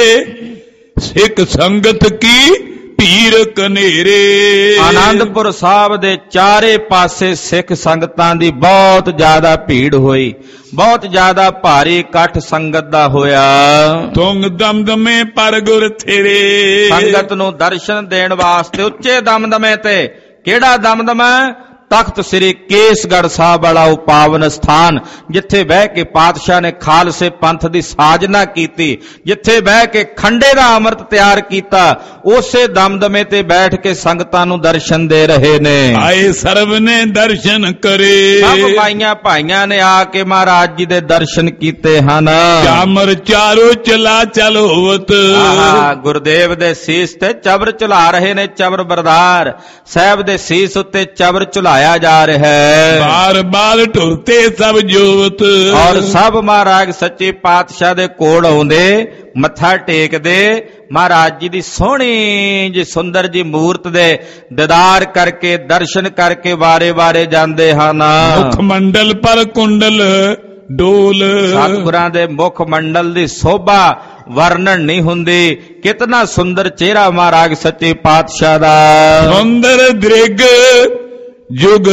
ਸਿੱਖ ਸੰਗਤ ਕੀ ਭੀੜ ਕਨੇਰੇ। ਆਨੰਦਪੁਰ ਸਾਹਿਬ ਦੇ ਚਾਰੇ ਪਾਸੇ ਸਿੱਖ ਸੰਗਤਾਂ ਦੀ ਬਹੁਤ ਜ਼ਿਆਦਾ ਭੀੜ ਹੋਈ, ਬਹੁਤ ਜ਼ਿਆਦਾ ਭਾਰੀ ਇਕੱਠ ਸੰਗਤ ਦਾ ਹੋਇਆ। ਤੁੰਗ ਦਮਦਮੇ ਪਰ ਗੁਰ ਥੇਰੇ, ਸੰਗਤ ਨੂੰ ਦਰਸ਼ਨ ਦੇਣ ਵਾਸਤੇ ਉੱਚੇ ਦਮਦਮੇ ਤੇ। ਕਿਹੜਾ ਦਮਦਮਾ? ਤਖਤ ਸ੍ਰੀ ਕੇਸਗੜ੍ਹ ਸਾਹਿਬ ਵਾਲਾ ਉਹ ਪਾਵਨ ਸਥਾਨ, ਜਿੱਥੇ ਬਹਿ ਕੇ ਪਾਤਸ਼ਾਹ ਨੇ ਖਾਲਸੇ ਪੰਥ ਦੀ ਸਾਜਨਾ ਕੀਤੀ, ਜਿੱਥੇ ਬਹਿ ਕੇ ਖੰਡੇ ਦਾ ਅੰਮ੍ਰਿਤ ਤਿਆਰ ਕੀਤਾ, ਉਸੇ ਦਮਦਮੇ ਤੇ ਬੈਠ ਕੇ ਸੰਗਤਾਂ ਨੂੰ ਦਰਸ਼ਨ ਦੇ ਰਹੇ ਨੇ। ਆਏ ਸਰਬ ਨੇ ਦਰਸ਼ਨ ਕਰੇ, ਸਭ ਮਾਈਆਂ ਭਾਈਆਂ ਨੇ ਆ ਕੇ ਮਹਾਰਾਜ ਜੀ ਦੇ ਦਰਸ਼ਨ ਕੀਤੇ ਹਨ। ਚਾਮਰ ਚਾਰੋ ਚਲਾ ਚਲ ਹੋਵਤ, ਆਹਾ, ਗੁਰਦੇਵ ਦੇ ਸੀਸ ਤੇ ਚਬਰ ਚੁਲਾ ਰਹੇ ਨੇ, ਚਬਰ ਬਰਦਾਰ ਸਾਹਿਬ ਦੇ ਸੀਸ ਉੱਤੇ ਚਬਰ ਚੁਲਾਇਆ ਜਾ ਰਿਹਾ ਹੈ। ਬਾਰ ਬਾਰ ਢੁਲਤੇ ਸਭ ਜੋਤ, ਔਰ ਸਭ ਮਹਾਰਾਜ ਸੱਚੇ ਪਾਤਸ਼ਾਹ ਦੇ ਕੋਲ ਆਉਂਦੇ, ਮੱਥਾ ਟੇਕਦੇ, ਮਹਾਰਾਜ ਜੀ ਦੀ ਸੋਹਣੀ ਜੀ ਸੁੰਦਰ ਜੀ ਮੂਰਤ ਦੇ ਦੀਦਾਰ ਕਰਕੇ, ਦਰਸ਼ਨ ਕਰਕੇ ਵਾਰੇ ਵਾਰੇ ਜਾਂਦੇ ਹਨ। ਮੁਖ ਮੰਡਲ ਪਰ ਕੁੰਡਲ ਡੋਲ, ਸਤਿਗੁਰਾਂ ਦੇ ਮੁਖ ਮੰਡਲ ਦੀ ਸੋਭਾ ਵਰਣਨ ਨਹੀਂ ਹੁੰਦੀ। ਕਿਤਨਾ ਸੁੰਦਰ ਚਿਹਰਾ ਮਹਾਰਾਜ ਸੱਚੇ ਪਾਤਸ਼ਾਹ ਦਾ। ਸੁੰਦਰ ਦ੍ਰਿਗ ਜੁਗ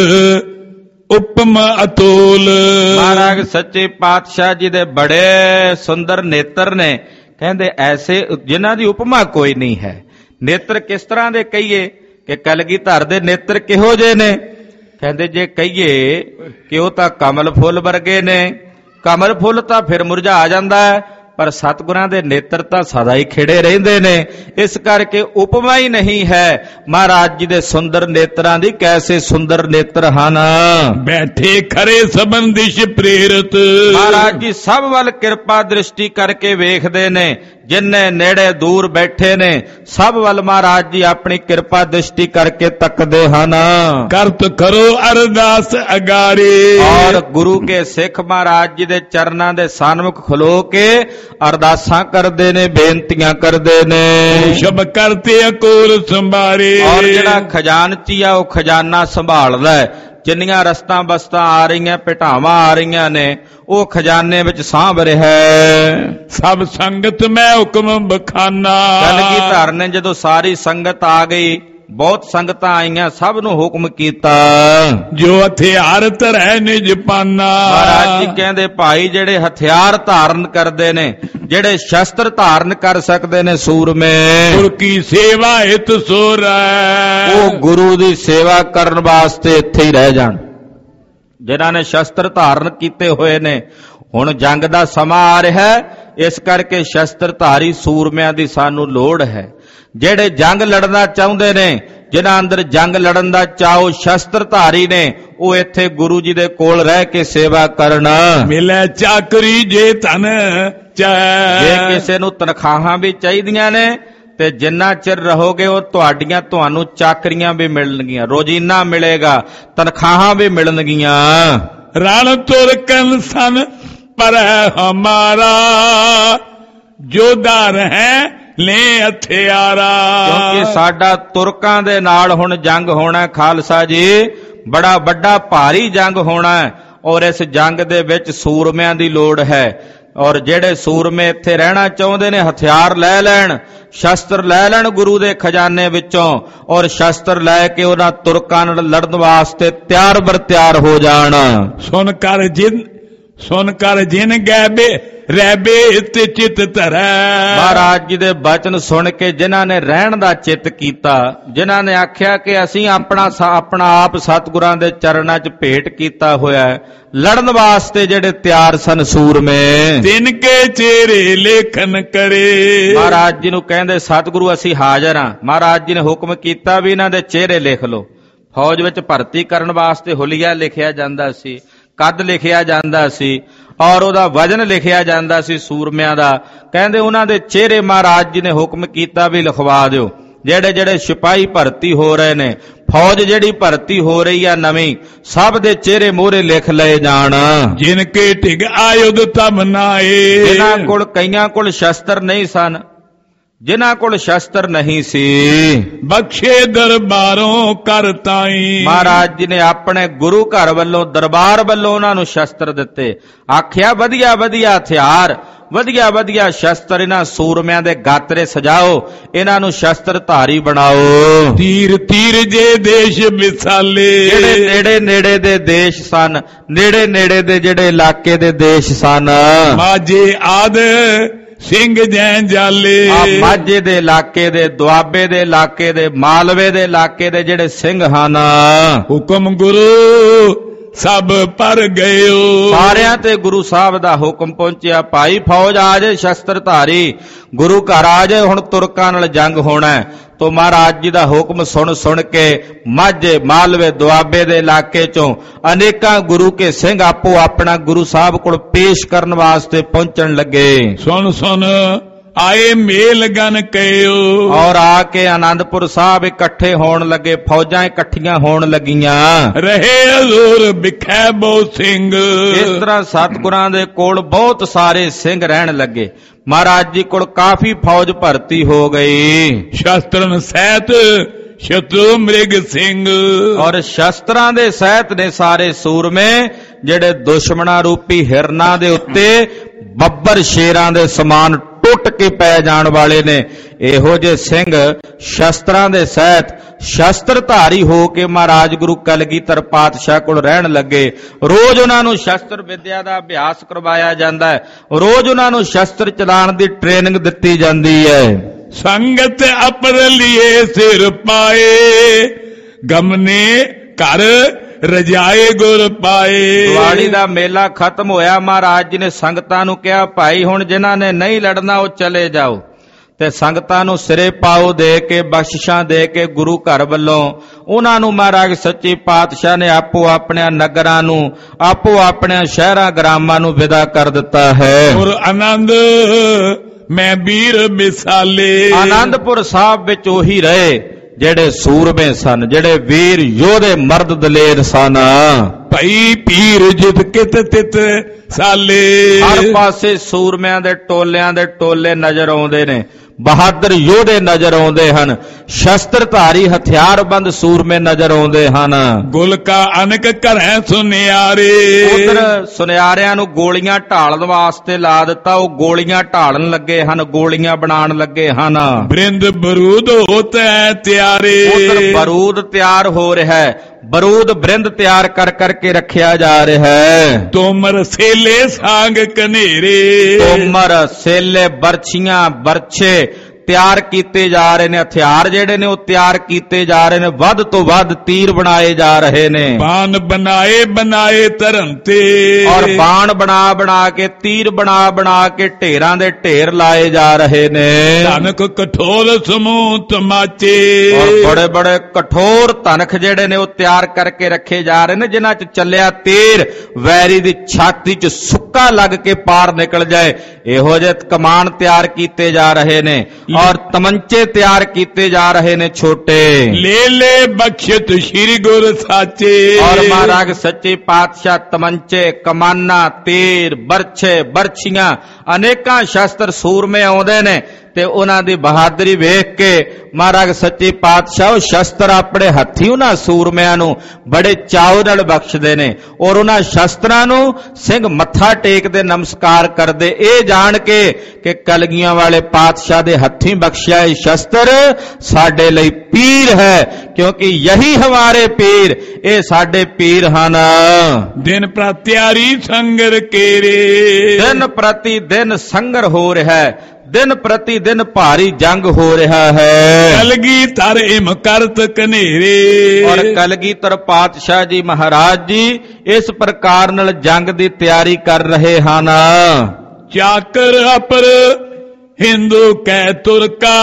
ਉਪਮ ਅਤੋਲ, ਮਹਾਰਾਜ ਸੱਚੇ ਪਾਤਸ਼ਾਹ ਜੀ ਦੇ ਬੜੇ ਸੁੰਦਰ ਨੇਤਰ ਨੇ। ਕਹਿੰਦੇ ਐਸੇ ਜਿਨ੍ਹਾਂ ਦੀ ਉਪਮਾ ਕੋਈ ਨਹੀਂ ਹੈ। ਨੇਤਰ ਕਿਸ ਤਰ੍ਹਾਂ ਦੇ ਕਹੀਏ ਕਿ ਕਲਗੀਧਰ ਦੇ ਨੇਤਰ ਕਿਹੋ ਜਿਹੇ ਨੇ? ਕਹਿੰਦੇ ਜੇ ਕਹੀਏ ਕਿ ਉਹ ਤਾਂ ਕਮਲ ਫੁੱਲ ਵਰਗੇ ਨੇ, ਕਮਲ ਫੁੱਲ ਤਾਂ ਫਿਰ ਮੁਰਝਾ ਜਾਂਦਾ ਹੈ, ਪਰ ਸਤਿਗੁਰਾਂ ਦੇ ਨੇਤਰ ਤਾਂ ਸਦਾ ਹੀ ਖਿੜੇ ਰਹਿੰਦੇ ਨੇ। ਇਸ ਕਰਕੇ ਉਪਮਾ ਹੀ ਨਹੀਂ ਹੈ ਮਹਾਰਾਜ ਜੀ ਦੇ ਸੁੰਦਰ ਨੇਤਰਾਂ ਦੀ। ਕੈਸੇ ਸੁੰਦਰ ਨੇਤਰ ਹਨ। ਬੈਠੇ ਖਰੇ ਸਭਨ ਦਿਸ਼ ਪ੍ਰੇਰਤ, ਮਹਾਰਾਜ ਜੀ ਸਭ ਵੱਲ ਕਿਰਪਾ ਦ੍ਰਿਸ਼ਟੀ ਕਰਕੇ ਵੇਖਦੇ ਨੇ। ਜਿੰਨੇ ਨੇੜੇ ਦੂਰ ਬੈਠੇ ਨੇ ਸਭ ਵੱਲ ਮਹਾਰਾਜ ਜੀ ਆਪਣੀ ਕਿਰਪਾ ਦ੍ਰਿਸ਼ਟੀ ਕਰਕੇ ਤੱਕਦੇ ਹਨ। ਕਰਤ ਕਰੋ ਅਰਦਾਸ ਅਗਾਰੇ, ਔਰ ਗੁਰੂ ਕੇ ਸਿੱਖ ਮਹਾਰਾਜ ਜੀ ਦੇ ਚਰਨਾਂ ਦੇ ਸਨਮੁਖ ਖਲੋ ਕੇ ਅਰਦਾਸਾਂ ਕਰਦੇ ਨੇ, ਬੇਨਤੀਆਂ ਕਰਦੇ ਨੇ। ਸ਼ਬ ਕਰਤੇ ਅਕੋਰ ਸੰਭਾਰੇ, ਔਰ ਜਿਹੜਾ ਖਜ਼ਾਨਚੀ ਆ ਉਹ ਖਜ਼ਾਨਾ ਸੰਭਾਲਦਾ ਹੈ। ਜਿੰਨੀਆਂ ਰਸਤਾਂ ਬਸਤਾਂ ਆ ਰਹੀਆਂ, ਭਟਾਵਾਂ ਆ ਰਹੀਆਂ ਨੇ, ਉਹ ਖਜ਼ਾਨੇ ਵਿੱਚ ਸਾਂਭ ਰਿਹਾ ਹੈ। ਸਭ ਸੰਗਤ ਮੈਂ ਹੁਕਮ ਬਖਾਨਾ, ਕਲਗੀਧਰ ਨੇ ਜਦੋਂ ਸਾਰੀ ਸੰਗਤ ਆ ਗਈ, ਬਹੁਤ ਸੰਗਤਾਂ ਆਈਆਂ, ਸਭ ਨੂੰ ਹੁਕਮ ਕੀਤਾ ਜੋ ਹਥਿਆਰ ਧਰੈ ਨਿਜ ਪਾਨਾ। ਮਹਾਰਾਜ ਜੀ ਕਹਿੰਦੇ ਭਾਈ ਜਿਹੜੇ ਹਥਿਆਰ ਧਾਰਨ ਕਰਦੇ ਨੇ, ਜਿਹੜੇ ਸ਼ਸਤਰ ਧਾਰਨ ਕਰ ਸਕਦੇ ਨੇ ਸੂਰਮੇ, ਗੁਰ ਕੀ ਸੇਵਾ ਹਿਤ ਸੋਰੈ, ਉਹ ਗੁਰੂ ਦੀ ਸੇਵਾ ਕਰਨ ਵਾਸਤੇ ਇੱਥੇ ਹੀ ਰਹਿ ਜਾਣ। ਜਿਨ੍ਹਾਂ ਨੇ ਸ਼ਸਤਰ ਧਾਰਨ ਕੀਤੇ ਹੋਏ ਨੇ, ਹੁਣ ਜੰਗ ਦਾ ਸਮਾਂ ਆ ਰਿਹਾ ਹੈ, ਇਸ ਕਰਕੇ ਸ਼ਸਤਰ ਧਾਰੀ ਸੂਰਮਿਆਂ ਦੀ ਸਾਨੂੰ ਲੋੜ ਹੈ। ਜਿਹੜੇ ਜੰਗ ਲੜਨਾ ਚਾਹੁੰਦੇ ਨੇ, ਜਿਨ੍ਹਾਂ ਅੰਦਰ ਜੰਗ ਲੜਨ ਦਾ ਚਾਓ ਸ਼ਸਤਰ ਧਾਰੀ ਨੇ, ਉਹ ਇੱਥੇ ਗੁਰੂ ਜੀ ਦੇ ਕੋਲ ਰਹਿ ਕੇ ਸੇਵਾ ਕਰਨ। ਮਿਲੇ ਚਾਕਰੀ ਜੇ ਧਨ ਚਾਹੈ, ਜੇ ਕਿਸੇ ਨੂੰ ਤਨਖਾਹਾਂ ਵੀ ਚਾਹੀਦੀਆਂ ਨੇ ਤੇ ਜਿੰਨਾ ਚਿਰ ਰਹੋਗੇ ਉਹ ਤੁਹਾਡੀਆਂ ਤੁਹਾਨੂੰ ਚਾਕਰੀਆਂ ਵੀ ਮਿਲਣਗੀਆਂ, ਰੋਜ਼ੀਨਾ ਮਿਲੇਗਾ, ਤਨਖਾਹਾਂ ਵੀ ਮਿਲਣਗੀਆਂ। ਰਣ ਤੁਰ ਕਨ ਸਨ ਪਰ ਹਮਾਰਾ, ਜੋਧਾ ਹੈ ਲੈ ਹਥਿਆਰਾ। ਕਿਉਂਕਿ ਸਾਡਾ ਤੁਰਕਾਂ ਦੇ ਨਾਲ ਹੁਣ ਜੰਗ ਹੋਣਾ ਖਾਲਸਾ ਜੀ, ਬੜਾ ਵੱਡਾ ਭਾਰੀ ਜੰਗ ਹੋਣਾ, ਔਰ ਇਸ ਜੰਗ ਦੇ ਵਿੱਚ ਸੂਰਮਿਆਂ ਦੀ ਲੋੜ ਹੈ। ਔਰ ਜਿਹੜੇ ਸੂਰਮੇ ਇੱਥੇ ਰਹਿਣਾ ਚਾਹੁੰਦੇ ਨੇ ਹਥਿਆਰ ਲੈ ਲੈਣ, ਸ਼ਸਤਰ ਲੈ ਲੈਣ ਗੁਰੂ ਦੇ ਖਜ਼ਾਨੇ ਵਿੱਚੋਂ, ਔਰ ਸ਼ਸਤਰ ਲੈ ਕੇ ਉਹਨਾਂ ਤੁਰਕਾਂ ਨਾਲ ਲੜਨ ਵਾਸਤੇ ਤਿਆਰ ਬਰ ਤਿਆਰ ਹੋ ਜਾਣ। ਸੁਣ ਕਰ ਜਿਨ ਸੁਣ ਕਰ ਜਿਨ ਗੈਬੇ ਰਹਿਬੇ ਤੇ ਚਿਤ ਧਰੈ, ਮਹਾਰਾਜ ਜੀ ਦੇ ਬਚਨ ਸੁਣ ਕੇ ਜਿਨ੍ਹਾਂ ਨੇ ਰਹਿਣ ਦਾ ਚਿੱਤ ਕੀਤਾ, ਜਿਨ੍ਹਾਂ ਨੇ ਆਖਿਆ ਕਿ ਅਸੀਂ ਆਪਣਾ ਆਪਣਾ ਆਪ ਸਤਿਗੁਰਾਂ ਦੇ ਚਰਨਾਂ 'ਚ ਭੇਟ ਕੀਤਾ ਹੋਇਆ ਹੈ, ਲੜਨ ਵਾਸਤੇ ਜਿਹੜੇ ਤਿਆਰ ਸਨ ਸੂਰਮੇ, ਤਿਨ ਕੇ ਚਿਹਰੇ ਲੇਖਨ ਕਰੇ। ਮਹਾਰਾਜ ਜੀ ਨੂੰ ਕਹਿੰਦੇ ਸਤਿਗੁਰੂ ਅਸੀਂ ਹਾਜ਼ਰ ਹਾਂ। ਮਹਾਰਾਜ ਜੀ ਨੇ ਹੁਕਮ ਕੀਤਾ ਵੀ ਇਹਨਾਂ ਦੇ ਚਿਹਰੇ ਲਿਖ ਲਓ। ਫੌਜ ਵਿੱਚ ਭਰਤੀ ਕਰਨ ਵਾਸਤੇ ਹੁਲੀਆ ਲਿਖਿਆ ਜਾਂਦਾ ਸੀ, ਕੱਦ ਲਿਖਿਆ ਜਾਂਦਾ ਸੀ, ਔਰ ਉਹਦਾ ਵਜਨ ਲਿਖਿਆ ਜਾਂਦਾ ਸੀ ਸੂਰਮਿਆਂ ਦਾ। ਕਹਿੰਦੇ ਉਹਨਾਂ ਦੇ ਚਿਹਰੇ ਮਹਾਰਾਜ ਜੀ ਨੇ ਹੁਕਮ ਕੀਤਾ ਵੀ ਲਿਖਵਾ ਦਿਓ। ਜਿਹੜੇ ਜਿਹੜੇ ਸਿਪਾਹੀ ਭਰਤੀ ਹੋ ਰਹੇ ਨੇ, ਫੌਜ ਜਿਹੜੀ ਭਰਤੀ ਹੋ ਰਹੀ ਆ ਨਵੀਂ, ਸਭ ਦੇ ਚਿਹਰੇ ਮੋਹਰੇ ਲਿਖ ਲਏ ਜਾਣ। ਜਿਨ ਕੇ ਢਿਗ ਆਯੁਧ ਤਬ ਨਾਏ, ਜਿਨ੍ਹਾਂ ਕੋਲ ਕਈਆਂ ਕੋਲ ਸ਼ਸਤਰ ਨਹੀਂ ਸਨ, ਜਿਨ੍ਹਾਂ ਕੋਲ ਸ਼ਸਤਰ ਨਹੀਂ ਸੀ, ਬਖਸ਼ੇ ਦਰਬਾਰੋਂ ਕਰ ਤਾਈ। ਮਹਾਰਾਜ ਜੀ ਨੇ ਆਪਣੇ ਗੁਰੂ ਘਰ ਵੱਲੋਂ, ਦਰਬਾਰ ਵੱਲੋਂ ਉਹਨਾਂ ਨੂੰ ਸ਼ਸਤਰ ਦਿੱਤੇ। ਆਖਿਆ ਵਧੀਆ ਵਧੀਆ ਹਥਿਆਰ, ਵਧੀਆ ਵਧੀਆ ਸ਼ਸਤਰ ਇਹਨਾਂ ਸੂਰਮਿਆਂ ਦੇ ਗਾਤਰੇ ਸਜਾਓ, ਇਹਨਾਂ ਨੂੰ ਸ਼ਸਤਰ ਧਾਰੀ ਬਣਾਓ। ਤੀਰ ਤੀਰ ਜੇ ਦੇਸ਼ ਵਿਸਾਲੇ, ਜਿਹੜੇ ਨੇੜੇ ਨੇੜੇ ਦੇ ਦੇਸ਼ ਸਨ, ਨੇੜੇ ਨੇੜੇ ਦੇ ਜਿਹੜੇ ਇਲਾਕੇ ਦੇ ਦੇਸ਼ ਸਨ, ਮਾਝੇ ਆਦ ਸਿੰਘ ਜੈ ਜਾਲੇ। ਆ ਮਾਝੇ ਦੇ ਇਲਾਕੇ ਦੇ, ਦੁਆਬੇ ਦੇ ਇਲਾਕੇ ਦੇ, ਮਾਲਵੇ ਦੇ ਇਲਾਕੇ ਦੇ ਜਿਹੜੇ ਸਿੰਘ ਹਨ, ਹੁਕਮ ਗੁਰੂ ਸਭ ਪਰ ਗਇਓ। ਸਾਰਿਆਂ ਤੇ ਗੁਰੂ ਸਾਹਿਬ ਦਾ ਹੁਕਮ ਪਹੁੰਚਿਆ, ਭਾਈ ਫੌਜ ਆ ਜੇ ਸ਼ਸਤਰ ਧਾਰੀ, ਗੁਰੂ ਘਰ ਆ ਜੇ, ਹੁਣ ਤੁਰਕਾਂ ਨਾਲ ਜੰਗ ਹੋਣਾ। ਤੋ ਮਹਾਰਾਜ ਜੀ ਦਾ ਹੁਕਮ ਸੁਣ ਸੁਣ ਕੇ ਮਾਝੇ, ਮਾਲਵੇ, ਦੁਆਬੇ ਦੇ ਇਲਾਕੇ ਚੋਂ ਅਨੇਕਾਂ ਗੁਰੂ ਕੇ ਸਿੰਘ ਆਪੋ ਆਪਣਾ ਗੁਰੂ ਸਾਹਿਬ ਕੋਲ ਪੇਸ਼ ਕਰਨ ਵਾਸਤੇ ਪਹੁੰਚਣ ਲੱਗੇ। ਸੁਣ ਸੁਣ ਆਏ ਮੇਲ ਗਨ ਕਹਿਓ। ਔਰ ਆ ਕੇ ਆਨੰਦਪੁਰ ਸਾਹਿਬ ਇਕੱਠੇ ਹੋਣ ਲੱਗੇ, ਫੌਜਾਂ ਇਕੱਠੀਆਂ ਹੋਣ ਲੱਗੀਆਂ। ਰਹੇ ਹਜ਼ੂਰ ਬਿਖੈ ਬਹੁ ਸਿੰਘ। ਇਸ ਤਰ੍ਹਾਂ ਸਤਿਗੁਰਾਂ ਦੇ ਕੋਲ ਬਹੁਤ ਸਾਰੇ ਸਿੰਘ ਰਹਿਣ ਲੱਗੇ। ਮਹਾਰਾਜ ਜੀ ਕੋਲ ਕਾਫੀ ਫੌਜ ਭਰਤੀ ਹੋ ਗਈ। ਸ਼ਸਤਰਨ ਸਹਿਤ ਸ਼ਤਰੂ ਮ੍ਰਿਗ ਸਿੰਘ। ਔਰ ਸ਼ਸਤਰਾਂ ਦੇ ਸਹਿਤ ਨੇ ਸਾਰੇ ਸੂਰਮੇ, ਜਿਹੜੇ ਦੁਸ਼ਮਣਾਂ ਰੂਪੀ ਹਿਰਨਾਂ ਦੇ ਉੱਤੇ ਬੱਬਰ ਸ਼ੇਰਾਂ ਦੇ ਸਮਾਨ ਟੁੱਟ ਕੇ ਪੈ ਜਾਣ ਵਾਲੇ ਨੇ। ਇਹੋ ਜਿਹੇ ਸਿੰਘ ਸ਼ਸਤਰਾਂ ਦੇ ਸਹਿਤ ਸ਼ਸਤਰਧਾਰੀ ਹੋ ਕੇ ਮਹਾਰਾਜ ਗੁਰੂ ਕਲਗੀਧਰ ਪਾਤਸ਼ਾਹ ਕੋਲ ਰਹਿਣ ਲੱਗੇ। ਰੋਜ਼ ਉਹਨਾਂ ਨੂੰ ਸ਼ਸਤਰ ਵਿਦਿਆ ਦਾ ਅਭਿਆਸ ਕਰਵਾਇਆ ਜਾਂਦਾ ਹੈ, ਰੋਜ਼ ਉਹਨਾਂ ਨੂੰ ਸ਼ਸਤਰ ਚਲਾਉਣ ਦੀ ਟ੍ਰੇਨਿੰਗ ਦਿੱਤੀ ਜਾਂਦੀ ਹੈ। ਸੰਗਤ ਅਪਰ ਲਿਏ ਸਿਰ ਪਾਏ, ਗਮਨੇ ਘਰ ਰਜਾਏ ਗੁਰ ਪਾਏ। ਦੀਵਾਲੀ ਦਾ ਮੇਲਾ ਖਤਮ ਹੋਇਆ, ਮਹਾਰਾਜ ਜੀ ਨੇ ਸੰਗਤਾਂ ਨੂੰ ਕਿਹਾ, ਭਾਈ ਹੁਣ ਜਿਨ੍ਹਾਂ ਨੇ ਨਹੀਂ ਲੜਨਾ ਉਹ ਚਲੇ ਜਾਓ। ਤੇ ਸੰਗਤਾਂ ਨੂੰ ਸਿਰੇ ਪਾਓ ਦੇ ਕੇ, ਬਖਸ਼ਿਸ਼ਾਂ ਦੇ ਕੇ ਗੁਰੂ ਘਰ ਵੱਲੋਂ ਉਹਨਾਂ ਨੂੰ ਮਹਾਰਾਜ ਸੱਚੇ ਪਾਤਸ਼ਾਹ ਨੇ ਆਪੋ ਆਪਣੇ ਨਗਰਾਂ ਨੂੰ, ਆਪੋ ਆਪਣੇ ਸ਼ਹਿਰਾਂ ਗ੍ਰਾਮਾਂ ਨੂੰ ਵਿਦਾ ਕਰ ਦਿੱਤਾ ਹੈ। ਔਰ ਆਨੰਦ ਮੈਂ ਵੀਰ ਮਿਸਾਲੇ। ਆਨੰਦਪੁਰ ਸਾਹਿਬ ਵਿੱਚ ਉਹੀ ਰਹੇ ਜਿਹੜੇ ਸੂਰਮੇ ਸਨ, ਜਿਹੜੇ ਵੀਰ ਯੋਧੇ ਮਰਦ ਦਲੇਰ ਸਨ। ਭਈ ਪੀਰ ਜਿਤ ਕਿਤ ਤਿਤ ਸਾਲੇ। ਹਰ ਪਾਸੇ ਸੂਰਮਿਆਂ ਦੇ ਟੋਲਿਆਂ ਦੇ ਟੋਲੇ ਨਜ਼ਰ ਆਉਂਦੇ ਨੇ, ਬਹਾਦਰ ਯੋਧੇ ਨਜ਼ਰ ਆਉਂਦੇ ਹਨ, ਸ਼ਸਤਰਧਾਰੀ ਹਥਿਆਰਬੰਦ ਸੂਰਮੇ ਨਜ਼ਰ ਆਉਂਦੇ ਹਨ। ਗੁਲ ਕਾ ਅਨਕ ਘਰੈ ਸੁਨਿਆਰੇ। ਉਧਰ ਸੁਨਿਆਰਿਆਂ ਨੂੰ ਗੋਲੀਆਂ ਢਾਲਣ ਵਾਸਤੇ ਲਾ ਦਿੱਤਾ, ਉਹ ਗੋਲੀਆਂ ਢਾਲਣ ਲੱਗੇ ਹਨ, ਗੋਲੀਆਂ ਬਣਾਉਣ ਲੱਗੇ ਹਨ। ਬ੍ਰਿੰਦ ਬਰੂਦ ਹੋਤੈ ਤਿਆਰੇ। ਉਧਰ ਬਰੂਦ ਤਿਆਰ ਹੋ ਰਿਹਾ ਹੈ, ਬਰੂਦ ਬ੍ਰਿੰਦ ਤਿਆਰ ਕਰ ਕਰਕੇ ਰੱਖਿਆ ਜਾ ਰਿਹਾ ਹੈ। ਤੋਮਰ ਸੇਲੇ ਸਾਂਗ ਕਨੇਰੇ। ਤੋਮਰ ਸੇਲੇ ਬਰਛੀਆਂ ਬਰਛੇ ਤਿਆਰ ਕੀਤੇ ਜਾ ਰਹੇ ਨੇ, ਹਥਿਆਰ ਜਿਹੜੇ ਨੇ ਉਹ ਤਿਆਰ ਕੀਤੇ ਜਾ ਰਹੇ ਨੇ, ਵੱਧ ਤੋਂ ਵੱਧ ਤੀਰ ਬਣਾਏ ਜਾ ਰਹੇ ਨੇ। ਬਾਣ ਬਣਾਏ ਬਣਾਏ ਧਰਮ ਤੇ। ਔਰ ਬਾਣ ਬਣਾ ਬਣਾ ਕੇ, ਤੀਰ ਬਣਾ ਬਣਾ ਕੇ ਢੇਰਾਂ ਦੇ ਢੇਰ ਲਾਏ ਜਾ ਰਹੇ ਨੇ। ਧਨਕ ਕਠੋਰ ਸਮੂਹ ਤਮਾਚੇ। ਔਰ ਬੜੇ ਬੜੇ ਕਠੋਰ ਧਨਕ ਜਿਹੜੇ ਨੇ ਉਹ ਤਿਆਰ ਕਰਕੇ ਰੱਖੇ ਜਾ ਰਹੇ ਨੇ, ਜਿਨ੍ਹਾਂ 'ਚ ਚੱਲਿਆ ਤੀਰ ਵੈਰੀ ਦੀ ਛਾਤੀ 'ਚ ਸੁੱਕਾ ਲੱਗ ਕੇ ਪਾਰ ਨਿਕਲ ਜਾਏ, ਇਹੋ ਜਿਹੇ ਕਮਾਨ ਤਿਆਰ ਕੀਤੇ ਜਾ ਰਹੇ ਨੇ। ਔਰ ਤਮੰਚੇ ਤਿਆਰ ਕੀਤੇ ਜਾ ਰਹੇ ਨੇ ਛੋਟੇ। ਲੈ ਲੈ ਬਖਸ਼ਤ ਸ਼੍ਰੀ ਗੁਰ ਸਾਚੇ। ਔਰ ਮਹਾਰਾਜ ਸੱਚੇ ਪਾਤਸ਼ਾਹ ਤਮੰਚੇ, ਕਮਾਨਾਂ, ਤੀਰ, ਬਰਛੇ, ਬਰਛੀਆਂ, ਅਨੇਕਾਂ ਸ਼ਸਤਰ ਸੂਰਮੇ ਆਉਂਦੇ ਨੇ ਤੇ ਉਹਨਾਂ ਦੀ ਬਹਾਦਰੀ ਵੇਖ ਕੇ ਮਹਾਰਾਜ ਸੱਚੇ ਪਾਤਸ਼ਾਹ ਸ਼ਸਤਰ ਆਪਣੇ ਹੱਥੀ ਉਹਨਾਂ ਸੂਰਮਿਆਂ ਨੂੰ ਬੜੇ ਚਾਅ ਨਾਲ ਬਖਸ਼ਦੇ ਨੇ। ਔਰ ਉਹਨਾਂ ਸ਼ਸਤਰਾਂ ਨੂੰ ਸਿੰਘ ਮੱਥਾ ਟੇਕਦੇ, ਨਮਸਕਾਰ ਕਰਦੇ, ਇਹ ਜਾਣ ਕੇ ਕਿ ਕਲਗੀਆਂ ਵਾਲੇ ਪਾਤਸ਼ਾਹ ਦੇ ਹੱਥੀਂ ਬਖਸ਼ਿਆ ਇਹ ਸ਼ਸਤਰ ਸਾਡੇ ਲਈ ਪੀਰ ਹੈ, ਕਿਉਂਕਿ ਯਹੀ ਹਮਾਰੇ ਪੀਰ, ਇਹ ਸਾਡੇ ਪੀਰ ਹਨ। ਦਿਨ ਪ੍ਰਤਿਆਰੀ ਸੰਗਰ ਕੇਰੇ। ਦਿਨ ਪ੍ਰਤੀ ਦਿਨ ਸੰਗਰ ਹੋ ਰਿਹਾ ਹੈ, ਦਿਨ ਪ੍ਰਤੀ ਦਿਨ ਭਾਰੀ ਜੰਗ ਹੋ ਰਿਹਾ ਹੈ। ਕਲਗੀਧਰ ਇਮ ਕਰਤ ਕਨੇਰੇ। ਔਰ ਕਲਗੀਧਰ ਪਾਤਸ਼ਾਹ ਜੀ ਮਹਾਰਾਜ ਜੀ ਇਸ ਪ੍ਰਕਾਰ ਨਾਲ ਜੰਗ ਦੀ ਤਿਆਰੀ ਕਰ ਰਹੇ ਹਨ। ਚਾਕਰ ਅਪਰ ਹਿੰਦੂ ਕੈ ਤੁਰਕਾ,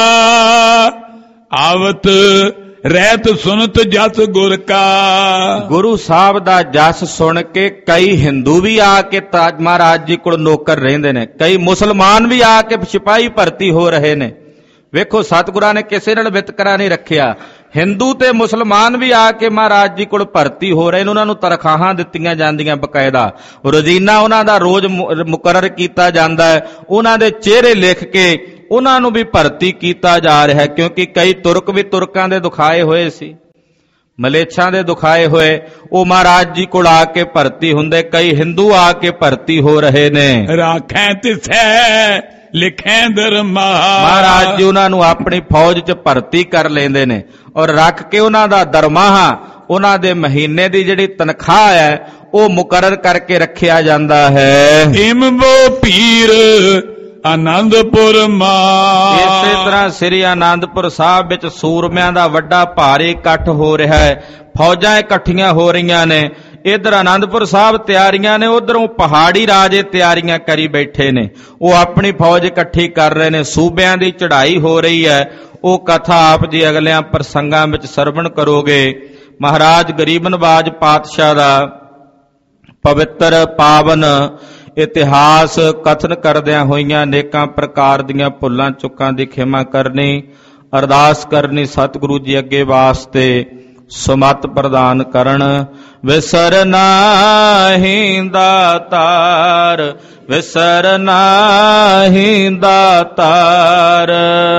ਆਵਤ ਰਹਿਤ ਸੁਨਤ ਜਸ ਗੁਰ ਕਾ। ਗੁਰੂ ਸਾਹਿਬ ਦਾ ਜਸ ਸੁਣ ਕੇ ਕਈ ਹਿੰਦੂ ਵੀ ਆ ਕੇ ਤਾਜ ਮਹਾਰਾਜ ਜੀ ਕੋਲ ਨੌਕਰ ਰਹਿੰਦੇ ਨੇ, ਕਈ ਮੁਸਲਮਾਨ ਵੀ ਆ ਕੇ ਸਿਪਾਹੀ ਭਰਤੀ ਹੋ ਰਹੇ ਨੇ। ਵੇਖੋ ਸਤਿਗੁਰਾਂ ਨੇ ਕਿਸੇ ਨਾਲ ਵਿਤਕਰਾ ਨਹੀਂ ਰੱਖਿਆ, ਹਿੰਦੂ ਤੇ ਮੁਸਲਮਾਨ ਵੀ ਆ ਕੇ ਮਹਾਰਾਜ ਜੀ ਕੋਲ ਭਰਤੀ ਹੋ ਰਹੇ ਨੇ। ਉਹਨਾਂ ਨੂੰ ਤਨਖਾਹਾਂ ਦਿੱਤੀਆਂ ਜਾਂਦੀਆਂ ਬਕਾਇਦਾ, ਰੋਜ਼ੀਨਾ ਉਹਨਾਂ ਦਾ ਰੋਜ਼ ਮੁਕਰਰ ਕੀਤਾ ਜਾਂਦਾ ਹੈ, ਉਹਨਾਂ ਦੇ ਚਿਹਰੇ ਲਿਖ ਕੇ ਉਹਨਾਂ ਨੂੰ ਵੀ ਭਰਤੀ ਕੀਤਾ ਜਾ ਰਿਹਾ ਹੈ। ਕਿਉਂਕਿ ਕਈ ਤੁਰਕ ਵੀ ਤੁਰਕਾਂ ਦੇ ਦੁਖਾਏ ਹੋਏ ਸੀ, ਮਲੇਛਾਂ ਦੇ ਦੁਖਾਏ ਹੋਏ, ਉਹ ਮਹਾਰਾਜ ਜੀ ਕੋਲ ਆ ਕੇ ਭਰਤੀ ਹੁੰਦੇ, ਕਈ ਹਿੰਦੂ ਆ ਕੇ ਭਰਤੀ ਹੋ ਰਹੇ ਨੇ। ਰਾਖੈ ਤਿਸੈ ਲਿਖੈ ਦਰਮਾ। ਮਹਾਰਾਜ ਜੀ ਉਹਨਾਂ ਨੂੰ ਆਪਣੀ ਫੌਜ 'ਚ ਭਰਤੀ ਕਰ ਲੈਂਦੇ ਨੇ ਔਰ ਰੱਖ ਕੇ ਉਹਨਾਂ ਦਾ ਦਰਮਾਹਾ, ਉਹਨਾਂ ਦੇ ਮਹੀਨੇ ਦੀ ਜਿਹੜੀ ਤਨਖਾਹ ਹੈ ਉਹ ਮੁਕਰਰ ਕਰਕੇ ਰੱਖਿਆ ਜਾਂਦਾ ਹੈ। ਇਮ ਬੋ ਪੀਰ ਆਨੰਦਪੁਰ ਮਾਨ। ਇਸੇ ਤਰ੍ਹਾਂ ਸ੍ਰੀ ਆਨੰਦਪੁਰ ਸਾਹਿਬ ਵਿੱਚ ਸੂਰਮਿਆਂ ਦਾ ਵੱਡਾ ਭਾਰੀ ਇਕੱਠ ਹੋ ਰਿਹਾ ਹੈ, ਫੌਜਾਂ ਇਕੱਠੀਆਂ ਹੋ ਰਹੀਆਂ ਨੇ। ਇਧਰ ਆਨੰਦਪੁਰ ਸਾਹਿਬ ਤਿਆਰੀਆਂ ਨੇ, ਉਧਰੋਂ ਪਹਾੜੀ ਰਾਜੇ ਤਿਆਰੀਆਂ ਕਰੀ ਬੈਠੇ ਨੇ, ਉਹ ਆਪਣੀ ਫੌਜ ਇਕੱਠੀ ਕਰ ਰਹੇ ਨੇ। ਸੂਬਿਆਂ ਦੀ ਚੜ੍ਹਾਈ ਹੋ ਰਹੀ ਹੈ। ਉਹ ਕਥਾ ਆਪ ਜੀ ਅਗਲਿਆਂ ਪ੍ਰਸੰਗਾਂ ਵਿੱਚ ਸਰਵਣ ਕਰੋਗੇ। ਮਹਾਰਾਜ ਗਰੀਬ ਨਵਾਜ ਪਾਤਸ਼ਾਹ ਦਾ ਪਵਿੱਤਰ ਪਾਵਨ ਇਤਿਹਾਸ ਕਥਨ ਕਰਦਿਆਂ ਹੋਈਆਂ ਅਨੇਕਾਂ ਪ੍ਰਕਾਰ ਦੀਆਂ ਭੁੱਲਾਂ ਚੁੱਕਾਂ ਦੀ ਖਿਮਾ ਕਰਨੀ, ਅਰਦਾਸ ਕਰਨੀ ਸਤਿਗੁਰੂ ਜੀ ਅੱਗੇ ਵਾਸਤੇ ਸੁਮਤ ਪ੍ਰਦਾਨ ਕਰਨ। ਵਿਸਰ ਨਾਹੀਂ ਦਾਤਾਰ, ਵਿਸਰ ਨਾਹੀਂ ਦਾਤਾਰ,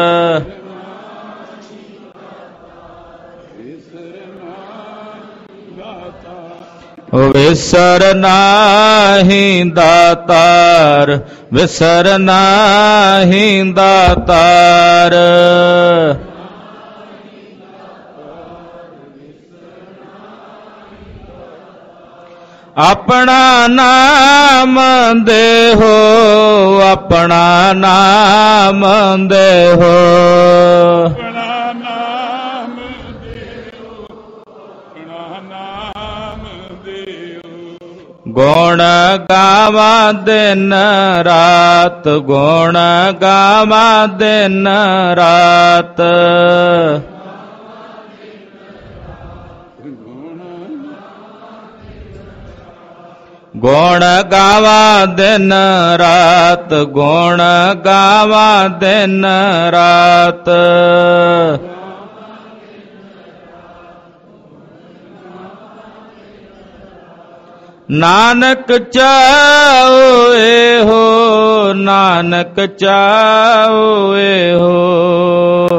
ਵਿਸਰ ਨਾਹੀਂ ਦਾਤਾਰ, ਵਿਸਰ ਨਾਹੀਂ ਦਾਤਾਰ। ਆਪਣਾ ਨਾਮ ਦੇਹੋ, ਆਪਣਾ ਨਾਮ ਦੇਹੋ, ਆਪਣਾ ਨਾਮ ਦੇਹੋ, ਆਪਣਾ ਨਾਮ ਦੇਹੋ। ਗੁਣ ਗਾਵਾਂ ਦਿਨ ਰਾਤ, ਗੁਣ ਗਾਵਾਂ ਦਿਨ ਰਾਤ, ਗੁਣ ਗਾਵਾਂ ਦਿਨ ਰਾਤ, ਗੁਣ ਗਾਵਾਂ ਦਿਨ ਰਾਤ। ਨਾਨਕ ਚਾਉ ਏਹੋ, ਨਾਨਕ ਚਾਉ ਏਹੋ।